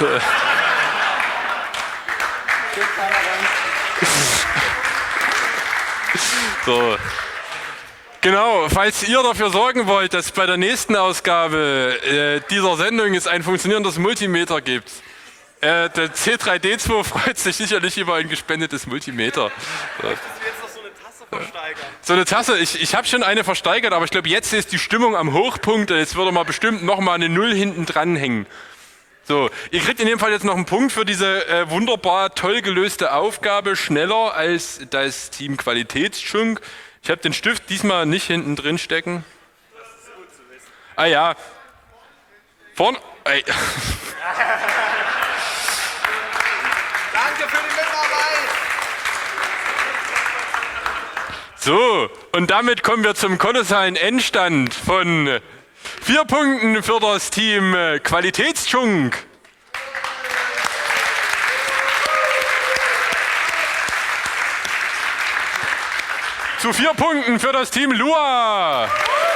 So. Genau, falls ihr dafür sorgen wollt, dass bei der nächsten Ausgabe dieser Sendung es ein funktionierendes Multimeter gibt. Der C3D2 freut sich sicherlich über ein gespendetes Multimeter. So. So eine Tasse, ich habe schon eine versteigert, aber ich glaube, jetzt ist die Stimmung am Hochpunkt. Jetzt würde man bestimmt nochmal eine 0 hinten dran hängen. So, ihr kriegt in dem Fall jetzt noch einen Punkt für diese wunderbar toll gelöste Aufgabe, schneller als das Team Qualitätschunk. Ich habe den Stift diesmal nicht hinten drin stecken. Das ist gut zu wissen. Ah ja. Vorne. Ey. Danke für die Mitarbeit. So, und damit kommen wir zum kolossalen Endstand von 4 Punkten für das Team Qualitätschunk. Zu 4 Punkten für das Team Lua.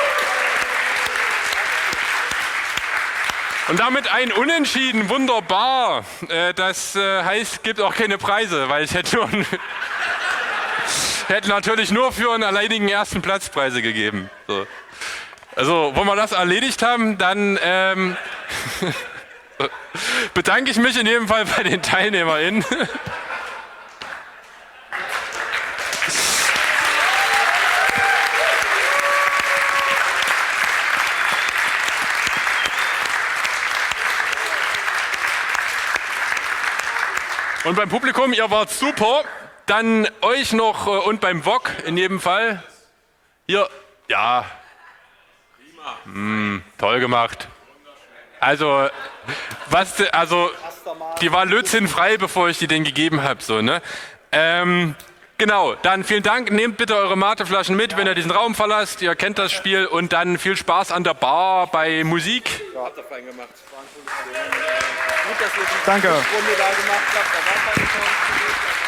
Und damit ein Unentschieden, wunderbar. Das heißt, es gibt auch keine Preise, weil ich hätte natürlich nur für einen alleinigen ersten Platz Preise gegeben. So. Also, wo wir das erledigt haben, dann bedanke ich mich in jedem Fall bei den TeilnehmerInnen. Und beim Publikum, ihr wart super. Dann euch noch und beim VOG in jedem Fall. Hier, ja. Toll gemacht. Also, die war lötzinnfrei, bevor ich die denn gegeben habe. So, ne? Genau, dann vielen Dank. Nehmt bitte eure Mateflaschen mit, wenn ihr diesen Raum verlasst. Ihr kennt das Spiel. Und dann viel Spaß an der Bar bei Musik. Ja, habt ihr fein gemacht. War ein cooles Spiel. Gut, dass ihr die Danke. Runde da gemacht habt. Da war keine Chance.